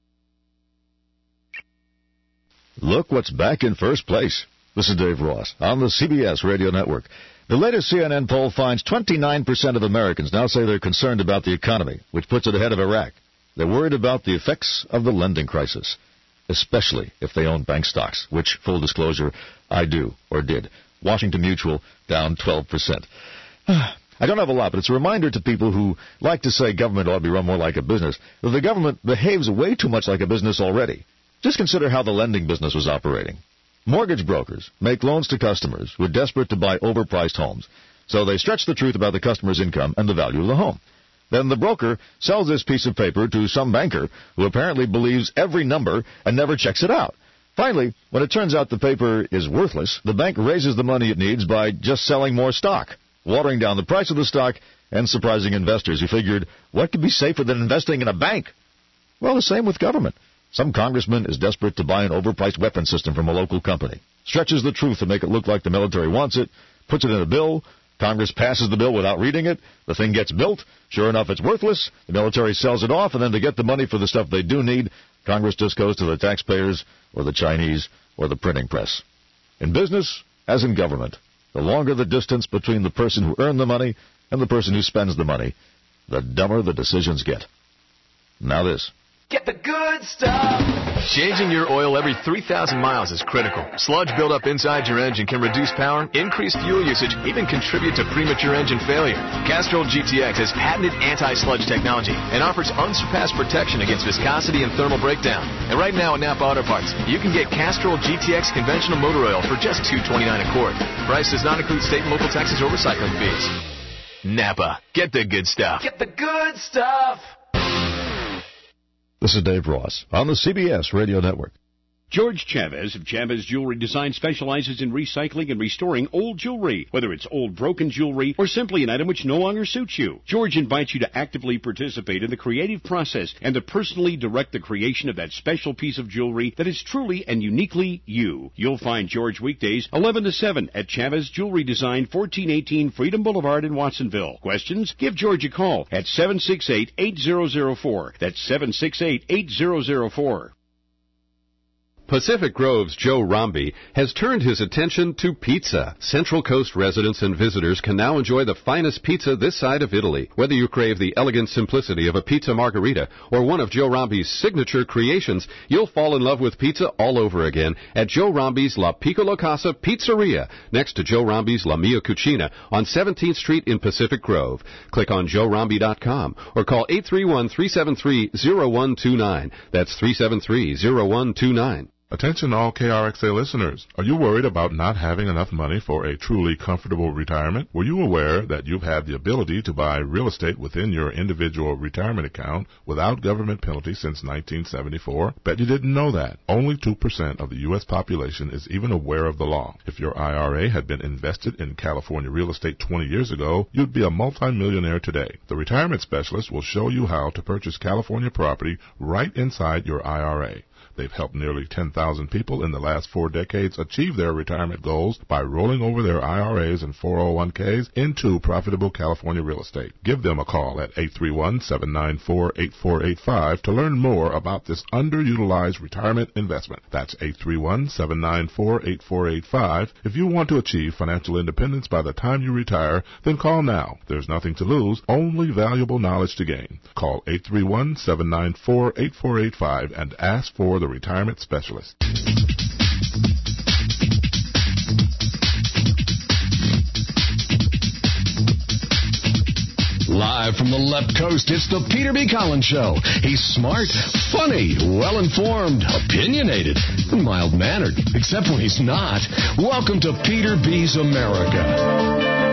Look what's back in first place. This is Dave Ross on the C B S Radio Network. The latest C N N poll finds twenty-nine percent of Americans now say they're concerned about the economy, which puts it ahead of Iraq. They're worried about the effects of the lending crisis, especially if they own bank stocks, which, full disclosure, I do or did. Washington Mutual down twelve percent. I don't have a lot, but it's a reminder to people who like to say government ought to be run more like a business that the government behaves way too much like a business already. Just consider how the lending business was operating. Mortgage brokers make loans to customers who are desperate to buy overpriced homes, so they stretch the truth about the customer's income and the value of the home. Then the broker sells this piece of paper to some banker who apparently believes every number and never checks it out. Finally, when it turns out the paper is worthless, the bank raises the money it needs by just selling more stock, watering down the price of the stock and surprising investors who figured, what could be safer than investing in a bank? Well, the same with government. Some congressman is desperate to buy an overpriced weapon system from a local company, stretches the truth to make it look like the military wants it, puts it in a bill. Congress passes the bill without reading it. The thing gets built. Sure enough, it's worthless. The military sells it off, and then to get the money for the stuff they do need, Congress just goes to the taxpayers or the Chinese or the printing press. In business, as in government, the longer the distance between the person who earned the money and the person who spends the money, the dumber the decisions get. Now this. Get the good stuff. Changing your oil every three thousand miles is critical. Sludge buildup inside your engine can reduce power, increase fuel usage, even contribute to premature engine failure. Castrol G T X has patented anti-sludge technology and offers unsurpassed protection against viscosity and thermal breakdown. And right now at Napa Auto Parts, you can get Castrol G T X conventional motor oil for just two dollars and twenty-nine cents a quart. Price does not include state and local taxes or recycling fees. Napa. Get the good stuff. Get the good stuff. This is Dave Ross on the C B S Radio Network. George Chavez of Chavez Jewelry Design specializes in recycling and restoring old jewelry, whether it's old broken jewelry or simply an item which no longer suits you. George invites you to actively participate in the creative process and to personally direct the creation of that special piece of jewelry that is truly and uniquely you. You'll find George weekdays eleven to seven at Chavez Jewelry Design, fourteen eighteen Freedom Boulevard in Watsonville. Questions? Give George a call at seven six eight, eight zero zero four. That's seven six eight, eight zero zero four. Pacific Grove's Joe Romby has turned his attention to pizza. Central Coast residents and visitors can now enjoy the finest pizza this side of Italy. Whether you crave the elegant simplicity of a pizza margherita or one of Joe Romby's signature creations, you'll fall in love with pizza all over again at Joe Romby's La Piccola Casa Pizzeria, next to Joe Romby's La Mia Cucina on seventeenth Street in Pacific Grove. Click on joe romby dot com or call eight three one, three seven three, zero one two nine. That's three seven three, zero one two nine. Attention all K R X A listeners. Are you worried about not having enough money for a truly comfortable retirement? Were you aware that you've had the ability to buy real estate within your individual retirement account without government penalty since nineteen seventy-four? Bet you didn't know that. Only two percent of the U S population is even aware of the law. If your I R A had been invested in California real estate twenty years ago, you'd be a multimillionaire today. The retirement specialist will show you how to purchase California property right inside your I R A. They've helped nearly ten thousand people in the last four decades achieve their retirement goals by rolling over their I R As and four oh one k's into profitable California real estate. Give them a call at eight three one, seven nine four, eight four eight five to learn more about this underutilized retirement investment. That's eight three one, seven nine four, eight four eight five. If you want to achieve financial independence by the time you retire, then call now. There's nothing to lose, only valuable knowledge to gain. Call eight three one, seven nine four, eight four eight five and ask for the retirement specialist. Live from the left coast, it's the Peter B. Collins Show. He's smart, funny, well-informed, opinionated, and mild-mannered, except when he's not. Welcome to Peter B's America.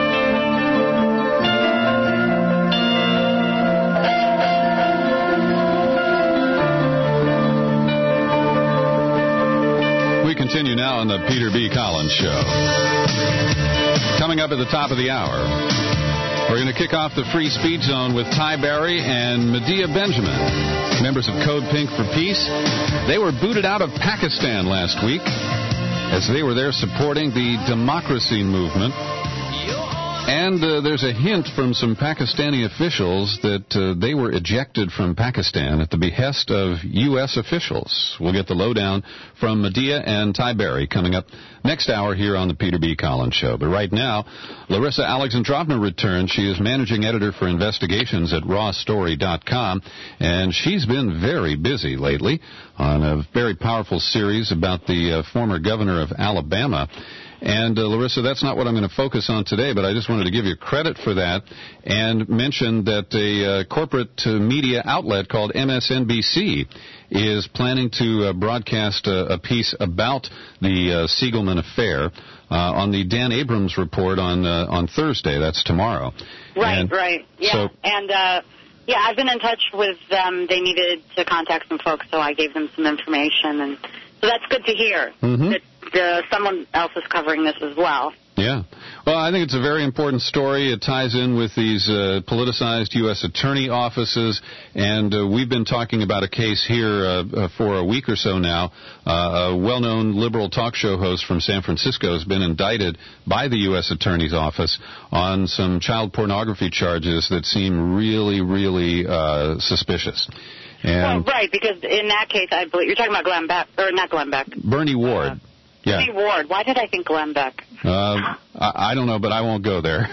Continue now on the Peter B. Collins Show. Coming up at the top of the hour, we're going to kick off the Free Speech Zone with Ty Barry and Medea Benjamin, members of Code Pink for Peace. They were booted out of Pakistan last week as they were there supporting the democracy movement. And uh, there's a hint from some Pakistani officials that uh, they were ejected from Pakistan at the behest of U S officials. We'll get the lowdown from Medea and Ty Barry coming up next hour here on the Peter B. Collins Show. But right now, Larissa Alexandrovna returns. She is managing editor for investigations at raw story dot com, and she's been very busy lately on a very powerful series about the uh, former governor of Alabama. And, uh, Larissa, that's not what I'm going to focus on today, but I just wanted to give you credit for that and mention that a uh, corporate uh, media outlet called M S N B C is planning to uh, broadcast a, a piece about the uh, Siegelman affair uh, on the Dan Abrams report on uh, on Thursday. That's tomorrow. Right, and right. Yeah, so, and... Uh, Yeah, I've been in touch with them. They needed to contact some folks, so I gave them some information. And so that's good to hear mm-hmm. that uh, someone else is covering this as well. Yeah. Well, I think it's a very important story. It ties in with these uh, politicized U S attorney offices, and uh, we've been talking about a case here uh, uh, for a week or so now. Uh, a well-known liberal talk show host from San Francisco has been indicted by the U S attorney's office on some child pornography charges that seem really, really uh, suspicious. And well, right, because in that case, I believe you're talking about Glenn Beck, or not Glenn Beck. Bernie Ward. Uh, Yeah. Bernie Ward. Why did I think Glenn Beck? Uh, I, I don't know, but I won't go there.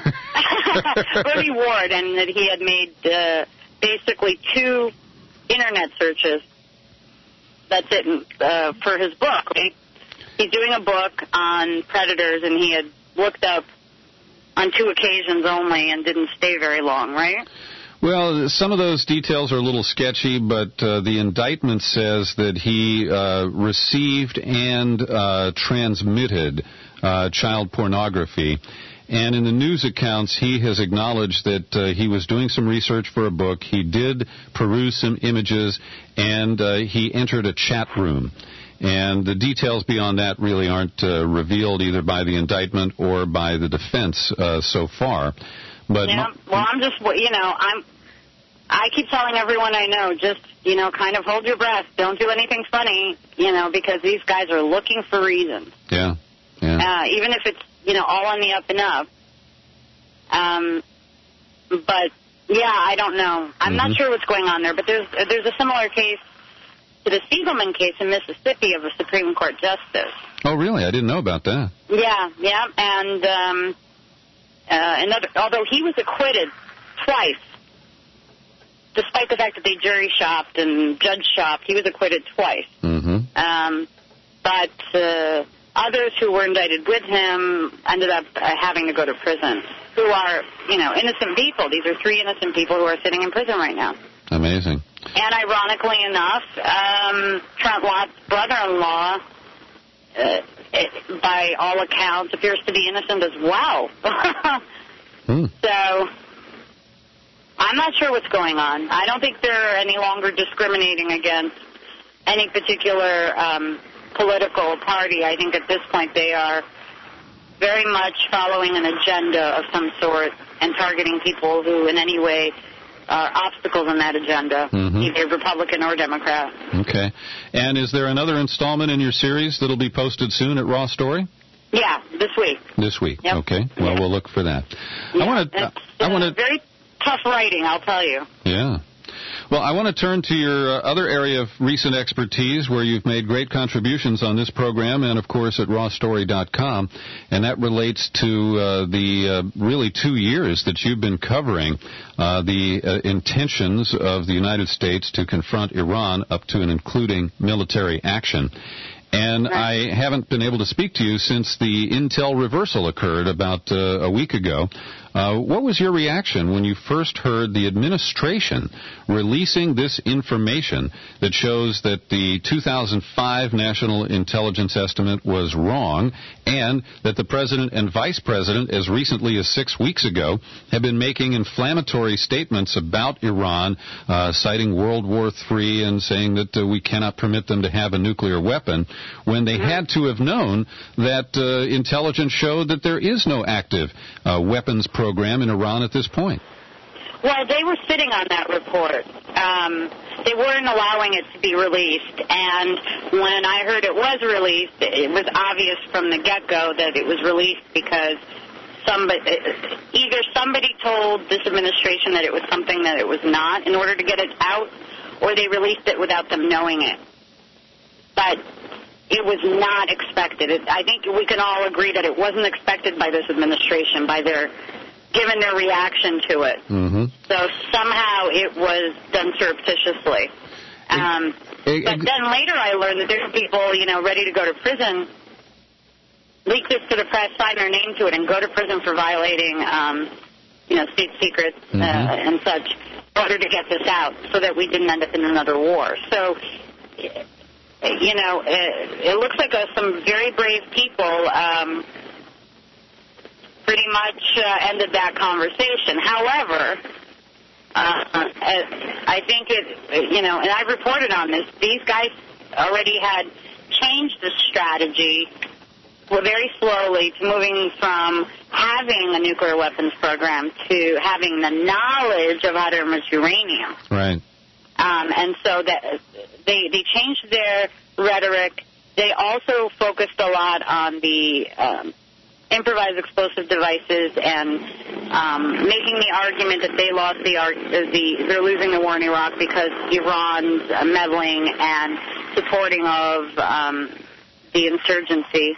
Bernie Ward, and that he had made uh, basically two Internet searches. That's it uh, for his book. Right? He's doing a book on predators, and he had looked up on two occasions only and didn't stay very long, right? Well, some of those details are a little sketchy, but uh, the indictment says that he uh, received and uh, transmitted uh, child pornography. And in the news accounts, he has acknowledged that uh, he was doing some research for a book. He did peruse some images, and uh, he entered a chat room. And the details beyond that really aren't uh, revealed either by the indictment or by the defense uh, so far. But yeah, well, I'm just, you know, I'm, I keep telling everyone I know, just, you know, kind of hold your breath. Don't do anything funny, you know, because these guys are looking for reasons. Yeah, yeah. Uh, even if it's, you know, all on the up and up. Um, but, yeah, I don't know. I'm mm-hmm. not sure what's going on there, but there's there's a similar case to the Siegelman case in Mississippi of a Supreme Court justice. Oh, really? I didn't know about that. Yeah, yeah, and... Um, Uh, another, although he was acquitted twice, despite the fact that they jury shopped and judge shopped, he was acquitted twice. Mm-hmm. Um, but uh, others who were indicted with him ended up uh, having to go to prison, who are, you know, innocent people. These are three innocent people who are sitting in prison right now. Amazing. And ironically enough, um, Trent Lott's brother-in-law, uh, it, by all accounts, appears to be innocent as well. hmm. So, I'm not sure what's going on. I don't think they're any longer discriminating against any particular um, political party. I think at this point they are very much following an agenda of some sort and targeting people who in any way are obstacles in that agenda, mm-hmm. either Republican or Democrat. Okay. And is there another installment in your series that'll be posted soon at Raw Story? Yeah, this week. This week. Yep. Okay. Well, we'll look for that. Yeah, I want to. Uh, I want to. Very tough writing, I'll tell you. Yeah. Well, I want to turn to your uh, other area of recent expertise where you've made great contributions on this program and, of course, at raw story dot com, and that relates to uh, the uh, really two years that you've been covering uh, the uh, intentions of the United States to confront Iran up to and including military action. And I haven't been able to speak to you since the intel reversal occurred about uh, a week ago. Uh, what was your reaction when you first heard the administration releasing this information that shows that the two thousand five national intelligence estimate was wrong and that the president and vice president, as recently as six weeks ago, have been making inflammatory statements about Iran, uh, citing World War Three and saying that uh, we cannot permit them to have a nuclear weapon, when they had to have known that uh, intelligence showed that there is no active uh, weapons program in Iran at this point? Well, they were sitting on that report. Um, they weren't allowing it to be released, and when I heard it was released, it was obvious from the get-go that it was released because somebody, either somebody told this administration that it was something that it was not in order to get it out, or they released it without them knowing it. But it was not expected. It, I think we can all agree that it wasn't expected by this administration, by their, given their reaction to it. Mm-hmm. So somehow it was done surreptitiously. Um, it, it, but then later I learned that there were people, you know, ready to go to prison leak this to the press, sign their name to it, and go to prison for violating, um, you know, state secrets uh, mm-hmm. and such, in order to get this out, so that we didn't end up in another war. So, you know, it, it looks like uh, some very brave people um, pretty much uh, ended that conversation. However, uh, I think it, you know, and I reported on this, these guys already had changed the strategy very slowly to moving from having a nuclear weapons program to having the knowledge of how to enrich uranium. Right. Um, and so that they they changed their rhetoric. They also focused a lot on the um, improvised explosive devices and um, making the argument that they lost the, the they're losing the war in Iraq because Iran's meddling and supporting of um, the insurgency.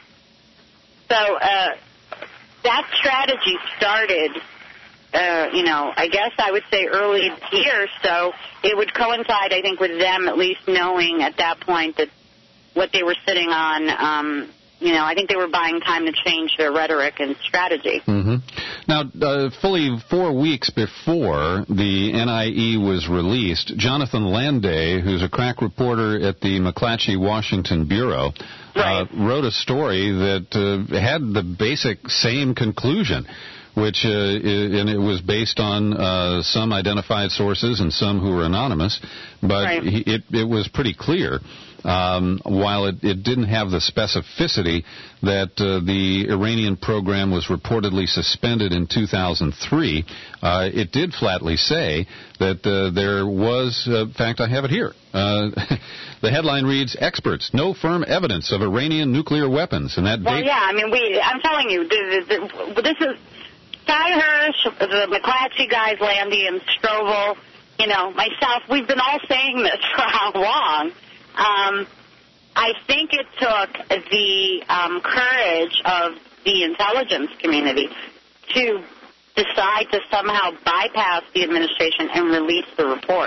So uh, that strategy started, uh, you know, I guess I would say early here, so it would coincide, I think, with them at least knowing at that point that what they were sitting on, um, you know, I think they were buying time to change their rhetoric and strategy. Mm-hmm. Now, uh, fully four weeks before the N I E was released, Jonathan Landay, who's a crack reporter at the McClatchy Washington Bureau, right. uh, wrote a story that uh, had the basic same conclusion, which uh, and it was based on uh, some identified sources and some who were anonymous, but right. he, it, it was pretty clear. Um, while it, it didn't have the specificity that uh, the Iranian program was reportedly suspended in two thousand three, uh, it did flatly say that uh, there was, uh, in fact, I have it here. Uh, the headline reads, "Experts, no firm evidence of Iranian nuclear weapons." And that well, date- yeah, I mean, we. I'm telling you, the, the, the, this is Guy Hirsch, the McClatchy guys, Landy and Strovel, you know, myself. We've been all saying this for how long? Um, I think it took the um, courage of the intelligence community to decide to somehow bypass the administration and release the report,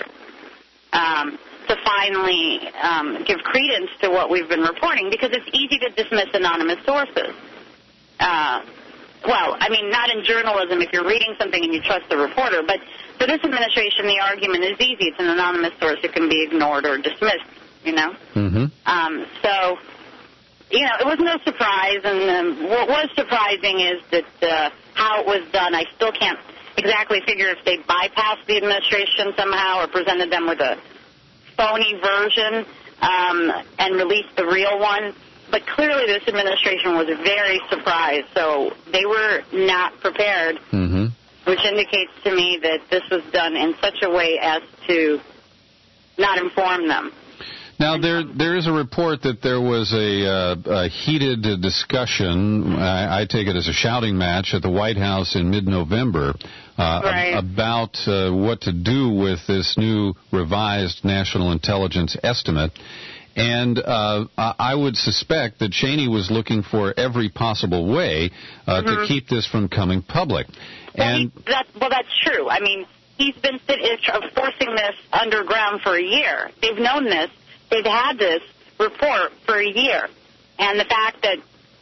um, to finally um, give credence to what we've been reporting, because it's easy to dismiss anonymous sources. Uh, well, I mean, not in journalism if you're reading something and you trust the reporter, but for this administration, the argument is easy. It's an anonymous source. It can be ignored or dismissed. You know, mm-hmm. um, so you know it was no surprise, and um, what was surprising is that uh, how it was done. I still can't exactly figure if they bypassed the administration somehow or presented them with a phony version um, and released the real one. But clearly, this administration was very surprised, so they were not prepared, mm-hmm. which indicates to me that this was done in such a way as to not inform them. Now, there there is a report that there was a, uh, a heated discussion, I, I take it as a shouting match, at the White House in mid-November uh, right. ab- about uh, what to do with this new revised national intelligence estimate. And uh, I would suspect that Cheney was looking for every possible way uh, mm-hmm. to keep this from coming public. Well, and he, that, well, that's true. I mean, he's been sit- forcing this underground for a year. They've known this. They've had this report for a year, and the fact that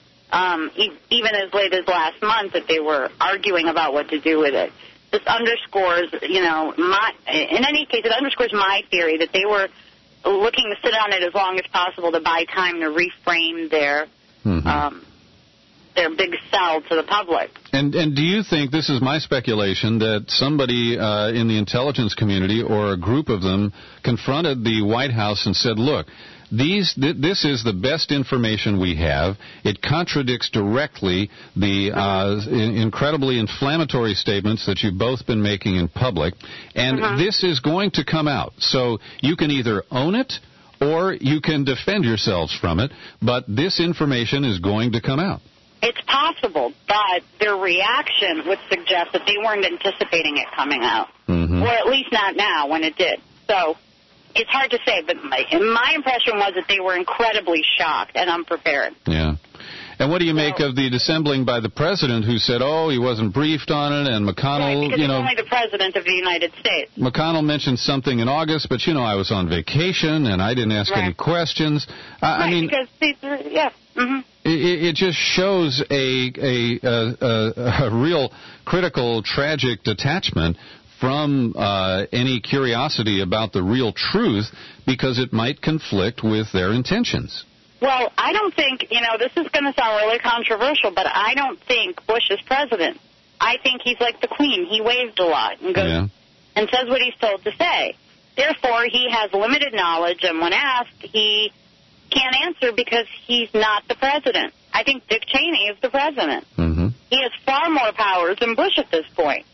um, e- even as late as last month that they were arguing about what to do with it, this underscores, you know, my, in any case, it underscores my theory that they were looking to sit on it as long as possible to buy time to reframe their mm-hmm. um, their big sell to the public. And and do you think, this is my speculation, that somebody uh, in the intelligence community or a group of them confronted the White House and said, look, these th- this is the best information we have. It contradicts directly the uh, in- incredibly inflammatory statements that you've both been making in public, and uh-huh. this is going to come out. So you can either own it or you can defend yourselves from it, but this information is going to come out. It's possible, but their reaction would suggest that they weren't anticipating it coming out, mm-hmm. or at least not now when it did. So it's hard to say, but my, my impression was that they were incredibly shocked and unprepared. Yeah. And what do you so, make of the dissembling by the president, who said, oh, he wasn't briefed on it, and McConnell, right, because you know, he's only the president of the United States. McConnell mentioned something in August, but, you know, I was on vacation, and I didn't ask right. any questions. I, right, I mean, because these, yeah. Mm-hmm. It, it just shows a, a, a, a real critical, tragic detachment from uh, any curiosity about the real truth because it might conflict with their intentions. Well, I don't think, you know, this is going to sound really controversial, but I don't think Bush is president. I think he's like the Queen. He waved a lot and goes Yeah. and says what he's told to say. Therefore, he has limited knowledge, and when asked, he can't answer because he's not the president. I think Dick Cheney is the president. Mm-hmm. He has far more powers than Bush at this point.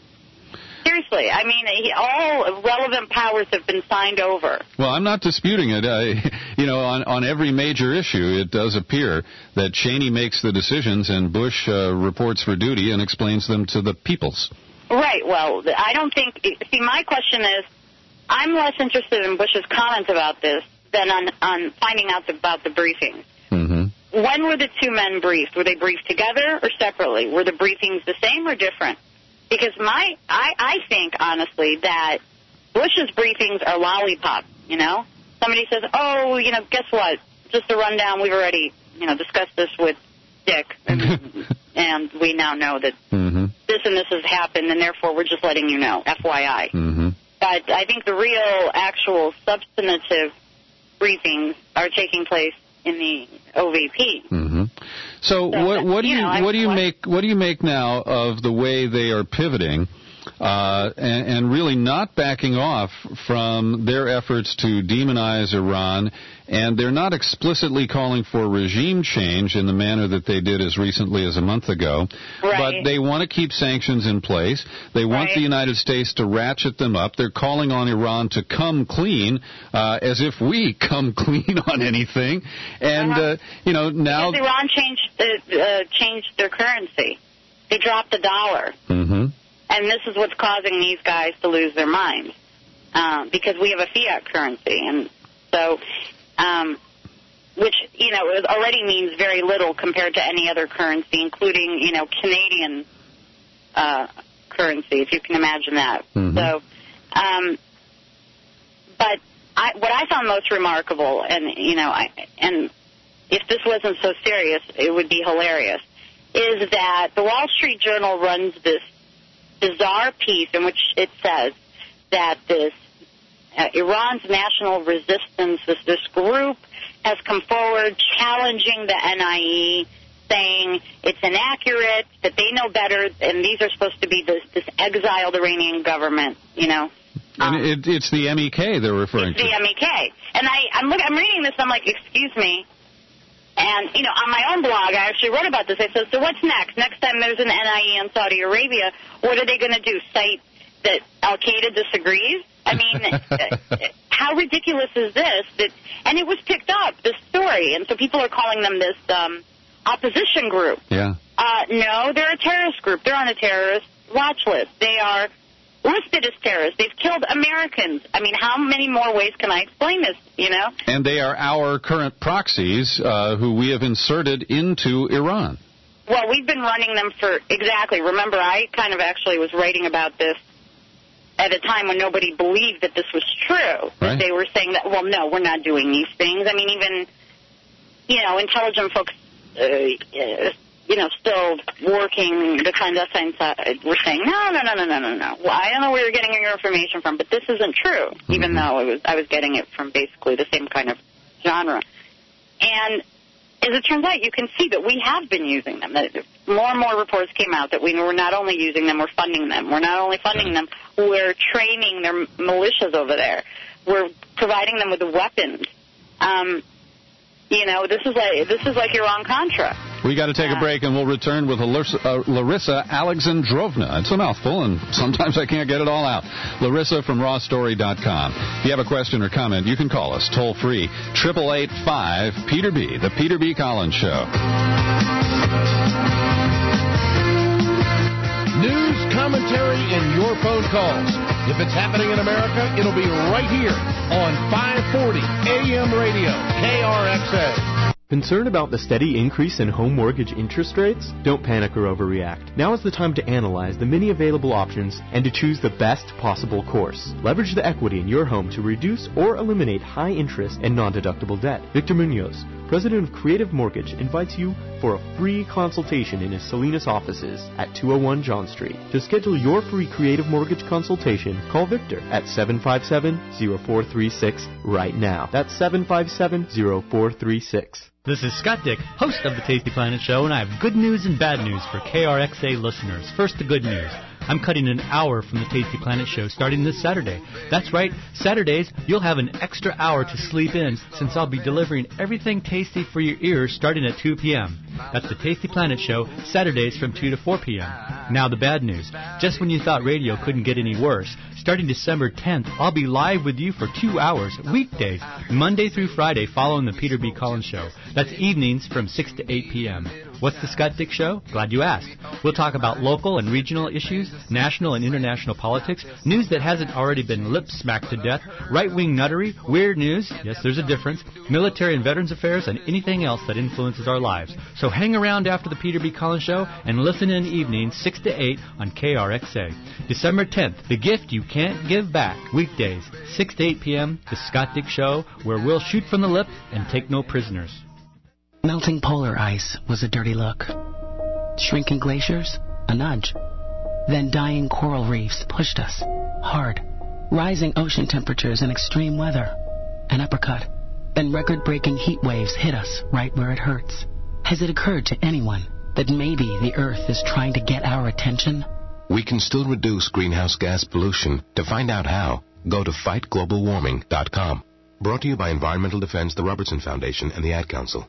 Seriously, I mean, he, all relevant powers have been signed over. Well, I'm not disputing it. I, you know, on, on every major issue, it does appear that Cheney makes the decisions and Bush uh, reports for duty and explains them to the peoples. Right. Well, I don't think. See, my question is, I'm less interested in Bush's comments about this than on, on finding out about the briefings. Mm-hmm. When were the two men briefed? Were they briefed together or separately? Were the briefings the same or different? Because my, I, I think, honestly, that Bush's briefings are lollipop, you know? Somebody says, oh, you know, guess what? Just a rundown. We've already, you know, discussed this with Dick, and, and we now know that mm-hmm. this and this has happened, and therefore we're just letting you know, F Y I. Mm-hmm. But I think the real, actual, substantive briefings are taking place in the O V P. Mm-hmm. So, So, what, what do you you know, what do you what- make what do you make now of the way they are pivoting uh, and, and really not backing off from their efforts to demonize Iran, and they're not explicitly calling for regime change in the manner that they did as recently as a month ago, Right. but they want to keep sanctions in place. They want Right. the United States to ratchet them up. They're calling on Iran to come clean, uh, as if we come clean on anything. And Uh-huh. uh, you know now. Because Iran changed, the, uh, changed their currency. They dropped the dollar. Mm-hmm. And this is what's causing these guys to lose their minds, um, because we have a fiat currency, and so, um, which you know it already means very little compared to any other currency, including you know Canadian uh, currency, if you can imagine that. Mm-hmm. So, um, but I, what I found most remarkable, and you know, I, and if this wasn't so serious, it would be hilarious, is that the Wall Street Journal runs this bizarre piece in which it says that this uh, Iran's national resistance, this, this group, has come forward challenging the N I E, saying it's inaccurate, that they know better, and these are supposed to be this, this exiled Iranian government, you know. Um, And it, it's the M E K they're referring it's to. the M E K. And I, I'm, look, I'm reading this, I'm like, excuse me. And, you know, on my own blog, I actually wrote about this. I said, so what's next? Next time there's an N I E in Saudi Arabia, what are they going to do, cite that Al-Qaeda disagrees? I mean, how ridiculous is this? That, and it was picked up, this story, and so people are calling them this um, opposition group. Yeah. Uh, no, they're a terrorist group. They're on a terrorist watch list. They are listed as terrorists. They've killed Americans. I mean, how many more ways can I explain this, you know? And they are our current proxies uh, who we have inserted into Iran. Well, we've been running them for, exactly. Remember, I kind of actually was writing about this at a time when nobody believed that this was true. Right. They were saying that, well, no, we're not doing these things. I mean, even, you know, intelligent folks, uh, uh, you know, still working the clandestine side were saying, no, no, no, no, no, no, no. Well, I don't know where you're getting your information from, but this isn't true, mm-hmm. even though it was, I was getting it from basically the same kind of genre. And as it turns out, you can see that we have been using them. That more and more reports came out that we were not only using them, we're funding them. We're not only funding them, we're training their militias over there. We're providing them with the weapons. Um, you know, this is like this is like Iran-Contra. We got to take yeah. a break, and we'll return with Larissa, uh, Larissa Alexandrovna. It's a mouthful, and sometimes I can't get it all out. Larissa from raw story dot com. If you have a question or comment, you can call us toll free, eight eight eight five Peter B. The Peter B. Collins Show. News, commentary, and your phone calls. If it's happening in America, it'll be right here on five forty A M radio, K R X A. Concerned about the steady increase in home mortgage interest rates? Don't panic or overreact. Now is the time to analyze the many available options and to choose the best possible course. Leverage the equity in your home to reduce or eliminate high interest and non-deductible debt. Victor Munoz, president of Creative Mortgage, invites you for a free consultation in his Salinas offices at two oh one John Street. To schedule your free Creative Mortgage consultation, call Victor at seven five seven, zero four three six right now. That's seven five seven, zero four three six. This is Scott Dick, host of the Tasty Planet Show, and I have good news and bad news for K R X A listeners. First, the good news. I'm cutting an hour from the Tasty Planet Show starting this Saturday. That's right, Saturdays, you'll have an extra hour to sleep in since I'll be delivering everything tasty for your ears starting at two p.m. That's the Tasty Planet Show, Saturdays from two to four p.m. Now the bad news. Just when you thought radio couldn't get any worse, starting December tenth, I'll be live with you for two hours, weekdays, Monday through Friday following the Peter B. Collins Show. That's evenings from six to eight p.m. What's the Scott Dick Show? Glad you asked. We'll talk about local and regional issues, national and international politics, news that hasn't already been lip-smacked to death, right-wing nuttery, weird news, yes, there's a difference, military and veterans affairs, and anything else that influences our lives. So hang around after the Peter B. Collins Show and listen in evenings six to eight on K R X A. December tenth, the gift you can't give back. Weekdays, six to eight p.m., the Scott Dick Show, where we'll shoot from the lip and take no prisoners. Melting polar ice was a dirty look. Shrinking glaciers, a nudge. Then dying coral reefs pushed us, hard. Rising ocean temperatures and extreme weather, an uppercut. Then record-breaking heat waves hit us right where it hurts. Has it occurred to anyone that maybe the Earth is trying to get our attention? We can still reduce greenhouse gas pollution. To find out how, go to fight global warming dot com. Brought to you by Environmental Defense, the Robertson Foundation, and the Ad Council.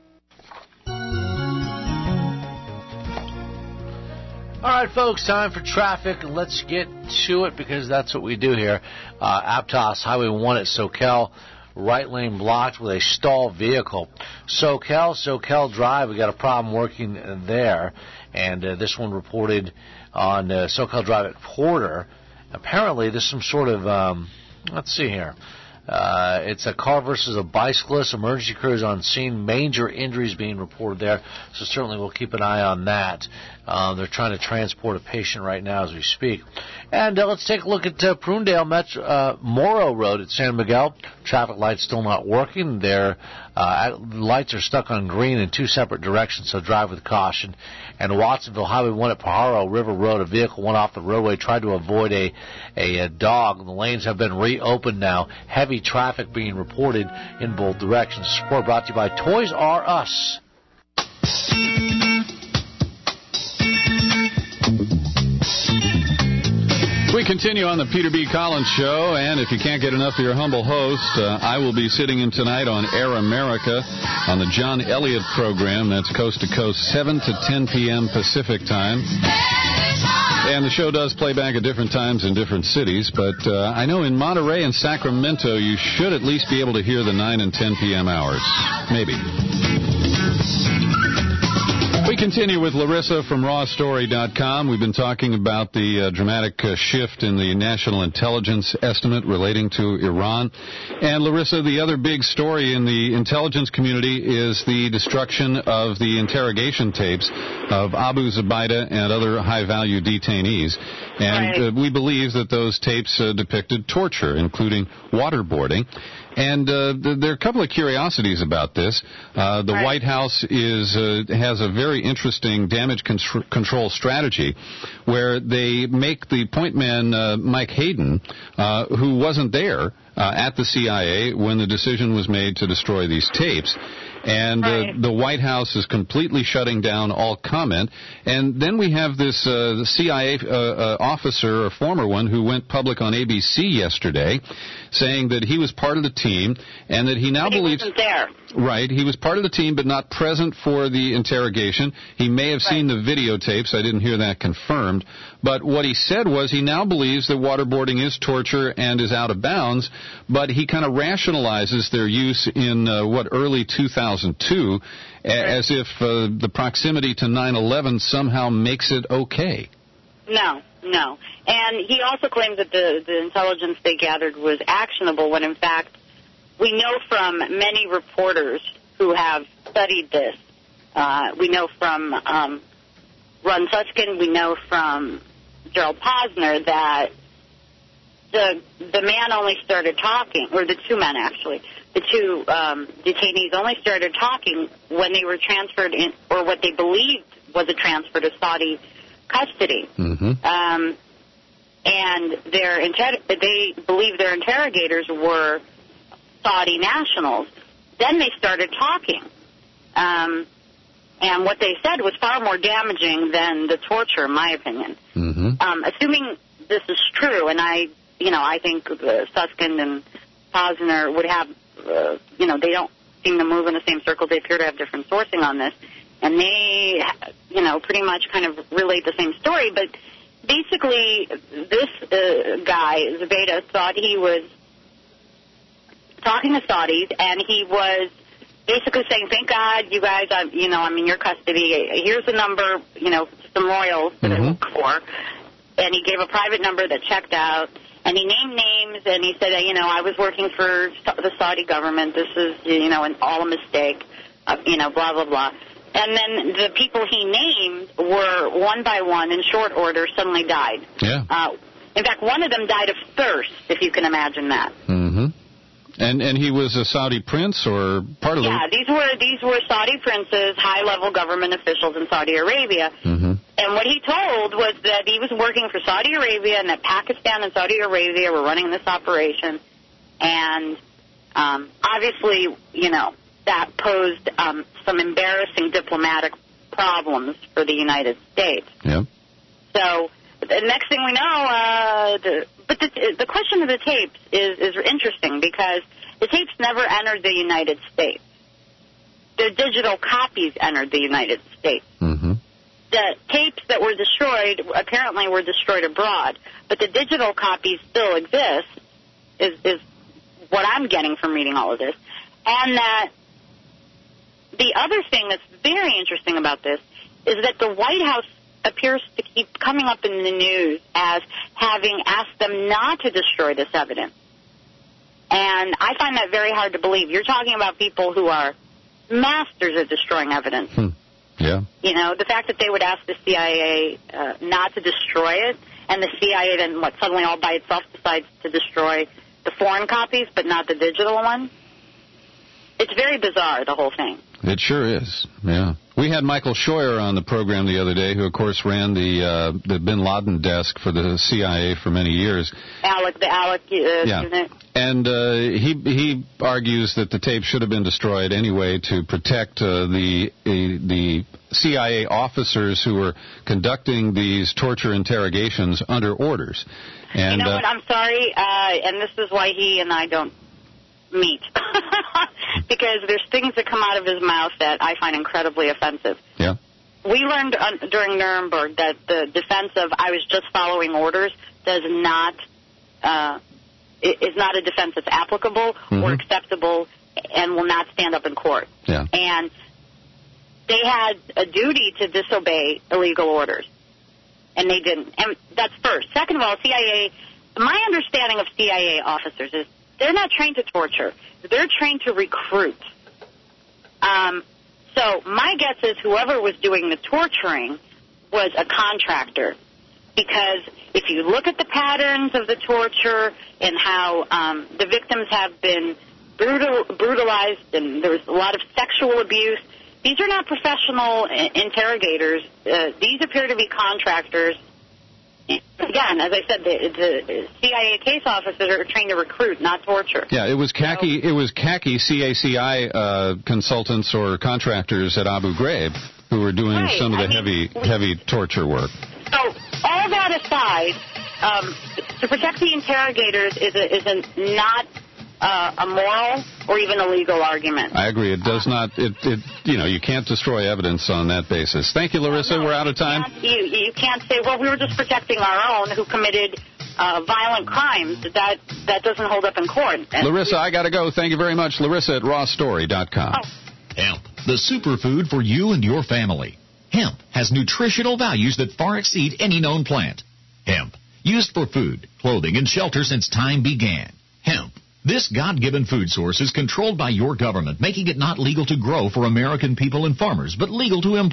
All right, folks, time for traffic. Let's get to it because that's what we do here. Uh, Aptos, Highway one at Soquel, right lane blocked with a stalled vehicle. Soquel, Soquel Drive, we got a problem working there. And uh, this one reported on uh, Soquel Drive at Porter. Apparently, there's some sort of, um, let's see here. Uh, it's a car versus a bicyclist. Emergency crews on scene. Major injuries being reported there. So certainly we'll keep an eye on that. Uh, they're trying to transport a patient right now as we speak. And uh, let's take a look at uh, Prunedale Metro, uh, Morrow Road at San Miguel. Traffic lights still not working. Their uh, lights are stuck on green in two separate directions, so drive with caution. And Watsonville Highway one at Pajaro River Road, a vehicle went off the roadway, tried to avoid a, a, a dog. The lanes have been reopened now. Heavy traffic being reported in both directions. Support brought to you by Toys R Us. We continue on the Peter B. Collins Show, and if you can't get enough of your humble host, uh, I will be sitting in tonight on Air America on the John Elliott program. That's coast to coast, seven to ten p.m. Pacific time. And the show does play back at different times in different cities, but uh, I know in Monterey and Sacramento you should at least be able to hear the nine and ten p.m. hours. Maybe. We continue with Larissa from raw story dot com. We've been talking about the uh, dramatic uh, shift in the national intelligence estimate relating to Iran. And Larissa, the other big story in the intelligence community is the destruction of the interrogation tapes of Abu Zubaydah and other high-value detainees. And right. uh, we believe that those tapes uh, depicted torture, including waterboarding. And uh, th- there are a couple of curiosities about this. Uh, the right. White House is uh, has a very interesting damage con- control strategy where they make the point man, uh, Mike Hayden, uh, who wasn't there uh, at the C I A when the decision was made to destroy these tapes. And right. uh, the White House is completely shutting down all comment. And then we have this uh, the C I A uh, uh, officer, a former one, who went public on A B C yesterday, saying that he was part of the team and that he now but he believes... wasn't there. Right. He was part of the team but not present for the interrogation. He may have right. seen the videotapes. I didn't hear that confirmed. But what he said was he now believes that waterboarding is torture and is out of bounds, but he kind of rationalizes their use in, uh, what, early two thousand two, as if uh, the proximity to nine eleven somehow makes it okay. No, no. And he also claims that the, the intelligence they gathered was actionable when, in fact, we know from many reporters who have studied this. Uh, we know from um, Ron Sutskin, we know from Gerald Posner that the the man only started talking, or the two men actually, the two um, detainees only started talking when they were transferred in, or what they believed was a transfer to Saudi custody. Mm-hmm. Um, and their inter- they believed their interrogators were Saudi nationals. Then they started talking. Um, and what they said was far more damaging than the torture, in my opinion. Mm-hmm. Um, assuming this is true, and I, you know, I think uh, Susskind and Posner would have, uh, you know, they don't seem to move in the same circles. They appear to have different sourcing on this. And they, you know, pretty much kind of relate the same story. But basically, this uh, guy, Zubaydah, thought he was talking to Saudis, and he was basically saying, thank God, you guys, I'm, you know, I'm in your custody. Here's the number, you know, some royals that I look for. And he gave a private number that checked out. And he named names, and he said, you know, I was working for the Saudi government. This is, you know, an, all a mistake, uh, you know, blah, blah, blah. And then the people he named were, one by one, in short order, suddenly died. Yeah. Uh, in fact, one of them died of thirst, if you can imagine that. Mm-hmm. And and he was a Saudi prince or part of the... Yeah, these were these were Saudi princes, high-level government officials in Saudi Arabia. Mm-hmm. And what he told was that he was working for Saudi Arabia and that Pakistan and Saudi Arabia were running this operation. And um, obviously, you know, that posed um, some embarrassing diplomatic problems for the United States. Yeah. So the next thing we know, uh, the, but the, the question of the tapes is, is interesting because the tapes never entered the United States. Their digital copies entered the United States. Mm-hmm. The tapes that were destroyed apparently were destroyed abroad, but the digital copies still exist, is, is what I'm getting from reading all of this. And that the other thing that's very interesting about this is that the White House appears to keep coming up in the news as having asked them not to destroy this evidence. And I find that very hard to believe. You're talking about people who are masters at destroying evidence. Hmm. Yeah. You know, the fact that they would ask the C I A uh, not to destroy it, and the C I A then, what, suddenly all by itself decides to destroy the foreign copies but not the digital one? It's very bizarre, the whole thing. It sure is, yeah. We had Michael Scheuer on the program the other day, who, of course, ran the uh, the Bin Laden desk for the C I A for many years. Alec, the Alec uh, yeah. unit. And uh, he he argues that the tape should have been destroyed anyway to protect uh, the uh, the C I A officers who were conducting these torture interrogations under orders. And, you know uh, what? I'm sorry, uh, and this is why he and I don't meet, because there's things that come out of his mouth that I find incredibly offensive. Yeah. We learned uh, during Nuremberg that the defense of I was just following orders does not uh, is not a defense that's applicable mm-hmm. or acceptable and will not stand up in court. Yeah. And they had a duty to disobey illegal orders, and they didn't. And that's first. Second of all, C I A, my understanding of C I A officers is they're not trained to torture. They're trained to recruit. Um, so my guess is whoever was doing the torturing was a contractor, because if you look at the patterns of the torture and how um, the victims have been brutal, brutalized and there was a lot of sexual abuse, these are not professional interrogators. Uh, these appear to be contractors. Again, as I said, the, the C I A case officers are trained to recruit, not torture. Yeah, it was khaki. So, it was khaki C A C I uh, consultants or contractors at Abu Ghraib who were doing right. some of the I heavy, mean, heavy torture work. So all that aside, um, to protect the interrogators is a, is a not uh, a moral or even a legal argument. I agree. It does not. It, it you know you can't destroy evidence on that basis. Thank you, Larissa. No, we're out of time. You, you can't say, well, we were just protecting our own who committed uh, violent crimes. That that doesn't hold up in court. And Larissa, I got to go. Thank you very much. Larissa at raw story dot com. Oh. Hemp, the superfood for you and your family. Hemp has nutritional values that far exceed any known plant. Hemp, used for food, clothing, and shelter since time began. Hemp. This God-given food source is controlled by your government, making it not legal to grow for American people and farmers, but legal to import.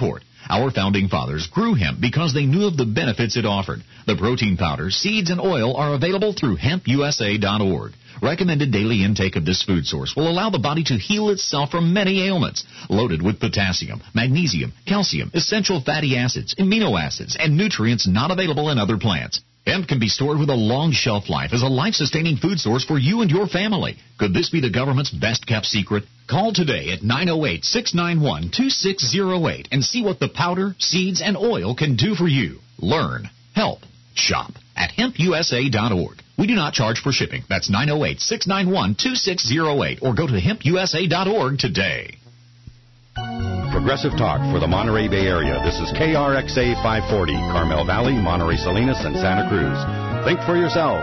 Our founding fathers grew hemp because they knew of the benefits it offered. The protein powder, seeds, and oil are available through hemp U S A dot org. Recommended daily intake of this food source will allow the body to heal itself from many ailments. Loaded with potassium, magnesium, calcium, essential fatty acids, amino acids, and nutrients not available in other plants. Hemp can be stored with a long shelf life as a life-sustaining food source for you and your family. Could this be the government's best-kept secret? Call today at nine oh eight, six nine one, two six oh eight and see what the powder, seeds, and oil can do for you. Learn, help, shop at hemp U S A dot org. We do not charge for shipping. That's nine oh eight, six nine one, two six oh eight or go to hemp U S A dot org today. Progressive Talk for the Monterey Bay Area. This is K R X A five forty, Carmel Valley, Monterey Salinas, and Santa Cruz. Think for yourself.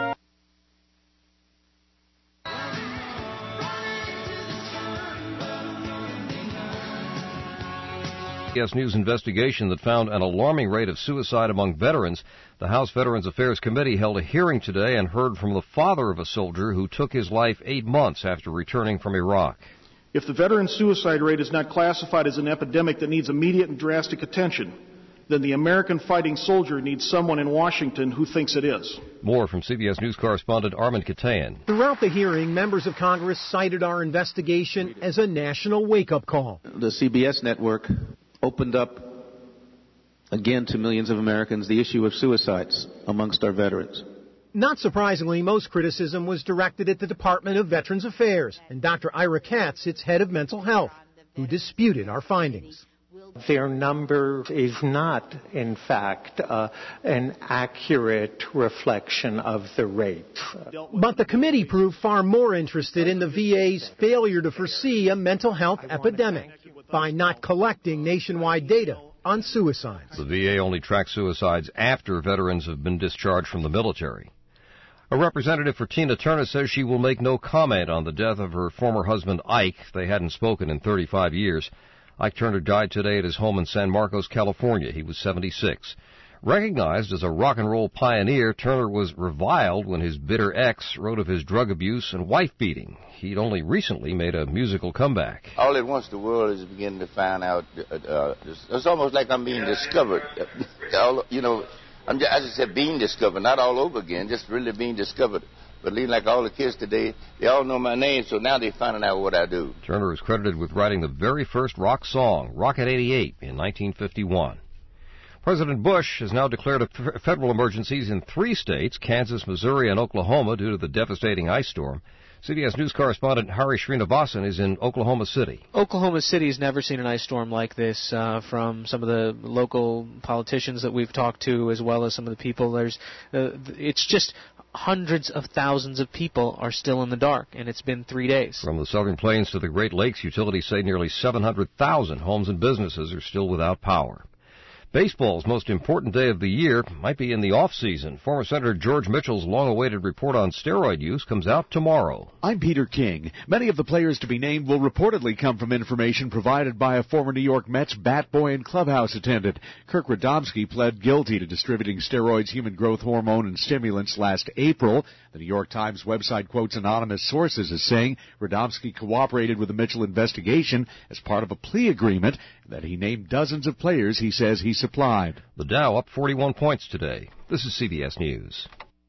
C B S News investigation that found an alarming rate of suicide among veterans. The House Veterans Affairs Committee held a hearing today and heard from the father of a soldier who took his life eight months after returning from Iraq. If the veteran suicide rate is not classified as an epidemic that needs immediate and drastic attention, then the American fighting soldier needs someone in Washington who thinks it is. More from C B S News correspondent Armin Katayan. Throughout the hearing, members of Congress cited our investigation as a national wake-up call. The C B S network opened up again to millions of Americans the issue of suicides amongst our veterans. Not surprisingly, most criticism was directed at the Department of Veterans Affairs and Doctor Ira Katz, its head of mental health, who disputed our findings. Their number is not, in fact, uh, an accurate reflection of the rate. But the committee proved far more interested in the V A's failure to foresee a mental health epidemic by not collecting nationwide data on suicides. The V A only tracks suicides after veterans have been discharged from the military. A representative for Tina Turner says she will make no comment on the death of her former husband, Ike. They hadn't spoken in thirty-five years. Ike Turner died today at his home in San Marcos, California. He was seventy-six. Recognized as a rock and roll pioneer, Turner was reviled when his bitter ex wrote of his drug abuse and wife-beating. He'd only recently made a musical comeback. All at once the world is beginning to find out. Uh, uh, it's almost like I'm being discovered. all, you know, I'm just, I just said being discovered, not all over again, just really being discovered. But like all the kids today, they all know my name, so now they're finding out what I do. Turner is credited with writing the very first rock song, Rocket eighty-eight, in nineteen fifty-one. President Bush has now declared a f- federal emergencies in three states, Kansas, Missouri, and Oklahoma, due to the devastating ice storm. C B S News correspondent Hari Srinivasan is in Oklahoma City. Oklahoma City has never seen an ice storm like this. Uh, from some of the local politicians that we've talked to, as well as some of the people, there's, uh, it's just hundreds of thousands of people are still in the dark, and it's been three days. From the Southern Plains to the Great Lakes, utilities say nearly seven hundred thousand homes and businesses are still without power. Baseball's most important day of the year might be in the off-season. Former Senator George Mitchell's long-awaited report on steroid use comes out tomorrow. I'm Peter King. Many of the players to be named will reportedly come from information provided by a former New York Mets bat boy and clubhouse attendant. Kirk Radomski pled guilty to distributing steroids, human growth hormone, and stimulants last April. The New York Times website quotes anonymous sources as saying Radomski cooperated with the Mitchell investigation as part of a plea agreement, that he named dozens of players he says he supplied. The Dow up forty-one points today. This is C B S News.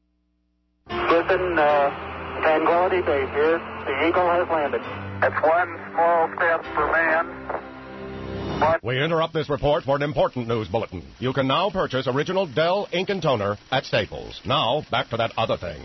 Listen, uh, Tranquility Base here. The Eagle has landed. It's one small step for man. We interrupt this report for an important news bulletin. You can now purchase original Dell ink and toner at Staples. Now, back to that other thing.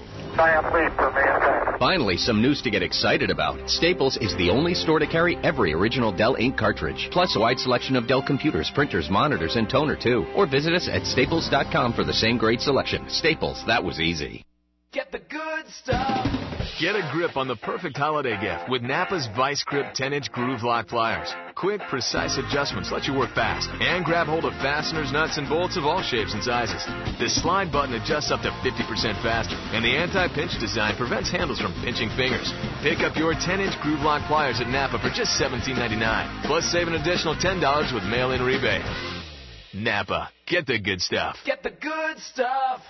Finally, some news to get excited about. Staples is the only store to carry every original Dell ink cartridge, plus a wide selection of Dell computers, printers, monitors, and toner, too. Or visit us at staples dot com for the same great selection. Staples, that was easy. Get the good stuff. Get a grip on the perfect holiday gift with Napa's Vice Grip ten-inch Groove Lock pliers. Quick, precise adjustments let you work fast and grab hold of fasteners, nuts, and bolts of all shapes and sizes. This slide button adjusts up to fifty percent faster, and the anti-pinch design prevents handles from pinching fingers. Pick up your ten-inch Groove Lock pliers at Napa for just seventeen ninety-nine, plus save an additional ten dollars with mail-in rebate. Napa, get the good stuff. Get the good stuff.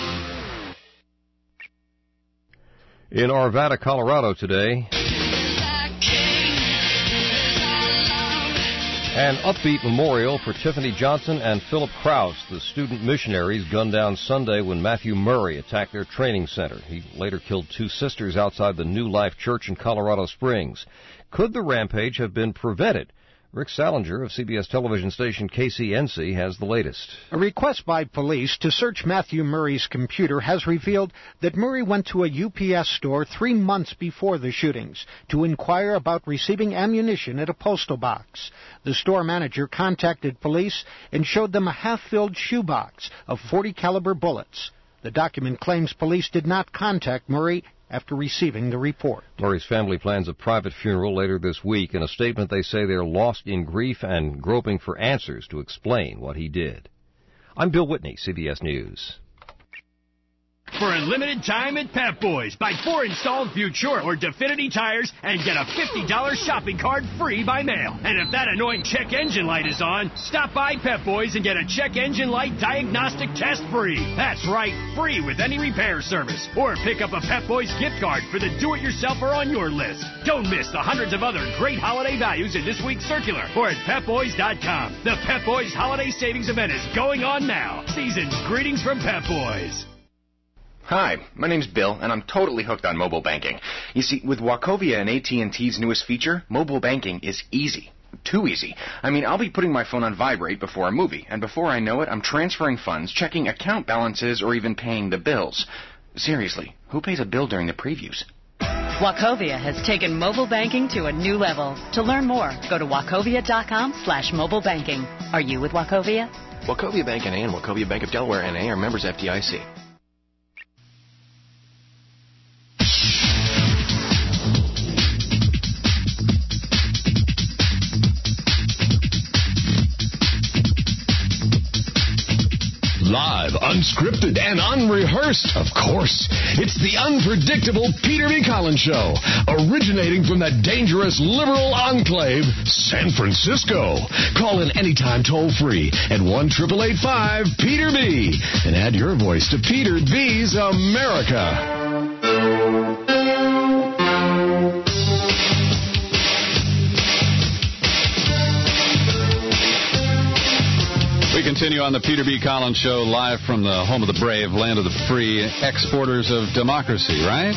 In Arvada, Colorado today, An upbeat memorial for Tiffany Johnson and Philip Krause, the student missionaries gunned down Sunday when Matthew Murray attacked their training center. He later killed two sisters outside the New Life Church in Colorado Springs. Could the rampage have been prevented? Rick Salinger of C B S television station K C N C has the latest. A request by police to search Matthew Murray's computer has revealed that Murray went to a U P S store three months before the shootings to inquire about receiving ammunition at a postal box. The store manager contacted police and showed them a half-filled shoebox of forty caliber bullets. The document claims police did not contact Murray after receiving the report. Murray's family plans a private funeral later this week. In a statement, they say they're lost in grief and groping for answers to explain what he did. I'm Bill Whitney, C B S News. For a limited time at Pep Boys, buy four installed Future or Definity tires and get a fifty dollars shopping card free by mail. And if that annoying check engine light is on, stop by Pep Boys and get a check engine light diagnostic test free. That's right, free with any repair service. Or pick up a Pep Boys gift card for the do-it-yourselfer on your list. Don't miss the hundreds of other great holiday values in this week's circular or at pep boys dot com. The Pep Boys Holiday Savings Event is going on now. Season's greetings from Pep Boys. Hi, my name's Bill, and I'm totally hooked on mobile banking. You see, with Wachovia and A T and T's newest feature, mobile banking is easy. Too easy. I mean, I'll be putting my phone on vibrate before a movie, and before I know it, I'm transferring funds, checking account balances, or even paying the bills. Seriously, who pays a bill during the previews? Wachovia has taken mobile banking to a new level. To learn more, go to wachovia dot com slash mobile banking. Are you with Wachovia? Wachovia Bank N A and Wachovia Bank of Delaware N A are members of F D I C. Live, unscripted, and unrehearsed, of course. It's the unpredictable Peter B. Collins Show, originating from the dangerous liberal enclave, San Francisco. Call in anytime toll-free at one eight eight eight five Peter B. and add your voice to Peter B's America. We continue on the Peter B. Collins Show, live from the home of the brave, land of the free, exporters of democracy, right?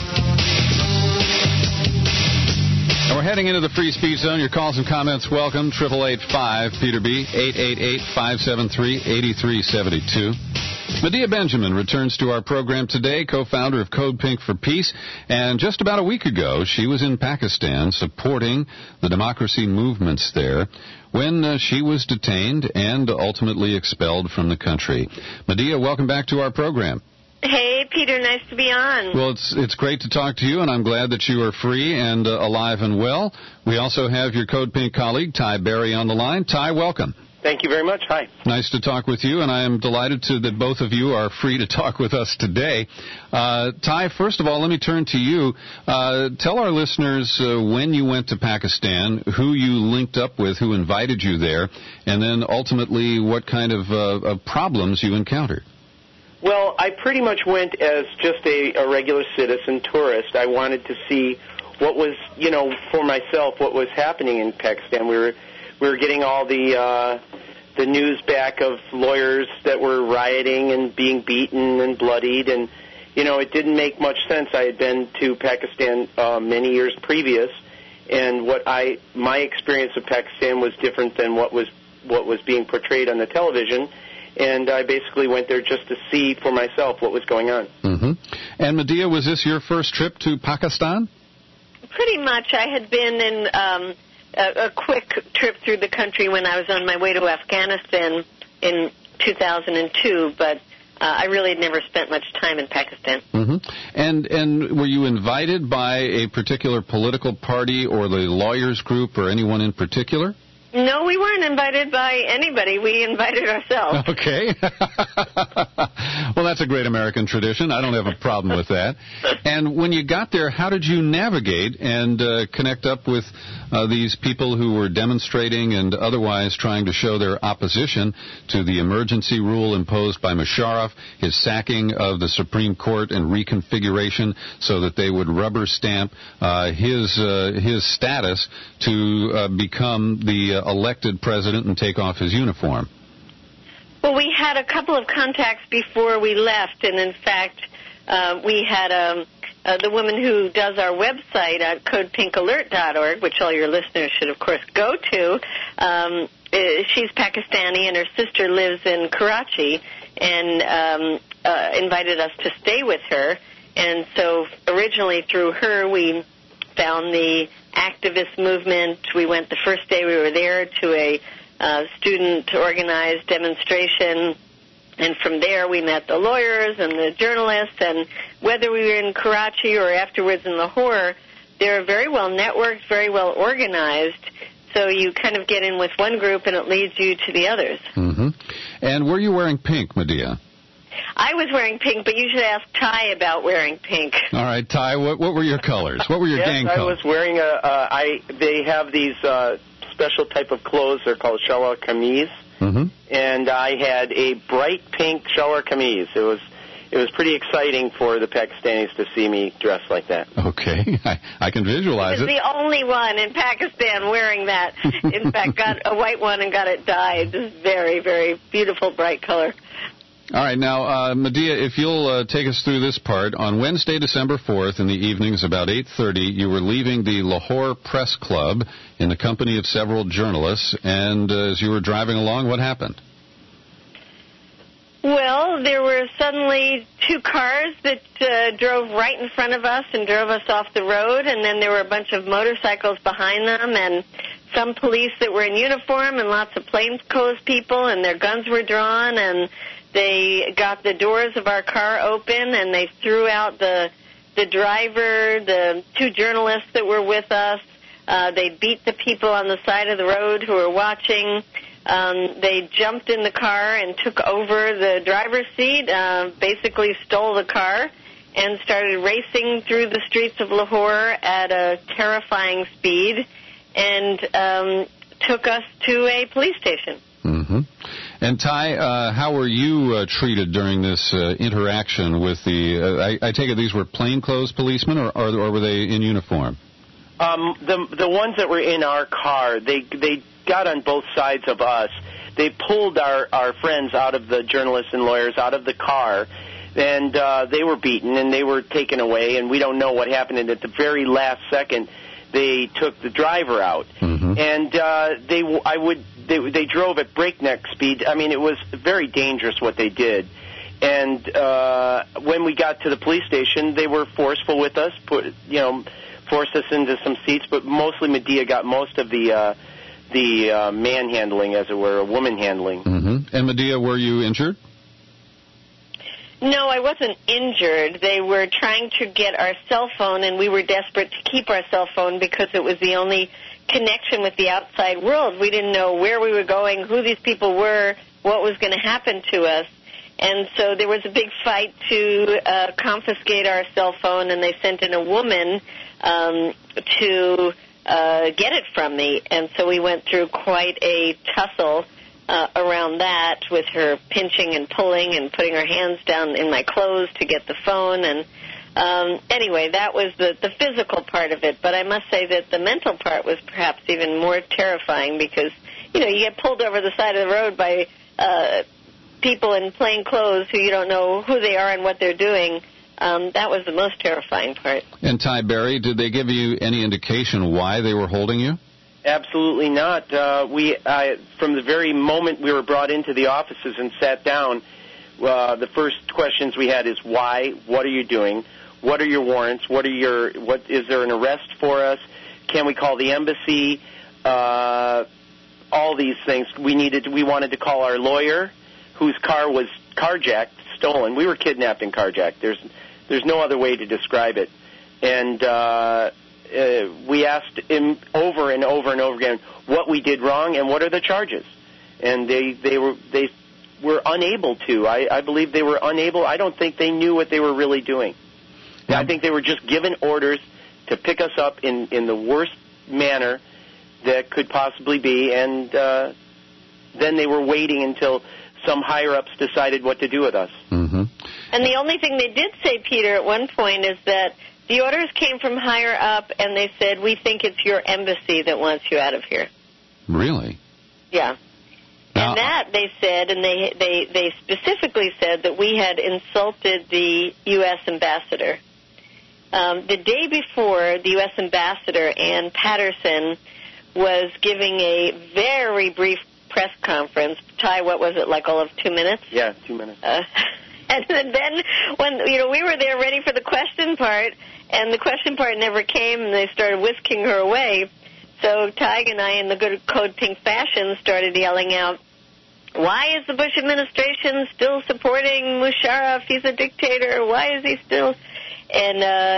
And we're heading into the free speech zone. Your calls and comments welcome. eight eight eight five Peter B, eight eight eight, five seven three, eight three seven two. Medea Benjamin returns to our program today, co-founder of Code Pink for Peace. And just about a week ago, she was in Pakistan supporting the democracy movements there when uh, she was detained and ultimately expelled from the country. Medea, welcome back to our program. Hey, Peter, nice to be on. Well, it's it's great to talk to you, and I'm glad that you are free and uh, alive and well. We also have your Code Pink colleague, Ty Berry, on the line. Ty, welcome. Thank you very much. Hi. Nice to talk with you, and I am delighted to that both of you are free to talk with us today. Uh, Ty, first of all, let me turn to you. Uh, tell our listeners uh, when you went to Pakistan, who you linked up with, who invited you there, and then ultimately what kind of, uh, of problems you encountered. Well, I pretty much went as just a, a regular citizen tourist. I wanted to see what was, you know, for myself, what was happening in Pakistan. We were we were getting all the uh, the news back of lawyers that were rioting and being beaten and bloodied, and you know, it didn't make much sense. I had been to Pakistan uh, many years previous, and what I my experience of Pakistan was different than what was what was being portrayed on the television. And I basically went there just to see for myself what was going on. Mm-hmm. And Medea, was this your first trip to Pakistan? Pretty much. I had been in um, a, a quick trip through the country when I was on my way to Afghanistan in two thousand two, but uh, I really had never spent much time in Pakistan. Mm-hmm. And and were you invited by a particular political party or the lawyers group or anyone in particular? No, we weren't invited by anybody. We invited ourselves. Okay. Well, that's a great American tradition. I don't have a problem with that. And when you got there, how did you navigate and uh, connect up with uh, these people who were demonstrating and otherwise trying to show their opposition to the emergency rule imposed by Musharraf, his sacking of the Supreme Court and reconfiguration so that they would rubber stamp uh, his uh, his status to uh, become the uh, elected president and take off his uniform? Well, we had a couple of contacts before we left, and in fact, uh, we had um, uh, the woman who does our website at code pink alert dot org, which all your listeners should, of course, go to. Um, she's Pakistani, and her sister lives in Karachi, and um, uh, invited us to stay with her. And so originally through her, we found the activist movement. We went the first day we were there to a uh, student-organized demonstration, and from there we met the lawyers and the journalists, and whether we were in Karachi or afterwards in Lahore, they're very well networked, very well organized, so you kind of get in with one group and it leads you to the others. Mm-hmm. And were you wearing pink, Medea? I was wearing pink, but you should ask Ty about wearing pink. All right, Ty, what, what were your colors? What were your yes, gang I colors? was wearing a, uh, I, they have these uh, special type of clothes. They're called shalwar kameez. Mm-hmm. And I had a bright pink shalwar kameez. It was it was pretty exciting for the Pakistanis to see me dressed like that. Okay, I, I can visualize I was it. the only one in Pakistan wearing that. In fact, got a white one and got it dyed. Just very, very beautiful, bright color. All right, now, uh, Medea, if you'll uh, take us through this part, on Wednesday, December fourth, in the evenings, about eight thirty, you were leaving the Lahore Press Club in the company of several journalists, and uh, as you were driving along, what happened? Well, there were suddenly two cars that uh, drove right in front of us and drove us off the road, and then there were a bunch of motorcycles behind them, and some police that were in uniform, and lots of plainclothes people, and their guns were drawn, and they got the doors of our car open, and they threw out the the driver, the two journalists that were with us. Uh, they beat the people on the side of the road who were watching. Um, they jumped in the car and took over the driver's seat, uh, basically stole the car, and started racing through the streets of Lahore at a terrifying speed, and um, took us to a police station. Mm-hmm. And Ty, uh, how were you uh, treated during this uh, interaction with the, uh, I, I take it these were plainclothes policemen, or, or, or were they in uniform? Um, the the ones that were in our car, they they got on both sides of us. They pulled our, our friends out of the journalists and lawyers out of the car, and uh, they were beaten and they were taken away, and we don't know what happened. And at the very last second, they took the driver out, mm-hmm. and uh, they I would they they drove at breakneck speed. I mean, it was very dangerous what they did. And uh, when we got to the police station, they were forceful with us, put you know. forced us into some seats, but mostly Medea got most of the uh, the uh, manhandling, as it were, a woman handling. Mm-hmm. And Medea, were you injured? No, I wasn't injured. They were trying to get our cell phone, and we were desperate to keep our cell phone because it was the only connection with the outside world. We didn't know where we were going, who these people were, what was going to happen to us. And so there was a big fight to uh, confiscate our cell phone, and they sent in a woman um, to uh, get it from me. And so we went through quite a tussle uh, around that, with her pinching and pulling and putting her hands down in my clothes to get the phone. And um, anyway, that was the, the physical part of it. But I must say that the mental part was perhaps even more terrifying because, you know, you get pulled over the side of the road by uh, people in plain clothes who you don't know who they are and what they're doing. Um, that was the most terrifying part. And Ty Berry, did they give you any indication why they were holding you? Absolutely not. Uh, we, I, from the very moment we were brought into the offices and sat down, uh, the first questions we had is why, what are you doing, what are your warrants, what are your, what is there an arrest for us, can we call the embassy, uh, all these things. We needed, we wanted to call our lawyer, whose car was carjacked, stolen. We were kidnapped and carjacked. There's there's no other way to describe it. And uh, uh, we asked him over and over and over again what we did wrong and what are the charges. And they they were they were unable to. I, I believe they were unable. I don't think they knew what they were really doing. Yeah. I think they were just given orders to pick us up in, in the worst manner that could possibly be, and uh, then they were waiting until some higher-ups decided what to do with us. Mm-hmm. And the only thing they did say, Peter, at one point is that the orders came from higher up, and they said, we think it's your embassy that wants you out of here. Really? Yeah. Now, and that, they said, and they, they, they specifically said that we had insulted the U S ambassador. Um, the day before, the U S ambassador, Ann Patterson, was giving a very brief press conference. Ty, what was it, like all of two minutes? Yeah, two minutes. Uh, and then when, you know, we were there ready for the question part, and the question part never came, and they started whisking her away. So Tig and I, in the good Code Pink fashion, started yelling out, why is the Bush administration still supporting Musharraf? He's a dictator. Why is he still... And uh,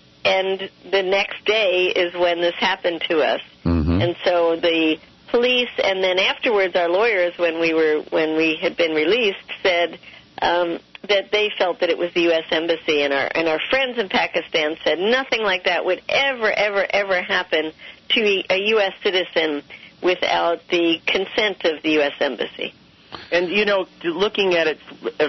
and the next day is when this happened to us. Mm-hmm. And so the police, and then afterwards our lawyers, when we were when we had been released, said um, that they felt that it was the U S Embassy, and our and our friends in Pakistan said nothing like that would ever, ever, ever happen to a U S citizen without the consent of the U S Embassy. And, you know, looking at it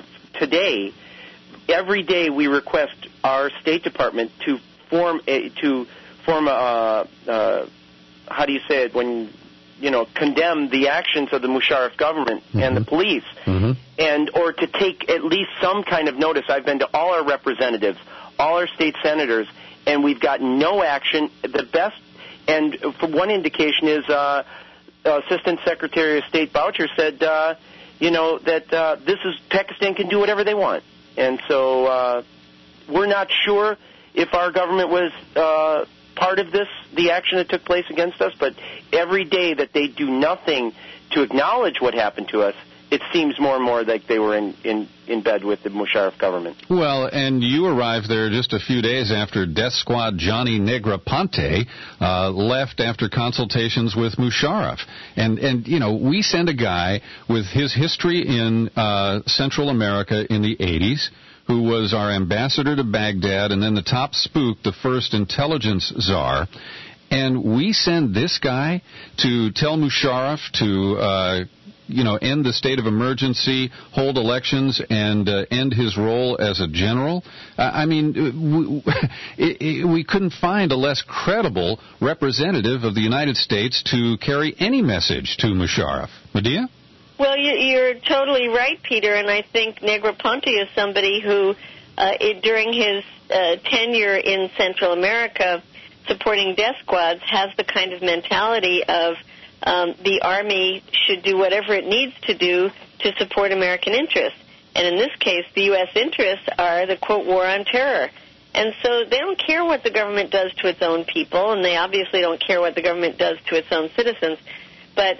today, every day we request our State Department to form a, to form a, uh, how do you say it, when, you know, condemn the actions of the Musharraf government mm-hmm. and the police, mm-hmm. and or to take at least some kind of notice. I've been to all our representatives, all our state senators, and we've gotten no action. The best, and for one indication is uh, Assistant Secretary of State Boucher said, uh, you know, that uh, this is, Pakistan can do whatever they want. And so uh, we're not sure if our government was uh, part of this, the action that took place against us, but every day that they do nothing to acknowledge what happened to us, it seems more and more like they were in, in, in bed with the Musharraf government. Well, and you arrived there just a few days after Death Squad Johnny Negroponte uh, left after consultations with Musharraf. And, and, you know, we send a guy with his history in uh, Central America in the eighties, who was our ambassador to Baghdad and then the top spook, the first intelligence czar. And we send this guy to tell Musharraf to... Uh, you know, end the state of emergency, hold elections, and uh, end his role as a general. Uh, I mean, we, it, it, we couldn't find a less credible representative of the United States to carry any message to Musharraf. Medea? Well, you, you're totally right, Peter, and I think Negroponte is somebody who, uh, it, during his uh, tenure in Central America, supporting death squads, has the kind of mentality of Um, the Army should do whatever it needs to do to support American interests. And in this case, the U S interests are the, quote, war on terror. And so they don't care what the government does to its own people, and they obviously don't care what the government does to its own citizens. But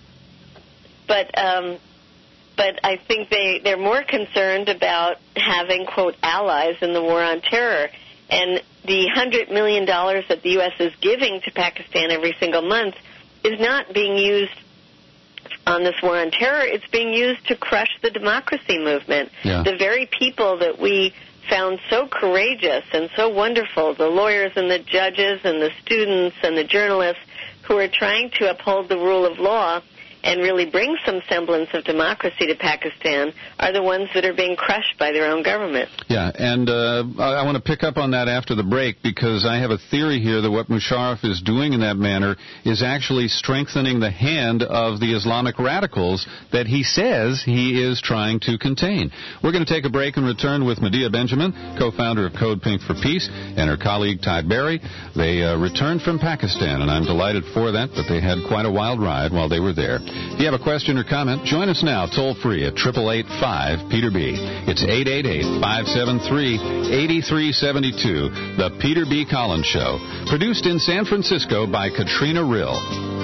but um, but I think they, they're more concerned about having, quote, allies in the war on terror. And the one hundred million dollars that the U S is giving to Pakistan every single month is not being used on this war on terror. It's being used to crush the democracy movement. Yeah. The very people that we found so courageous and so wonderful, the lawyers and the judges and the students and the journalists who are trying to uphold the rule of law and really bring some semblance of democracy to Pakistan, are the ones that are being crushed by their own government. Yeah, and uh, I, I want to pick up on that after the break, because I have a theory here that what Musharraf is doing in that manner is actually strengthening the hand of the Islamic radicals that he says he is trying to contain. We're going to take a break and return with Medea Benjamin, co-founder of Code Pink for Peace, and her colleague Ty Berry. They uh, returned from Pakistan, and I'm delighted for that, but they had quite a wild ride while they were there. If you have a question or comment, join us now toll-free at eight eight eight, five, Peter B. It's eight eight eight, five seven three, eight three seven two, The Peter B. Collins Show. Produced in San Francisco by Katrina Rill.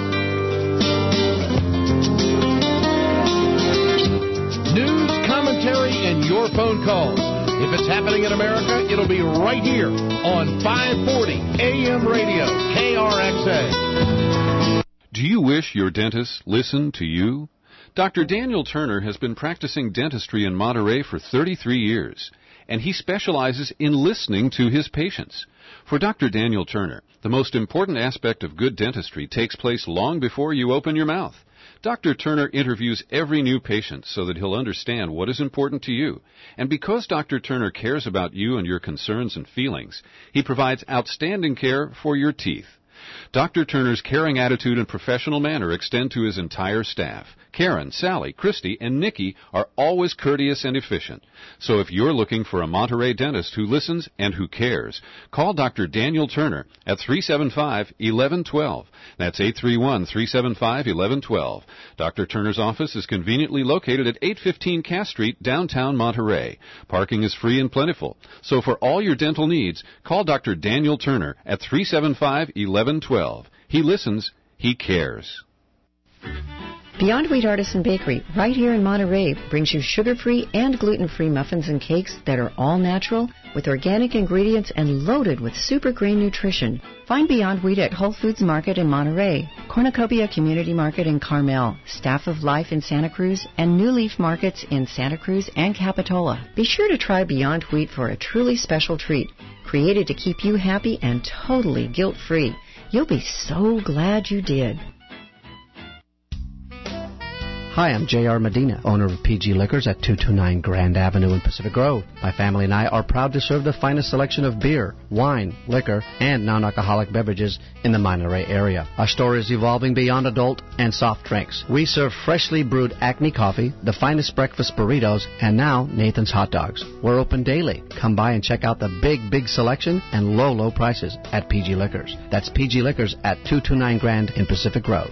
News, commentary, and your phone calls. If it's happening in America, it'll be right here on five forty A M radio, K R X A. Do you wish your dentist listened to you? Doctor Daniel Turner has been practicing dentistry in Monterey for thirty-three years, and he specializes in listening to his patients. For Doctor Daniel Turner, the most important aspect of good dentistry takes place long before you open your mouth. Doctor Turner interviews every new patient so that he'll understand what is important to you. And because Doctor Turner cares about you and your concerns and feelings, he provides outstanding care for your teeth. Doctor Turner's caring attitude and professional manner extend to his entire staff. Karen, Sally, Christy, and Nikki are always courteous and efficient. So if you're looking for a Monterey dentist who listens and who cares, call Doctor Daniel Turner at three seven five, one one one two. That's eight three one, three seven five, one one one two. Doctor Turner's office is conveniently located at eight fifteen Cass Street, downtown Monterey. Parking is free and plentiful. So for all your dental needs, call Doctor Daniel Turner at three seven five, one one one two. He listens. He cares. Beyond Wheat Artisan Bakery, right here in Monterey, brings you sugar-free and gluten-free muffins and cakes that are all natural, with organic ingredients and loaded with super grain nutrition. Find Beyond Wheat at Whole Foods Market in Monterey, Cornucopia Community Market in Carmel, Staff of Life in Santa Cruz, and New Leaf Markets in Santa Cruz and Capitola. Be sure to try Beyond Wheat for a truly special treat, created to keep you happy and totally guilt-free. You'll be so glad you did. Hi, I'm J R Medina, owner of P G Liquors at two twenty-nine Grand Avenue in Pacific Grove. My family and I are proud to serve the finest selection of beer, wine, liquor, and non-alcoholic beverages in the Monterey area. Our store is evolving beyond adult and soft drinks. We serve freshly brewed Acme coffee, the finest breakfast burritos, and now Nathan's hot dogs. We're open daily. Come by and check out the big, big selection and low, low prices at P G Liquors. That's P G Liquors at two twenty-nine Grand in Pacific Grove.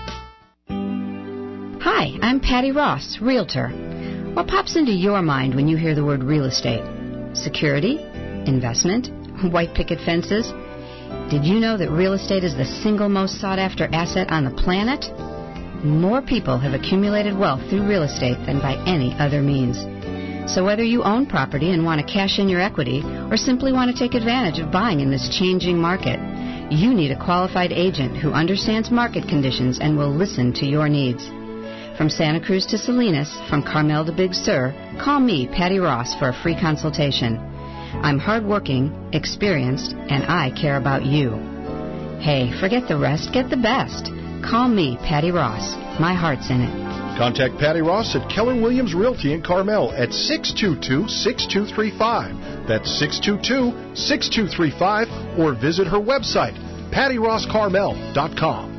Hi, I'm Patty Ross, Realtor. What pops into your mind when you hear the word real estate? Security? Investment? White picket fences? Did you know that real estate is the single most sought-after asset on the planet? More people have accumulated wealth through real estate than by any other means. So whether you own property and want to cash in your equity or simply want to take advantage of buying in this changing market, you need a qualified agent who understands market conditions and will listen to your needs. From Santa Cruz to Salinas, from Carmel to Big Sur, call me, Patty Ross, for a free consultation. I'm hardworking, experienced, and I care about you. Hey, forget the rest, get the best. Call me, Patty Ross. My heart's in it. Contact Patty Ross at Keller Williams Realty in Carmel at six two two, six two three five. That's six two two, six two three five, or visit her website, patty ross carmel dot com.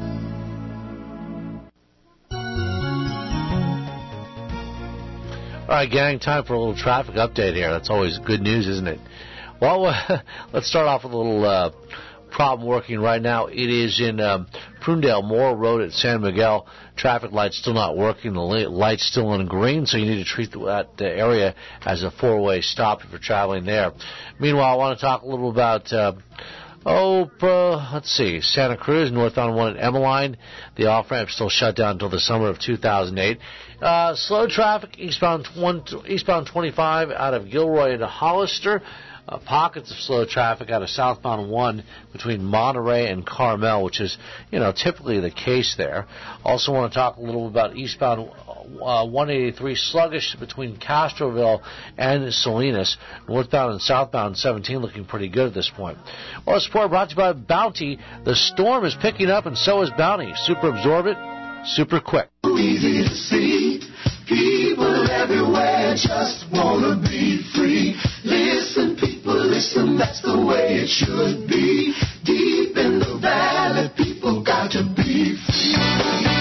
All right, gang, time for a little traffic update here. That's always good news, isn't it? Well, uh, let's start off with a little uh, problem working right now. It is in um, Prunedale Moore Road at San Miguel. Traffic light's still not working. The light's still in green, so you need to treat that area as a four-way stop if you're traveling there. Meanwhile, I want to talk a little about... Uh, Oh, uh, let's see, Santa Cruz, northbound one at Emmeline. The off-ramp still shut down until the summer of two thousand eight. Uh, slow traffic, eastbound, one, eastbound twenty-five out of Gilroy into Hollister. Uh, pockets of slow traffic out of southbound one between Monterey and Carmel, which is, you know, typically the case there. Also want to talk a little about eastbound uh, one eighty-three sluggish between Castroville and Salinas. Northbound and southbound seventeen looking pretty good at this point. Well, this report brought to you by Bounty. The storm is picking up and so is Bounty. Super absorbent, super quick. Easy to see. People everywhere just want to be free. Listen, people, listen, that's the way it should be. Deep in the valley, people got to be free.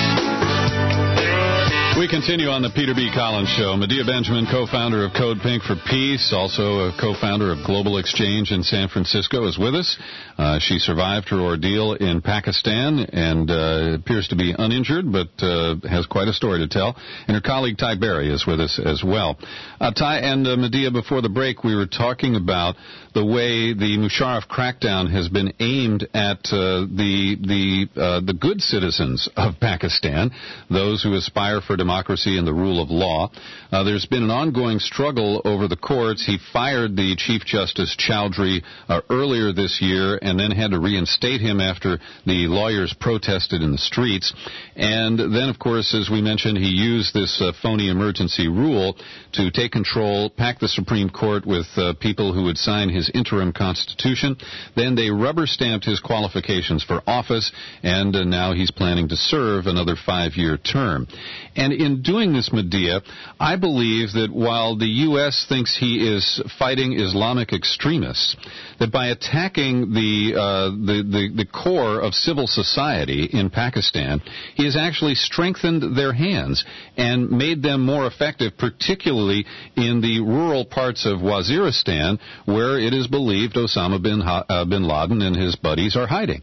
We continue on the Peter B. Collins Show. Medea Benjamin, co-founder of Code Pink for Peace, also a co-founder of Global Exchange in San Francisco, is with us. Uh, she survived her ordeal in Pakistan and uh, appears to be uninjured, but uh, has quite a story to tell. And her colleague Ty Berry is with us as well. Uh, Ty and uh, Medea, before the break, we were talking about the way the Musharraf crackdown has been aimed at uh, the the uh, the good citizens of Pakistan, those who aspire for democracy and the rule of law. Uh, there's been an ongoing struggle over the courts. He fired the Chief Justice Chowdhury uh, earlier this year and then had to reinstate him after the lawyers protested in the streets. And then, of course, as we mentioned, he used this uh, phony emergency rule to take control, pack the Supreme Court with uh, people who would sign his interim constitution. Then they rubber-stamped his qualifications for office, and uh, now he's planning to serve another five-year term. And in doing this, Medea, I believe that while the U S thinks he is fighting Islamic extremists, that by attacking the, uh, the, the, the core of civil society in Pakistan, he has actually strengthened their hands and made them more effective, particularly in the rural parts of Waziristan, where it is believed Osama bin, ha- uh, bin Laden and his buddies are hiding.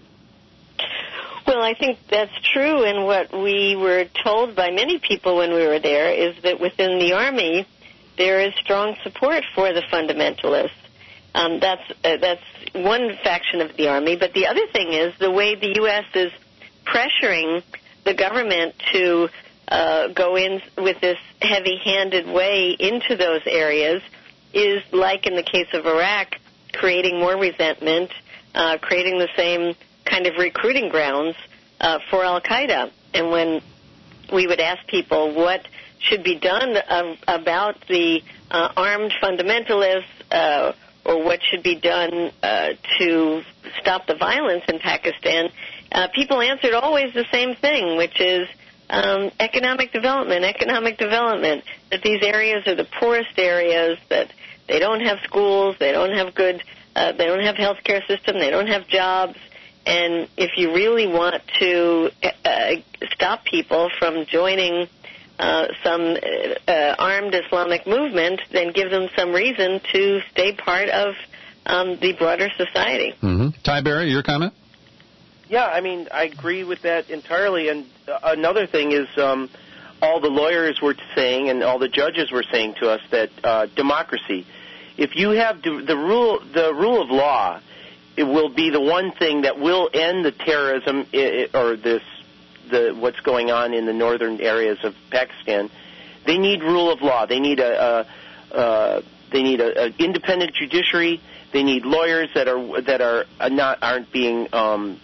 Well, I think that's true, and what we were told by many people when we were there is that within the Army there is strong support for the fundamentalists. Um, that's uh, that's one faction of the Army, but the other thing is the way the U S is pressuring the government to uh, go in with this heavy-handed way into those areas is, like in the case of Iraq, creating more resentment, uh, creating the same kind of recruiting grounds uh, for Al-Qaeda. And when we would ask people what should be done uh, about the uh, armed fundamentalists uh, or what should be done uh, to stop the violence in Pakistan, uh, people answered always the same thing, which is um, economic development, economic development, that these areas are the poorest areas, that they don't have schools, they don't have good, uh, they don't have health care system, they don't have jobs. And if you really want to uh, stop people from joining uh, some uh, armed Islamic movement, then give them some reason to stay part of um, the broader society. Mm-hmm. Ty Berry, your comment? Yeah, I mean, I agree with that entirely. And uh, another thing is um, all the lawyers were saying and all the judges were saying to us that uh, democracy, if you have the, the rule, the rule of law, it will be the one thing that will end the terrorism or this, the what's going on in the northern areas of Pakistan. They need rule of law. They need a, a, a they need an independent judiciary. They need lawyers that are that are not aren't being um,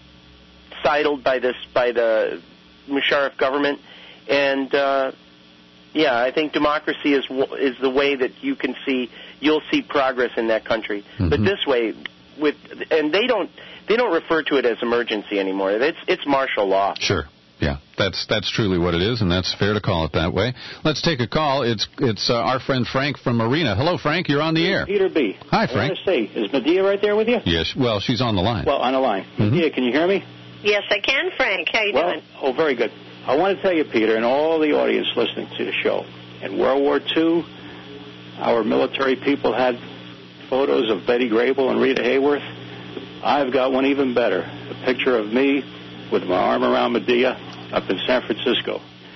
sidled by this by the Musharraf government. And uh, yeah, I think democracy is is the way that you can see you'll see progress in that country. Mm-hmm. But this way. With and they don't they don't refer to it as emergency anymore. It's it's martial law. Sure. Yeah, that's that's truly what it is, and that's fair to call it that way. Let's take a call. It's it's uh, our friend Frank from Marina. Hello, Frank. You're on the air. Peter B. Hi, Frank. I want to say, is Medea right there with you? Yes. Well, she's on the line. Well, on the line. Mm-hmm. Medea, can you hear me? Yes, I can, Frank. How you well, doing? Oh, very good. I want to tell you, Peter, and all the audience listening to the show, in World War Two, our military people had photos of Betty Grable and Rita Hayworth. I've got one even better, a picture of me with my arm around Medea up in San Francisco.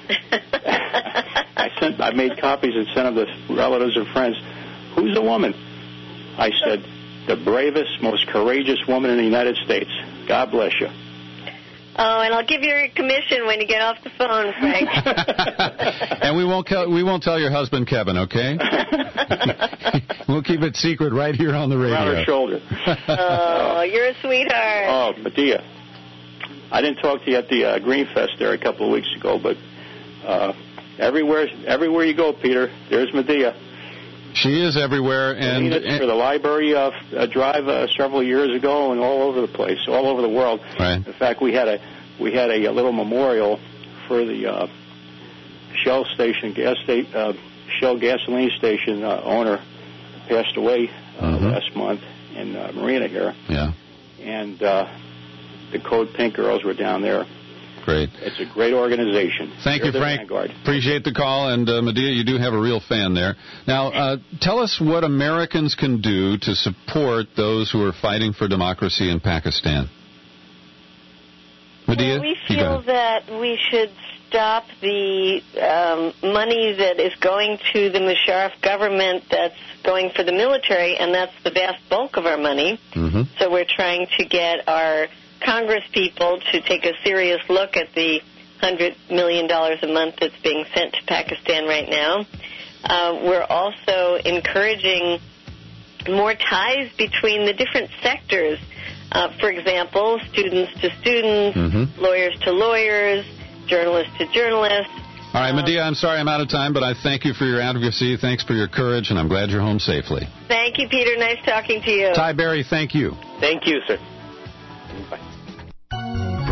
I sent, I made copies and sent them to relatives and friends. Who's the woman? I said, the bravest, most courageous woman in the United States. God bless you. Oh, and I'll give you a commission when you get off the phone, Frank. And we won't tell, we won't tell your husband, Kevin, okay? We'll keep it secret right here on the radio. Around her shoulder. Oh, you're a sweetheart. Oh, Medea. I didn't talk to you at the uh, Green Fest there a couple of weeks ago, but uh, everywhere everywhere you go, Peter, there's Medea. She is everywhere. And, and for the library uh, uh, drive uh, several years ago, and all over the place, all over the world. Right. In fact, we had a we had a, a little memorial for the uh, Shell station gas station uh, Shell gasoline station uh, owner passed away uh, mm-hmm. last month in uh, Marina here. Yeah. And uh, the Code Pink girls were down there. Great. It's a great organization. Thank They're you, Frank. Vanguard. Appreciate the call. And, uh, Medea, you do have a real fan there. Now, uh, tell us what Americans can do to support those who are fighting for democracy in Pakistan. Medea? Well, we feel that we should stop the um, money that is going to the Musharraf government that's going for the military, and that's the vast bulk of our money. Mm-hmm. So we're trying to get our Congress people to take a serious look at the one hundred million dollars a month that's being sent to Pakistan right now. Uh, we're also encouraging more ties between the different sectors. Uh, for example, students to students, mm-hmm. lawyers to lawyers, journalists to journalists. All right, Medea, I'm sorry I'm out of time, but I thank you for your advocacy. Thanks for your courage, and I'm glad you're home safely. Thank you, Peter. Nice talking to you. Ty Berry, thank you. Thank you, sir. From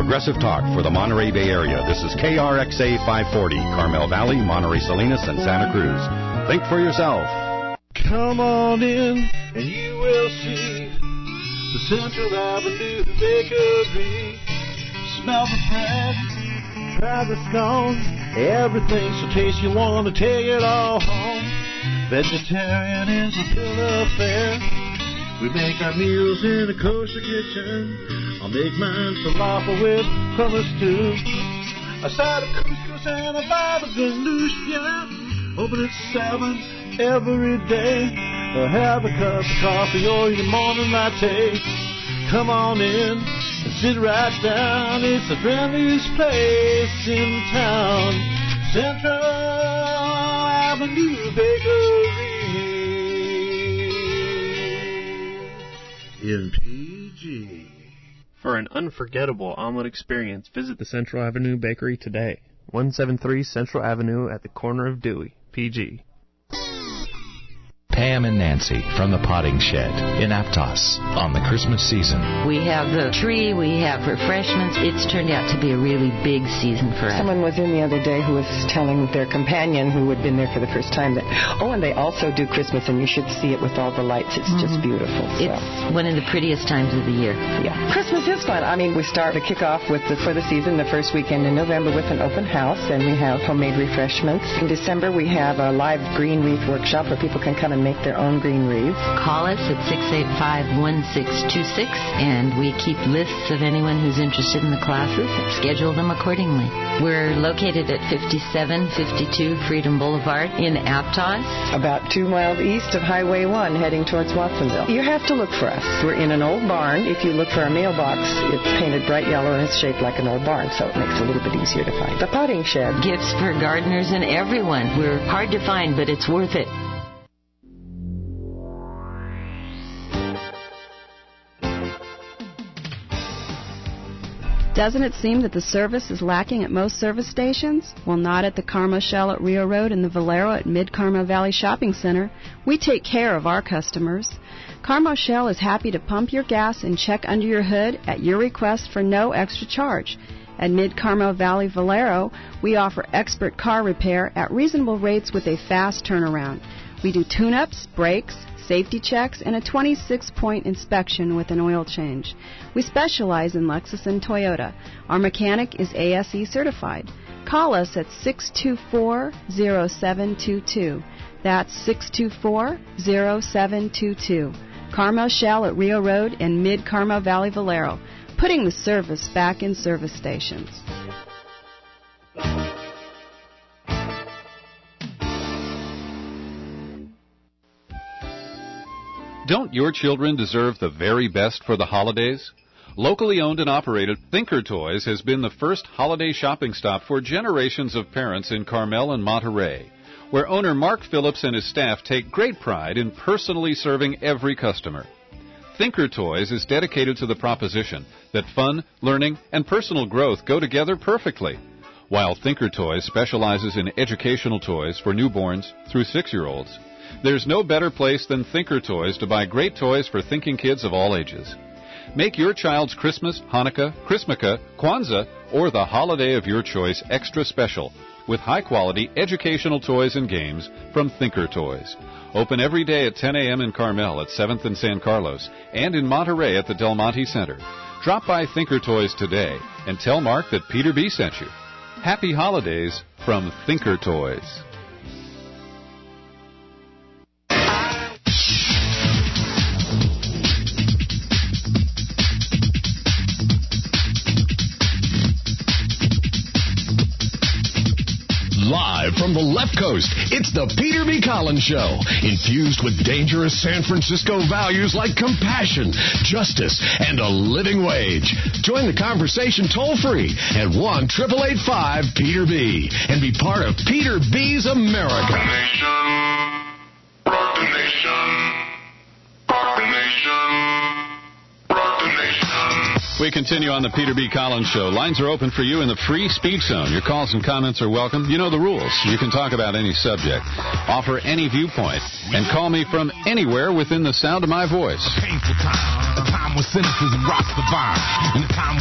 progressive talk for the Monterey Bay Area. This is K R X A five forty, Carmel Valley, Monterey Salinas, and Santa Cruz. Think for yourself. Come on in and you will see the Central Avenue Bakery. Smell the bread, try the scones, everything's so tasty you want to take it all home. Vegetarian is a bill of fare. We make our meals in a kosher kitchen. I'll make mine falafel with hummus too. A side of couscous and a baba ganoush, yeah. Open at seven every day. Or have a cup of coffee or your morning latte. Come on in and sit right down. It's the friendliest place in town. Central Avenue Bakery in P G. For an unforgettable omelet experience, visit the Central Avenue Bakery today. one seventy-three Central Avenue at the corner of Dewey, P G. Pam and Nancy from the Potting Shed in Aptos on the Christmas season. We have the tree, we have refreshments. It's turned out to be a really big season for us. Someone was in the other day who was telling their companion who had been there for the first time that, oh, and they also do Christmas, and you should see it with all the lights. It's mm-hmm. just beautiful. So. It's one of the prettiest times of the year. Yeah. Christmas is fun. I mean, we start to kick off with the, for the season the first weekend in November with an open house, and we have homemade refreshments. In December, we have a live green wreath workshop where people can come and make their own green wreaths. Call us at six eight five, one six two six, and we keep lists of anyone who's interested in the classes and schedule them accordingly. We're located at fifty-seven fifty-two Freedom Boulevard in Aptos. About two miles east of Highway one, heading towards Watsonville. You have to look for us. We're in an old barn. If you look for our mailbox, it's painted bright yellow and it's shaped like an old barn, so it makes it a little bit easier to find. The Potting Shed. Gifts for gardeners and everyone. We're hard to find, but it's worth it. Doesn't it seem that the service is lacking at most service stations? Well, not at the Carmel Shell at Rio Road and the Valero at Mid-Carmel Valley Shopping Center. We take care of our customers. Carmel Shell is happy to pump your gas and check under your hood at your request for no extra charge. At Mid-Carmel Valley Valero, we offer expert car repair at reasonable rates with a fast turnaround. We do tune-ups, brakes, safety checks, and a twenty-six point inspection with an oil change. We specialize in Lexus and Toyota. Our mechanic is A S E certified. Call us at six two four, zero seven two two. That's six two four, zero seven two two. Carmel Shell at Rio Road and Mid-Carmel Valley Valero, putting the service back in service stations. Don't your children deserve the very best for the holidays? Locally owned and operated, Thinker Toys has been the first holiday shopping stop for generations of parents in Carmel and Monterey, where owner Mark Phillips and his staff take great pride in personally serving every customer. Thinker Toys is dedicated to the proposition that fun, learning, and personal growth go together perfectly. While Thinker Toys specializes in educational toys for newborns through six-year-olds, there's no better place than Thinker Toys to buy great toys for thinking kids of all ages. Make your child's Christmas, Hanukkah, Christmaka, Kwanzaa, or the holiday of your choice extra special with high-quality educational toys and games from Thinker Toys. Open every day at ten a.m. in Carmel at seventh and San Carlos, and in Monterey at the Del Monte Center. Drop by Thinker Toys today and tell Mark that Peter B. sent you. Happy holidays from Thinker Toys. Live from the left coast, it's the Peter B. Collins Show, infused with dangerous San Francisco values like compassion, justice, and a living wage. Join the conversation toll-free at one eight eight eight five Peter B. and be part of Peter B's America. Rock the nation. Rock the nation. Rock the nation. We continue on the Peter B. Collins Show. Lines are open for you in the free speech zone. Your calls and comments are welcome. You know the rules. You can talk about any subject, offer any viewpoint, and call me from anywhere within the sound of my voice. A painful time, a time when cynicism rocks the vine, and a time when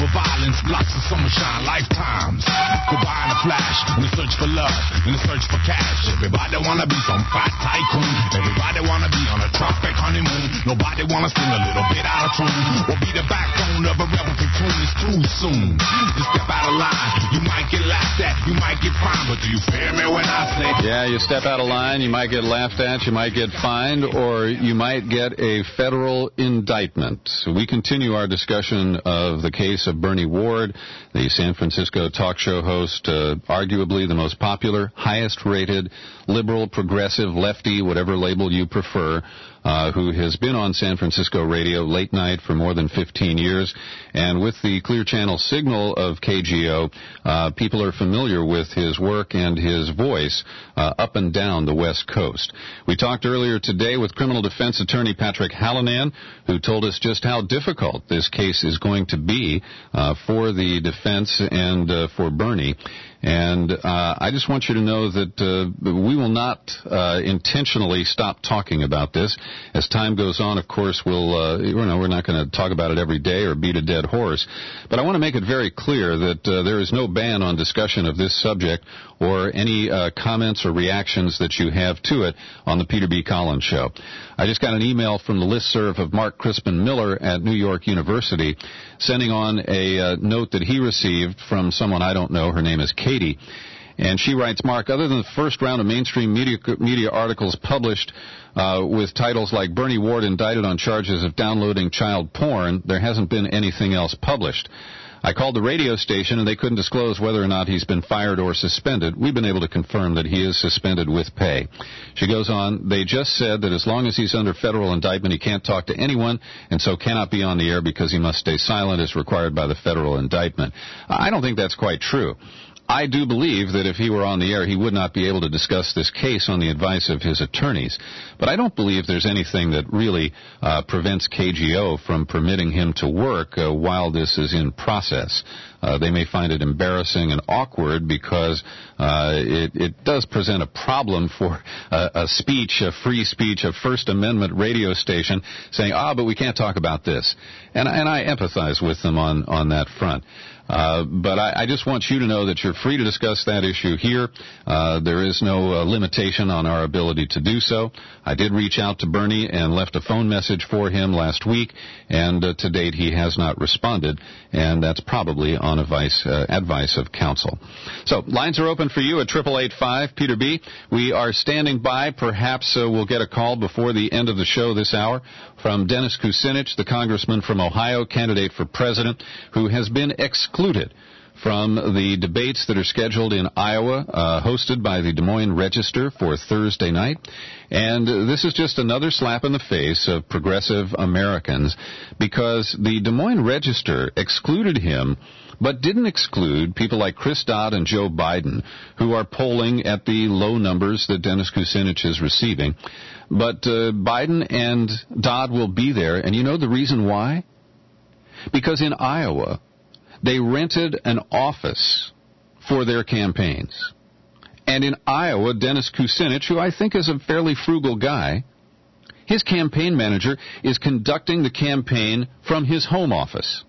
where violence blocks the sunshine lifetimes. Goodbye in a flash, in the search for love, in the search for cash. Everybody wanna be some fat tycoon. Everybody wanna be on a tropic honeymoon. Nobody wanna sing a little bit out of tune or be the backbone of a rebel platoon. It's too soon. You step out of line, you might get laughed at, you might get fined, but do you fear me when I say? Yeah, you step out of line, you might get laughed at, you might get fined, or you might get a federal indictment. So we continue our discussion of the case of Bernie Ward, the San Francisco talk show host, uh, arguably the most popular, highest-rated, liberal, progressive, lefty, whatever label you prefer, uh, who has been on San Francisco radio late night for more than fifteen years. And with the Clear Channel signal of K G O, uh, people are familiar with his work and his voice uh, up and down the West Coast. We talked earlier today with criminal defense attorney Patrick Hallinan, who told us just how difficult this case is going to be uh, for the defense and uh, for Bernie. And uh, I just want you to know that uh, we will not uh, intentionally stop talking about this. As time goes on, of course, we'll, uh, you know, we're not going to talk about it every day or beat a dead horse. But I want to make it very clear that uh, there is no ban on discussion of this subject or any uh, comments or reactions that you have to it on the Peter B. Collins Show. I just got an email from the listserv of Mark Crispin Miller at New York University sending on a uh, note that he received from someone I don't know. Her name is Katie. And she writes, Mark, other than the first round of mainstream media, media articles published uh, with titles like Bernie Ward indicted on charges of downloading child porn, there hasn't been anything else published. I called the radio station, and they couldn't disclose whether or not he's been fired or suspended. We've been able to confirm that he is suspended with pay. She goes on, they just said that as long as he's under federal indictment, he can't talk to anyone, and so cannot be on the air because he must stay silent as required by the federal indictment. I don't think that's quite true. I do believe that if he were on the air, he would not be able to discuss this case on the advice of his attorneys. But I don't believe there's anything that really uh, prevents K G O from permitting him to work uh, while this is in process. Uh, they may find it embarrassing and awkward because uh, it, it does present a problem for a, a speech, a free speech, a First Amendment radio station saying, ah, but we can't talk about this. And, and I empathize with them on, on that front. Uh, but I, I just want you to know that you're free to discuss that issue here. Uh, there is no uh, limitation on our ability to do so. I did reach out to Bernie and left a phone message for him last week, and uh, to date he has not responded, and that's probably on advice, uh, advice of counsel. So lines are open for you at eight eight eight five Peter B. We are standing by. Perhaps uh, we'll get a call before the end of the show this hour from Dennis Kucinich, the congressman from Ohio, candidate for president, who has been excluded from the debates that are scheduled in Iowa, uh, hosted by the Des Moines Register for Thursday night. And uh, this is just another slap in the face of progressive Americans because the Des Moines Register excluded him but didn't exclude people like Chris Dodd and Joe Biden, who are polling at the low numbers that Dennis Kucinich is receiving. But uh, Biden and Dodd will be there, and you know the reason why? Because in Iowa, they rented an office for their campaigns. And in Iowa, Dennis Kucinich, who I think is a fairly frugal guy, his campaign manager is conducting the campaign from his home office.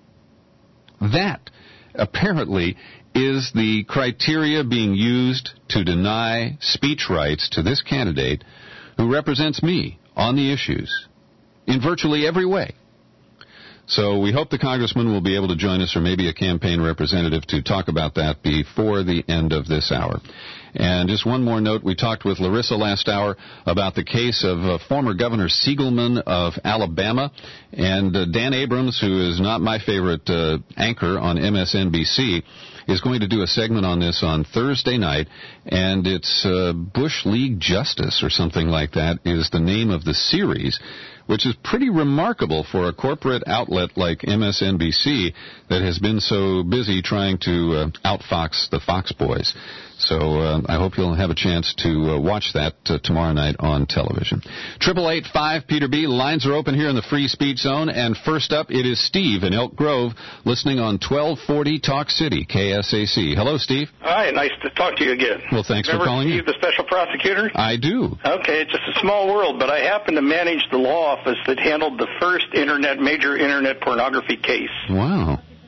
That, apparently, is the criteria being used to deny speech rights to this candidate who represents me on the issues in virtually every way. So we hope the congressman will be able to join us, or maybe a campaign representative, to talk about that before the end of this hour. And just one more note, we talked with Larissa last hour about the case of uh, former Governor Siegelman of Alabama, and uh, Dan Abrams, who is not my favorite uh, anchor on M S N B C, is going to do a segment on this on Thursday night, and it's uh, Bush League Justice or something like that is the name of the series, which is pretty remarkable for a corporate outlet like M S N B C that has been so busy trying to uh, outfox the Fox boys. So uh, I hope you'll have a chance to uh, watch that uh, tomorrow night on television. eight eight eight five Peter B. Lines are open here in the Free Speech Zone. And first up, it is Steve in Elk Grove, listening on twelve forty Talk City, K S A C. Hello, Steve. Hi, nice to talk to you again. Well, thanks Remember for calling Steve, in. the special prosecutor? I do. Okay, it's just a small world, but I happen to manage the law office that handled the first internet, major internet pornography case. Wow.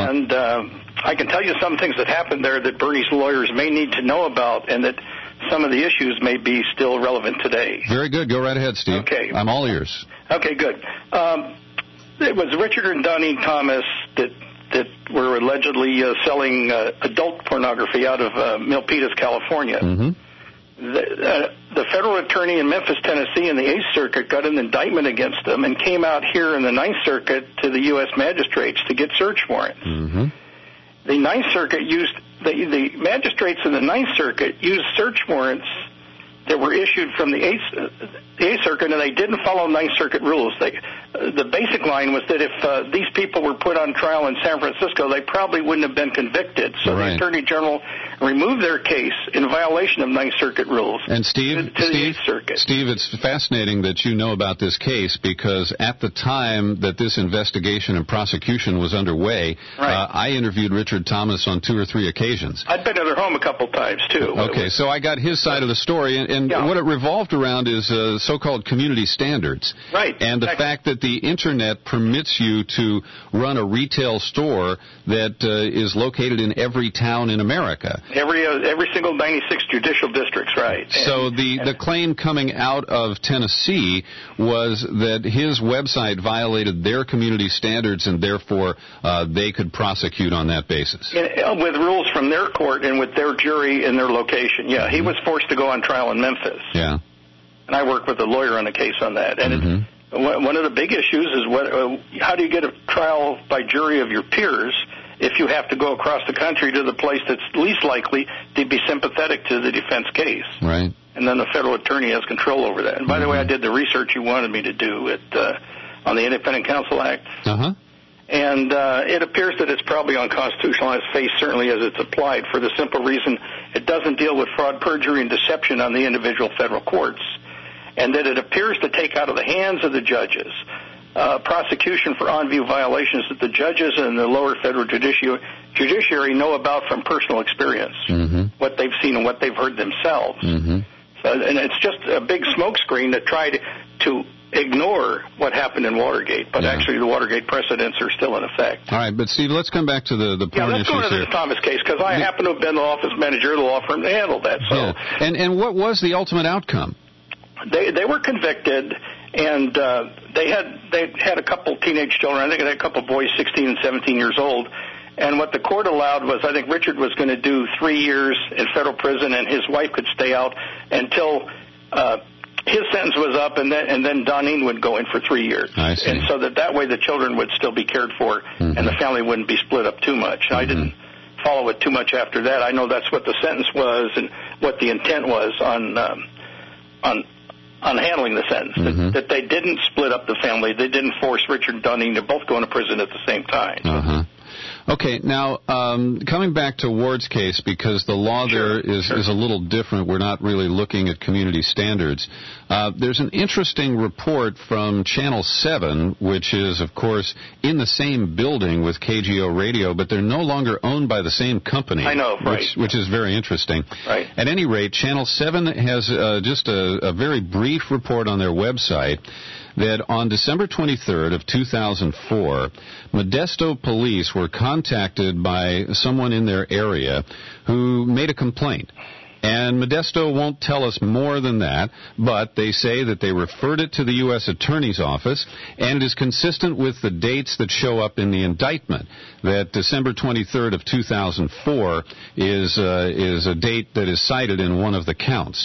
And uh, I can tell you some things that happened there that Bernie's lawyers may need to know about, and that some of the issues may be still relevant today. Very good. Go right ahead, Steve. Okay. I'm all ears. Okay, good. Um, it was Richard and Donnie Thomas that that were allegedly uh, selling uh, adult pornography out of uh, Milpitas, California. Mm-hmm. The, uh, the federal attorney in Memphis, Tennessee, in the Eighth Circuit got an indictment against them and came out here in the Ninth Circuit to the U S magistrates to get search warrants. Mm-hmm. The Ninth Circuit used the, the magistrates in the Ninth Circuit used search warrants that were issued from the Eighth, uh, the Eighth Circuit, and they didn't follow Ninth Circuit rules. They, uh, the basic line was that if uh, these people were put on trial in San Francisco, they probably wouldn't have been convicted. So right. the Attorney General removed their case in violation of Ninth Circuit rules. And Steve, to, to Steve, the Eighth Circuit. Steve, it's fascinating that you know about this case, because at the time that this investigation and prosecution was underway, right. uh, I interviewed Richard Thomas on two or three occasions. I'd been to their home a couple times, too. Okay, so I got his side of the story, and, and yeah. what it revolved around is uh, so-called community standards. Right. And the exactly. fact that the Internet permits you to run a retail store that uh, is located in every town in America. Every uh, every single ninety-six judicial districts, right. So and, the, and the claim coming out of Tennessee was that his website violated their community standards, and therefore uh, they could prosecute on that basis. And, uh, with rules from their court and with their jury in their location. Yeah, he was forced to go on trial in Memphis. Yeah. And I work with a lawyer on a case on that. And mm-hmm. it's, one of the big issues is what, uh, how do you get a trial by jury of your peers if you have to go across the country to the place that's least likely to be sympathetic to the defense case? Right. And then the federal attorney has control over that. And by mm-hmm. the way, I did the research you wanted me to do at, uh, on the Independent Counsel Act. Uh-huh. And uh, it appears that it's probably unconstitutional on its face, certainly as it's applied, for the simple reason it doesn't deal with fraud, perjury, and deception on the individual federal courts, and that it appears to take out of the hands of the judges uh, prosecution for on-view violations that the judges and the lower federal judici- judiciary know about from personal experience, mm-hmm. what they've seen and what they've heard themselves. Mm-hmm. So, and it's just a big smokescreen to try to, to ignore what happened in Watergate, but yeah. actually the Watergate precedents are still in effect. All right, but Steve, let's come back to the, the yeah, porn let's issues go into here. this Thomas case, because I yeah. happen to have been the office manager of the law firm that handled that. So yeah. And and what was the ultimate outcome? They they were convicted, and uh, they had they had a couple teenage children. I think they had a couple boys, sixteen and seventeen years old. And what the court allowed was, I think Richard was going to do three years in federal prison, and his wife could stay out until uh, his sentence was up, and then and then Donine would go in for three years. I see. And so that that way the children would still be cared for, mm-hmm. and the family wouldn't be split up too much. Mm-hmm. I didn't follow it too much after that. I know that's what the sentence was and what the intent was on um, on. on handling the sentence, mm-hmm. that, that they didn't split up the family. They didn't force Richard and Donine to both go into prison at the same time. Uh-huh. Okay, now, um, coming back to Ward's case, because the law sure, there is, sure. is a little different. We're not really looking at community standards. Uh, there's an interesting report from Channel seven, which is, of course, in the same building with K G O Radio, but they're no longer owned by the same company. I know, right. Which, which is very interesting. Right. At any rate, Channel seven has uh, just a, a very brief report on their website that on December twenty-third of two thousand four, Modesto police were contacted by someone in their area who made a complaint. And Modesto won't tell us more than that, but they say that they referred it to the U S Attorney's Office, and it is consistent with the dates that show up in the indictment, that December twenty-third of two thousand four is, uh, is a date that is cited in one of the counts.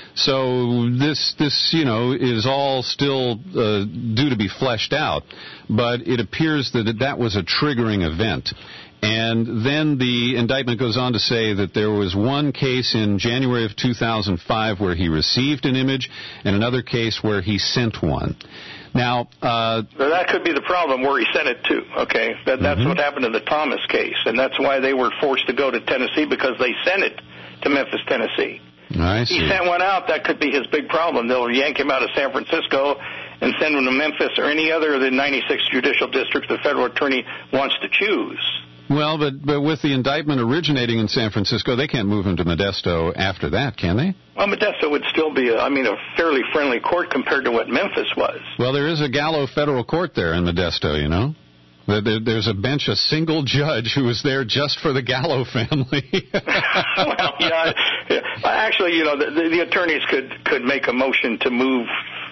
So this, this, you know, is all still uh, due to be fleshed out, but it appears that that was a triggering event. And then the indictment goes on to say that there was one case in January of two thousand five where he received an image, and another case where he sent one. Now, uh, so that could be the problem where he sent it to. Okay, that, that's mm-hmm. what happened in the Thomas case, and that's why they were forced to go to Tennessee, because they sent it to Memphis, Tennessee. I see. He sent one out. That could be his big problem. They'll yank him out of San Francisco and send him to Memphis or any other of the ninety-six judicial districts the federal attorney wants to choose. Well, but, but with the indictment originating in San Francisco, they can't move him to Modesto after that, can they? Well, Modesto would still be, a, I mean, a fairly friendly court compared to what Memphis was. Well, there is a Gallo federal court there in Modesto, you know. There, there's a bench, a single judge who was there just for the Gallo family. Well, yeah, actually, you know, the, the attorneys could, could make a motion to move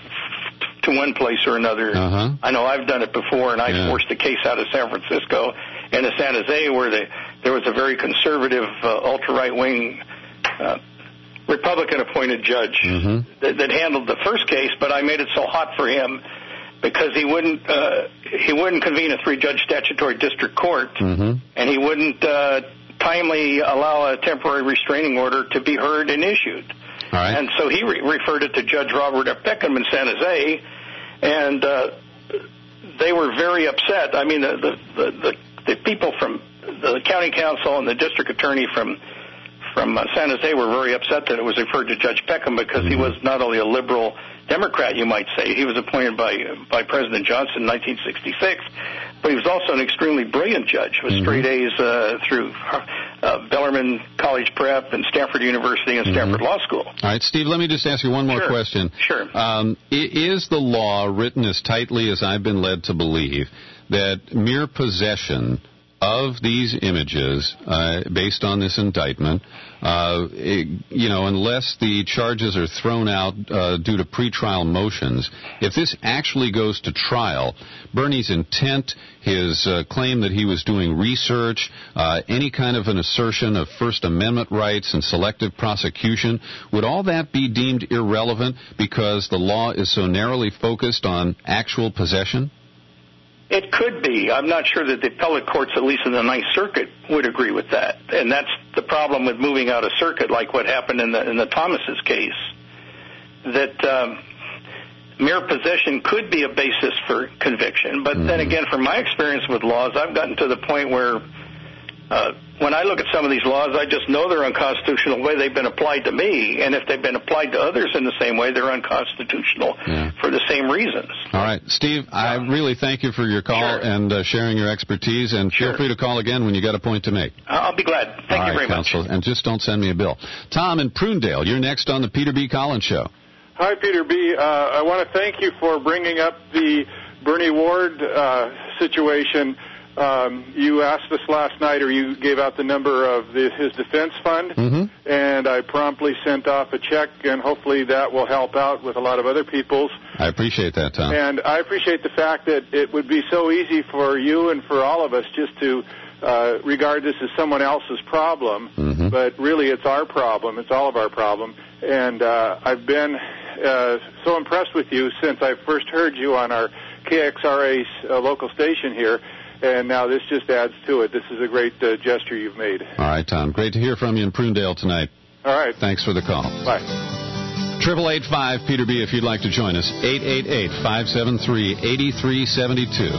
to one place or another. Uh-huh. I know I've done it before, and I Yeah. forced a case out of San Francisco into San Jose where the, there was a very conservative, uh, ultra-right-wing uh, Republican-appointed judge Mm-hmm. that, that handled the first case, but I made it so hot for him because he wouldn't uh, he wouldn't convene a three-judge statutory district court, Mm-hmm. and he wouldn't uh, timely allow a temporary restraining order to be heard and issued. All right. And so he re- referred it to Judge Robert F. Peckham in San Jose, and uh, they were very upset. I mean, the, the, the, the, the people from the county council and the district attorney from from uh, San Jose were very upset that it was referred to Judge Peckham because Mm-hmm. he was not only a liberal Democrat, you might say. He was appointed by by President Johnson in nineteen sixty-six, but he was also an extremely brilliant judge with Mm-hmm. straight A's uh, through uh, Bellarmine College Prep and Stanford University and Stanford Mm-hmm. Law School. All right, Steve, let me just ask you one more Sure. question. Sure. Um, i- is the law written as tightly as I've been led to believe that mere possession of these images, uh, based on this indictment, uh, it, you know, unless the charges are thrown out uh, due to pretrial motions, if this actually goes to trial, Bernie's intent, his uh, claim that he was doing research, uh, any kind of an assertion of First Amendment rights and selective prosecution, would all that be deemed irrelevant because the law is so narrowly focused on actual possession? It could be. I'm not sure that the appellate courts, at least in the Ninth Circuit, would agree with that. And that's the problem with moving out of circuit, like what happened in the in the Thomas's case, that um, mere possession could be a basis for conviction. But mm-hmm. then again, from my experience with laws, I've gotten to the point where uh, when I look at some of these laws, I just know they're unconstitutional the way they've been applied to me. And if they've been applied to others in the same way, they're unconstitutional yeah. for the same reasons. All right. Steve, I really thank you for your call Sure. and uh, sharing your expertise. And Sure. feel free to call again when you got a point to make. I'll be glad. Thank All you right, very counsel. much. And just don't send me a bill. Tom in Prunedale, you're next on the Peter B. Collins Show. Hi, Peter B. Uh, I want to thank you for bringing up the Bernie Ward uh, situation. Um, you asked us last night, or you gave out the number of the, his defense fund, mm-hmm. and I promptly sent off a check, and hopefully that will help out with a lot of other people's. I appreciate that, Tom. And I appreciate the fact that it would be so easy for you and for all of us just to uh, regard this as someone else's problem, mm-hmm. but really it's our problem. It's all of our problem. And uh, I've been uh, so impressed with you since I first heard you on our K X R A uh, local station here. And now this just adds to it. This is a great uh, gesture you've made. All right, Tom. Great to hear from you in Prunedale tonight. All right. Thanks for the call. Bye. Triple eight five Peter B. If you'd like to join us. eight eight eight, five seven three, eight three seven two.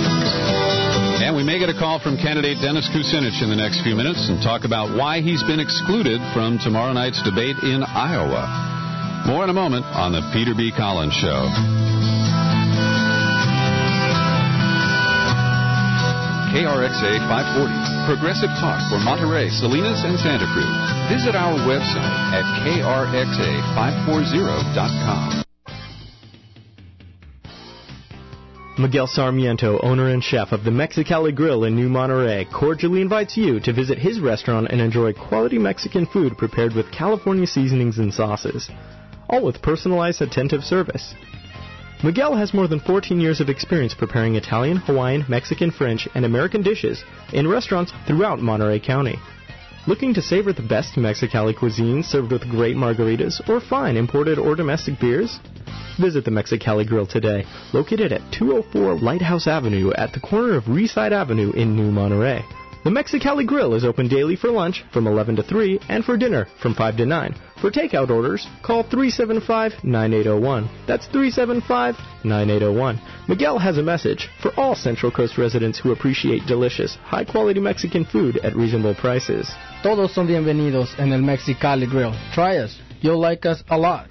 And we may get a call from candidate Dennis Kucinich in the next few minutes and talk about why he's been excluded from tomorrow night's debate in Iowa. More in a moment on the Peter B. Collins Show. K R X A five forty, Progressive Talk for Monterey, Salinas, and Santa Cruz. Visit our website at K R X A five forty dot com. Miguel Sarmiento, owner and chef of the Mexicali Grill in New Monterey, cordially invites you to visit his restaurant and enjoy quality Mexican food prepared with California seasonings and sauces, all with personalized, attentive service. Miguel has more than fourteen years of experience preparing Italian, Hawaiian, Mexican, French, and American dishes in restaurants throughout Monterey County. Looking to savor the best Mexicali cuisine served with great margaritas or fine imported or domestic beers? Visit the Mexicali Grill today, located at two oh four Lighthouse Avenue at the corner of Reeside Avenue in New Monterey. The Mexicali Grill is open daily for lunch from eleven to three and for dinner from five to nine. For takeout orders, call three seven five, nine eight zero one. That's three seven five, nine eight zero one. Miguel has a message for all Central Coast residents who appreciate delicious, high-quality Mexican food at reasonable prices. Todos son bienvenidos en el Mexicali Grill. Try us. You'll like us a lot.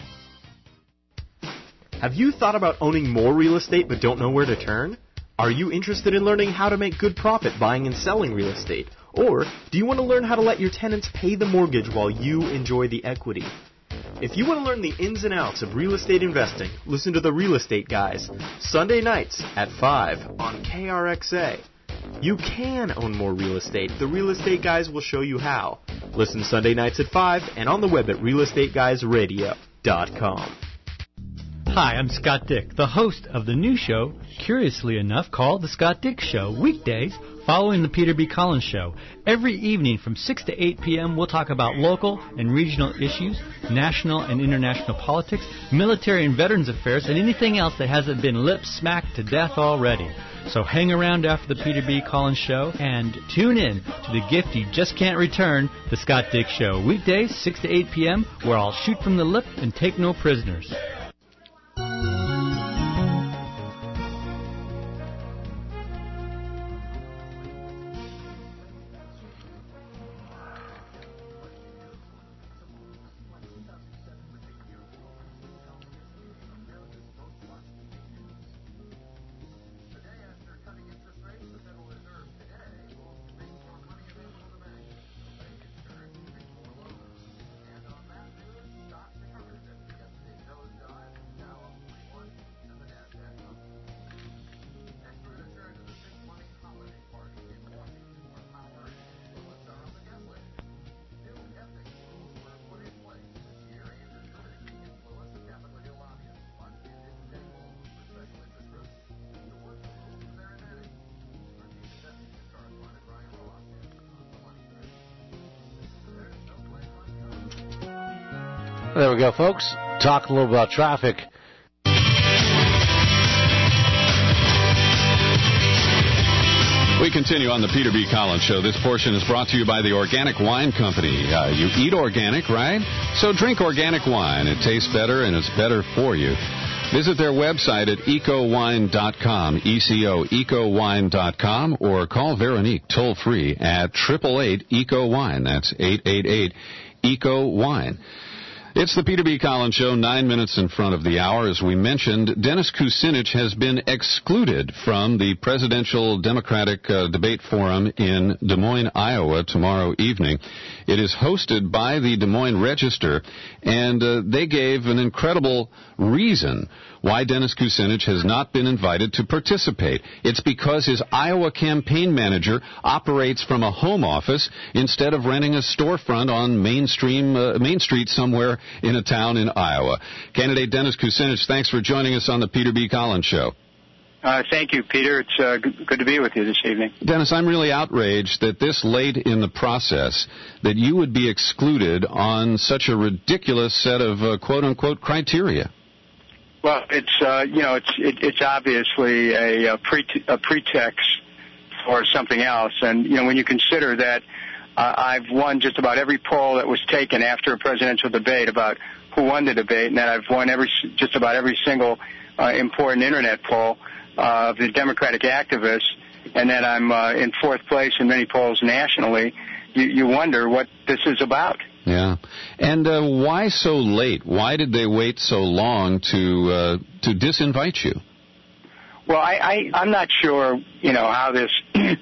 Have you thought about owning more real estate but don't know where to turn? Are you interested in learning how to make good profit buying and selling real estate? Or do you want to learn how to let your tenants pay the mortgage while you enjoy the equity? If you want to learn the ins and outs of real estate investing, listen to the Real Estate Guys, Sunday nights at five on K R X A. You can own more real estate. The Real Estate Guys will show you how. Listen Sunday nights at five and on the web at real estate guys radio dot com. Hi, I'm Scott Dick, the host of the new show, curiously enough, called The Scott Dick Show, weekdays following the Peter B. Collins Show. Every evening from six to eight p.m., we'll talk about local and regional issues, national and international politics, military and veterans affairs, and anything else that hasn't been lip-smacked to death already. So hang around after the Peter B. Collins Show and tune in to the gift you just can't return, The Scott Dick Show, weekdays, six to eight p.m., where I'll shoot from the lip and take no prisoners. There we go, folks. Talk a little about traffic. We continue on the Peter B. Collins Show. This portion is brought to you by the Organic Wine Company. Uh, you eat organic, right? So drink organic wine. It tastes better and it's better for you. Visit their website at eco wine dot com, E C O, eco wine dot com, or call Veronique toll-free at eight eight eight, E C O, wine. That's eight eight eight, E C O, wine. It's the Peter B. Collins Show, nine minutes in front of the hour. As we mentioned, Dennis Kucinich has been excluded from the presidential Democratic uh, debate forum in Des Moines, Iowa, tomorrow evening. It is hosted by the Des Moines Register, and uh, they gave an incredible reason why Dennis Kucinich has not been invited to participate. It's because his Iowa campaign manager operates from a home office instead of renting a storefront on mainstream, uh, Main Street somewhere in a town in Iowa. Candidate Dennis Kucinich, thanks for joining us on the Peter B. Collins Show. Uh, thank you, Peter. It's uh, g- good to be with you this evening. Dennis, I'm really outraged that this late in the process that you would be excluded on such a ridiculous set of uh, quote-unquote criteria. Well, it's uh, you know it's it, it's obviously a, a, pre- a pretext for something else, and you know when you consider that uh, I've won just about every poll that was taken after a presidential debate about who won the debate, and that I've won every just about every single uh, important internet poll uh, of the Democratic activists, and that I'm uh, in fourth place in many polls nationally. You, you wonder what this is about. Yeah, and uh, why so late? Why did they wait so long to uh, to disinvite you? Well, I, I I'm not sure, you know, how this,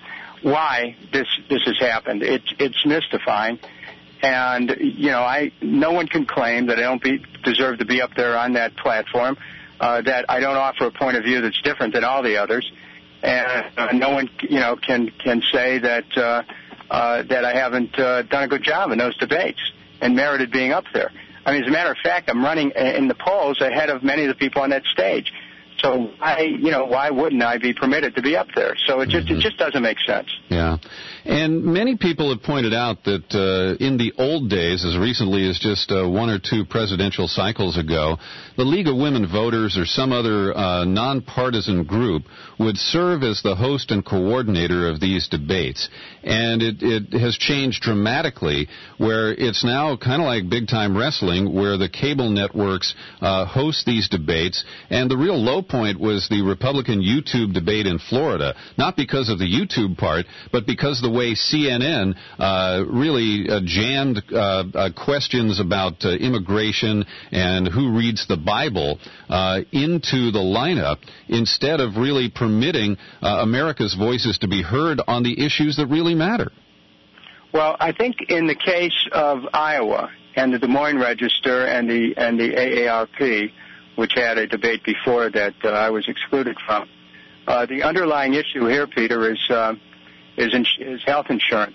why this this has happened. It's it's mystifying, and you know, I no one can claim that I don't be, deserve to be up there on that platform, uh, that I don't offer a point of view that's different than all the others, and uh, no one, you know, can can say that. Uh, Uh, that I haven't uh, done a good job in those debates and merited being up there. I mean, as a matter of fact, I'm running in the polls ahead of many of the people on that stage. So why, you know, why wouldn't I be permitted to be up there? So it just mm-hmm. it just doesn't make sense. Yeah, and many people have pointed out that uh, in the old days, as recently as just uh, one or two presidential cycles ago, the League of Women Voters or some other uh, nonpartisan group would serve as the host and coordinator of these debates, and it, it has changed dramatically, where it's now kind of like big-time wrestling, where the cable networks uh, host these debates, and the real low point was the Republican YouTube debate in Florida, not because of the YouTube part, but because the way C N N uh, really uh, jammed uh, uh, questions about uh, immigration and who reads the Bible uh, into the lineup instead of really permitting uh, America's voices to be heard on the issues that really matter. Well, I think in the case of Iowa, and the Des Moines Register and the and the A A R P, which had a debate before that uh, I was excluded from. Uh, the underlying issue here, Peter, is uh, is, ins- is health insurance,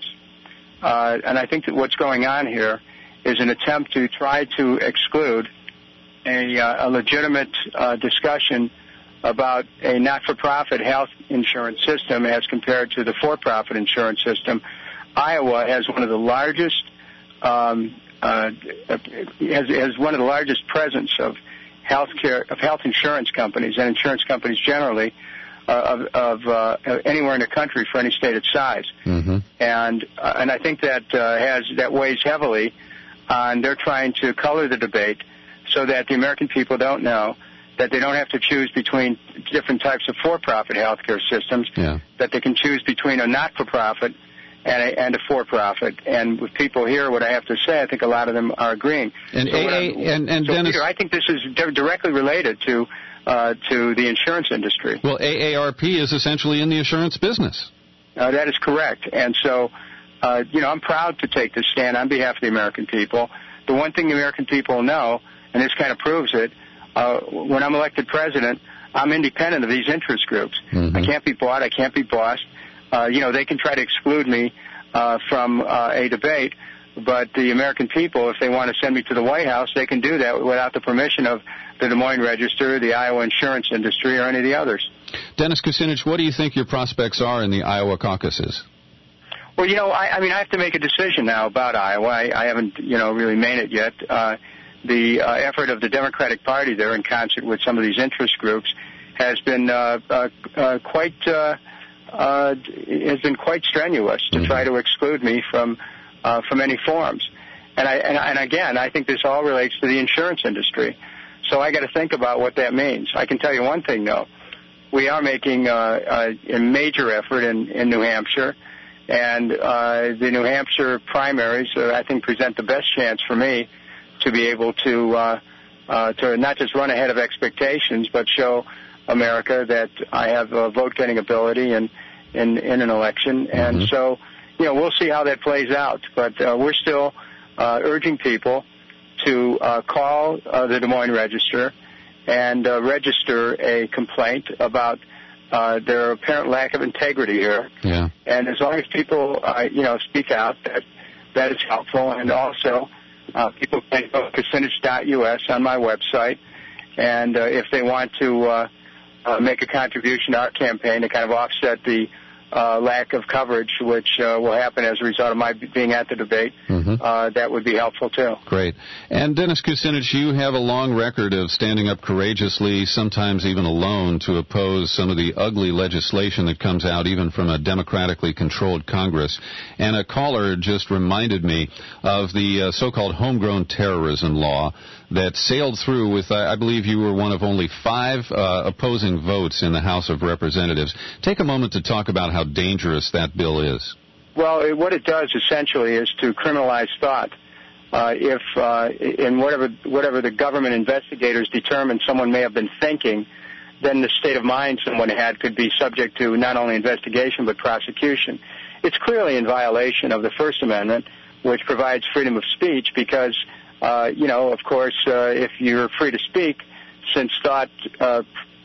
uh, and I think that what's going on here is an attempt to try to exclude a, uh, a legitimate uh, discussion about a not-for-profit health insurance system as compared to the for-profit insurance system. Iowa has one of the largest um, uh, has, has one of the largest presence of healthcare of health insurance companies and insurance companies generally uh, of, of uh, anywhere in the country for any state its size. Mm-hmm. And uh, and I think that uh, has that weighs heavily on their trying to color the debate so that the American people don't know that they don't have to choose between different types of for-profit healthcare systems, yeah. that they can choose between a not-for-profit and a, and a for-profit. And with people here, what I have to say, I think a lot of them are agreeing. And so A A, and, and so Dennis, Peter, I think this is di- directly related to uh, to the insurance industry. Well, A A R P is essentially in the insurance business. Uh, that is correct. And so, uh, you know, I'm proud to take this stand on behalf of the American people. The one thing the American people know, and this kind of proves it, uh, when I'm elected president, I'm independent of these interest groups. Mm-hmm. I can't be bought. I can't be bossed. Uh, you know, they can try to exclude me uh, from uh, a debate, but the American people, if they want to send me to the White House, they can do that without the permission of the Des Moines Register, the Iowa insurance industry, or any of the others. Dennis Kucinich, what do you think your prospects are in the Iowa caucuses? Well, you know, I, I mean, I have to make a decision now about Iowa. I, I haven't, you know, really made it yet. Uh, the uh, effort of the Democratic Party there in concert with some of these interest groups has been uh, uh, uh, quite uh, uh, has been quite strenuous to mm-hmm. try to exclude me from uh, from any forums. And, I, and, and again, I think this all relates to the insurance industry. So I got to think about what that means. I can tell you one thing, though. We are making uh, a, a major effort in, in New Hampshire. And uh, the New Hampshire primaries, uh, I think, present the best chance for me to be able to uh, uh, to not just run ahead of expectations, but show America that I have uh, vote-getting ability in, in, in an election. Mm-hmm. And so, you know, we'll see how that plays out. But uh, we're still uh, urging people to uh, call uh, the Des Moines Register and uh, register a complaint about Uh, their apparent lack of integrity here. Yeah. And as long as people, uh, you know, speak out, that that is helpful. And also, uh, people can go to Kucinich dot U S on my website. And uh, if they want to uh, uh, make a contribution to our campaign to kind of offset the uh, lack of coverage, which uh, will happen as a result of my being at the debate, mm-hmm. uh, that would be helpful, too. Great. And, Dennis Kucinich, you have a long record of standing up courageously, sometimes even alone, to oppose some of the ugly legislation that comes out even from a democratically controlled Congress. And a caller just reminded me of the uh, so-called homegrown terrorism law that sailed through with, uh, I believe you were one of only five uh, opposing votes in the House of Representatives. Take a moment to talk about how dangerous that bill is. Well, it, what it does essentially is to criminalize thought. Uh, if uh, in whatever whatever the government investigators determine someone may have been thinking, then the state of mind someone had could be subject to not only investigation but prosecution. It's clearly in violation of the First Amendment, which provides freedom of speech because, uh, you know, of course, uh, if you're free to speak, since thought uh,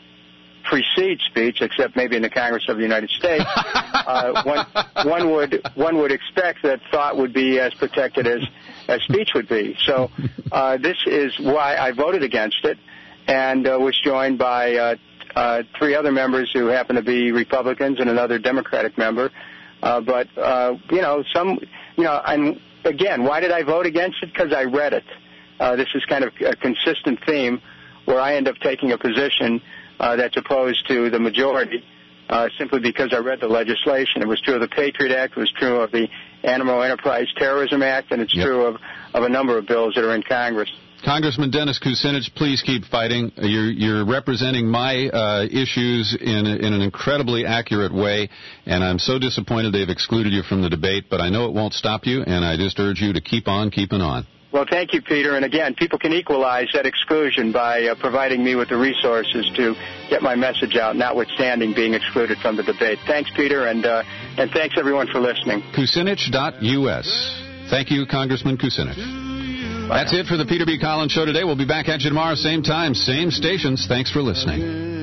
precedes speech, except maybe in the Congress of the United States, uh, one, one would one would expect that thought would be as protected as, as speech would be. So uh, this is why I voted against it, and uh, was joined by uh, uh, three other members who happen to be Republicans and another Democratic member. Uh, but uh, you know, some, you know, and again, why did I vote against it? Because I read it. Uh, this is kind of a consistent theme where I end up taking a position Uh, that's opposed to the majority uh, simply because I read the legislation. It was true of the Patriot Act. It was true of the Animal Enterprise Terrorism Act, and it's yep. true of, of a number of bills that are in Congress. Congressman Dennis Kucinich, please keep fighting. You're, you're representing my uh, issues in, in an incredibly accurate way, and I'm so disappointed they've excluded you from the debate, but I know it won't stop you, and I just urge you to keep on keeping on. Well, thank you, Peter. And again, people can equalize that exclusion by uh, providing me with the resources to get my message out, notwithstanding being excluded from the debate. Thanks, Peter, and uh, and thanks, everyone, for listening. Kucinich dot U S. Thank you, Congressman Kucinich. That's it for the Peter B. Collins Show today. We'll be back at you tomorrow, same time, same stations. Thanks for listening.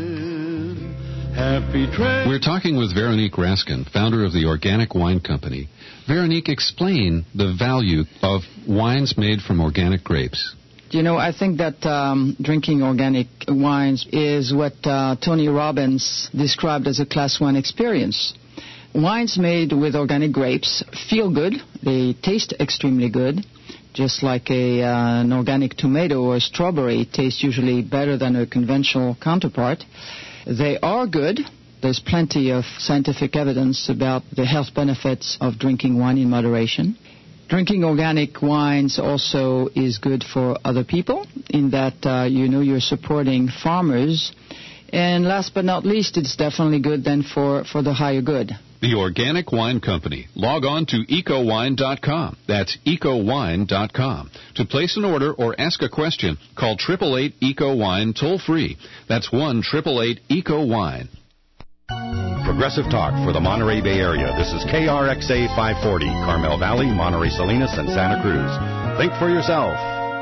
We're talking with Veronique Raskin, founder of the Organic Wine Company. Veronique, explain the value of wines made from organic grapes. You know, I think that um, drinking organic wines is what uh, Tony Robbins described as a class one experience. Wines made with organic grapes feel good. They taste extremely good. Just like a, uh, an organic tomato or a strawberry tastes usually better than a conventional counterpart. They are good. There's plenty of scientific evidence about the health benefits of drinking wine in moderation. Drinking organic wines also is good for other people in that, uh, you know, you're supporting farmers. And last but not least, it's definitely good then for, for the higher good. The Organic Wine Company. Log on to eco wine dot com. That's eco wine dot com. To place an order or ask a question, call eight eight eight, E C O, WINE toll free. That's one eight eight eight, E C O, WINE. Progressive Talk for the Monterey Bay Area. This is K R X A five forty, Carmel Valley, Monterey Salinas, and Santa Cruz. Think for yourself.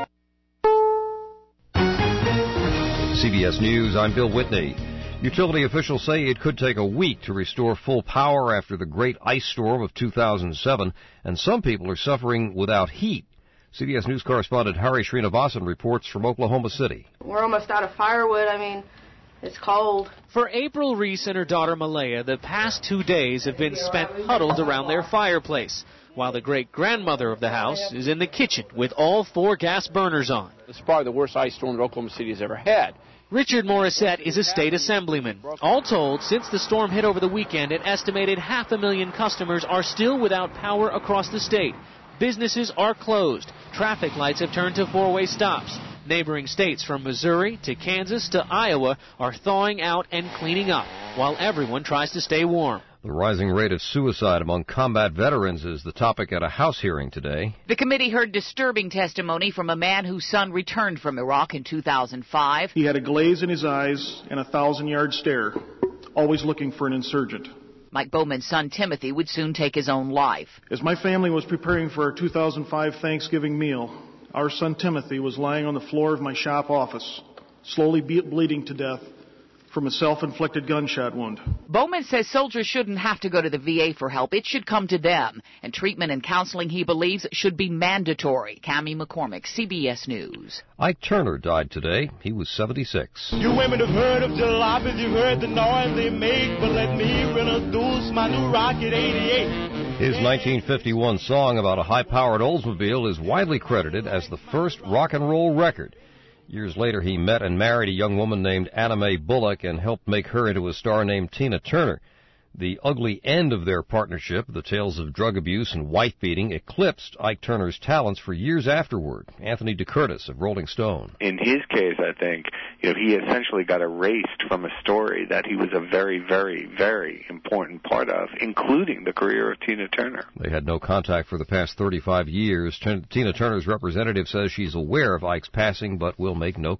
C B S News, I'm Bill Whitney. Utility officials say it could take a week to restore full power after the great ice storm of two thousand seven, and some people are suffering without heat. C B S News correspondent Hari Srinivasan reports from Oklahoma City. We're almost out of firewood. I mean, it's cold. For April Reese and her daughter Malaya, the past two days have been spent huddled around their fireplace, while the great-grandmother of the house is in the kitchen with all four gas burners on. It's probably the worst ice storm that Oklahoma City has ever had. Richard Morissette is a state assemblyman. All told, since the storm hit over the weekend, an estimated half a million customers are still without power across the state. Businesses are closed. Traffic lights have turned to four-way stops. Neighboring states from Missouri to Kansas to Iowa are thawing out and cleaning up, while everyone tries to stay warm. The rising rate of suicide among combat veterans is the topic at a House hearing today. The committee heard disturbing testimony from a man whose son returned from Iraq in two thousand five. He had a glaze in his eyes and a thousand-yard stare, always looking for an insurgent. Mike Bowman's son Timothy would soon take his own life. As my family was preparing for our two thousand five Thanksgiving meal, our son Timothy was lying on the floor of my shop office, slowly be- bleeding to death from a self-inflicted gunshot wound. Bowman says soldiers shouldn't have to go to the V A for help. It should come to them. And treatment and counseling, he believes, should be mandatory. Cammie McCormick, C B S News. Ike Turner died today. He was seventy-six. You women have heard of jalopies, you've heard the noise they make, but let me introduce my new Rocket eighty-eight. His nineteen fifty-one song about a high-powered Oldsmobile is widely credited as the first rock and roll record. Years later, he met and married a young woman named Anna Mae Bullock and helped make her into a star named Tina Turner. The ugly end of their partnership, the tales of drug abuse and wife-beating, eclipsed Ike Turner's talents for years afterward. Anthony DeCurtis of Rolling Stone. In his case, I think, you know, he essentially got erased from a story that he was a very, very, very important part of, including the career of Tina Turner. They had no contact for the past thirty-five years. Tina Turner's representative says she's aware of Ike's passing, but will make no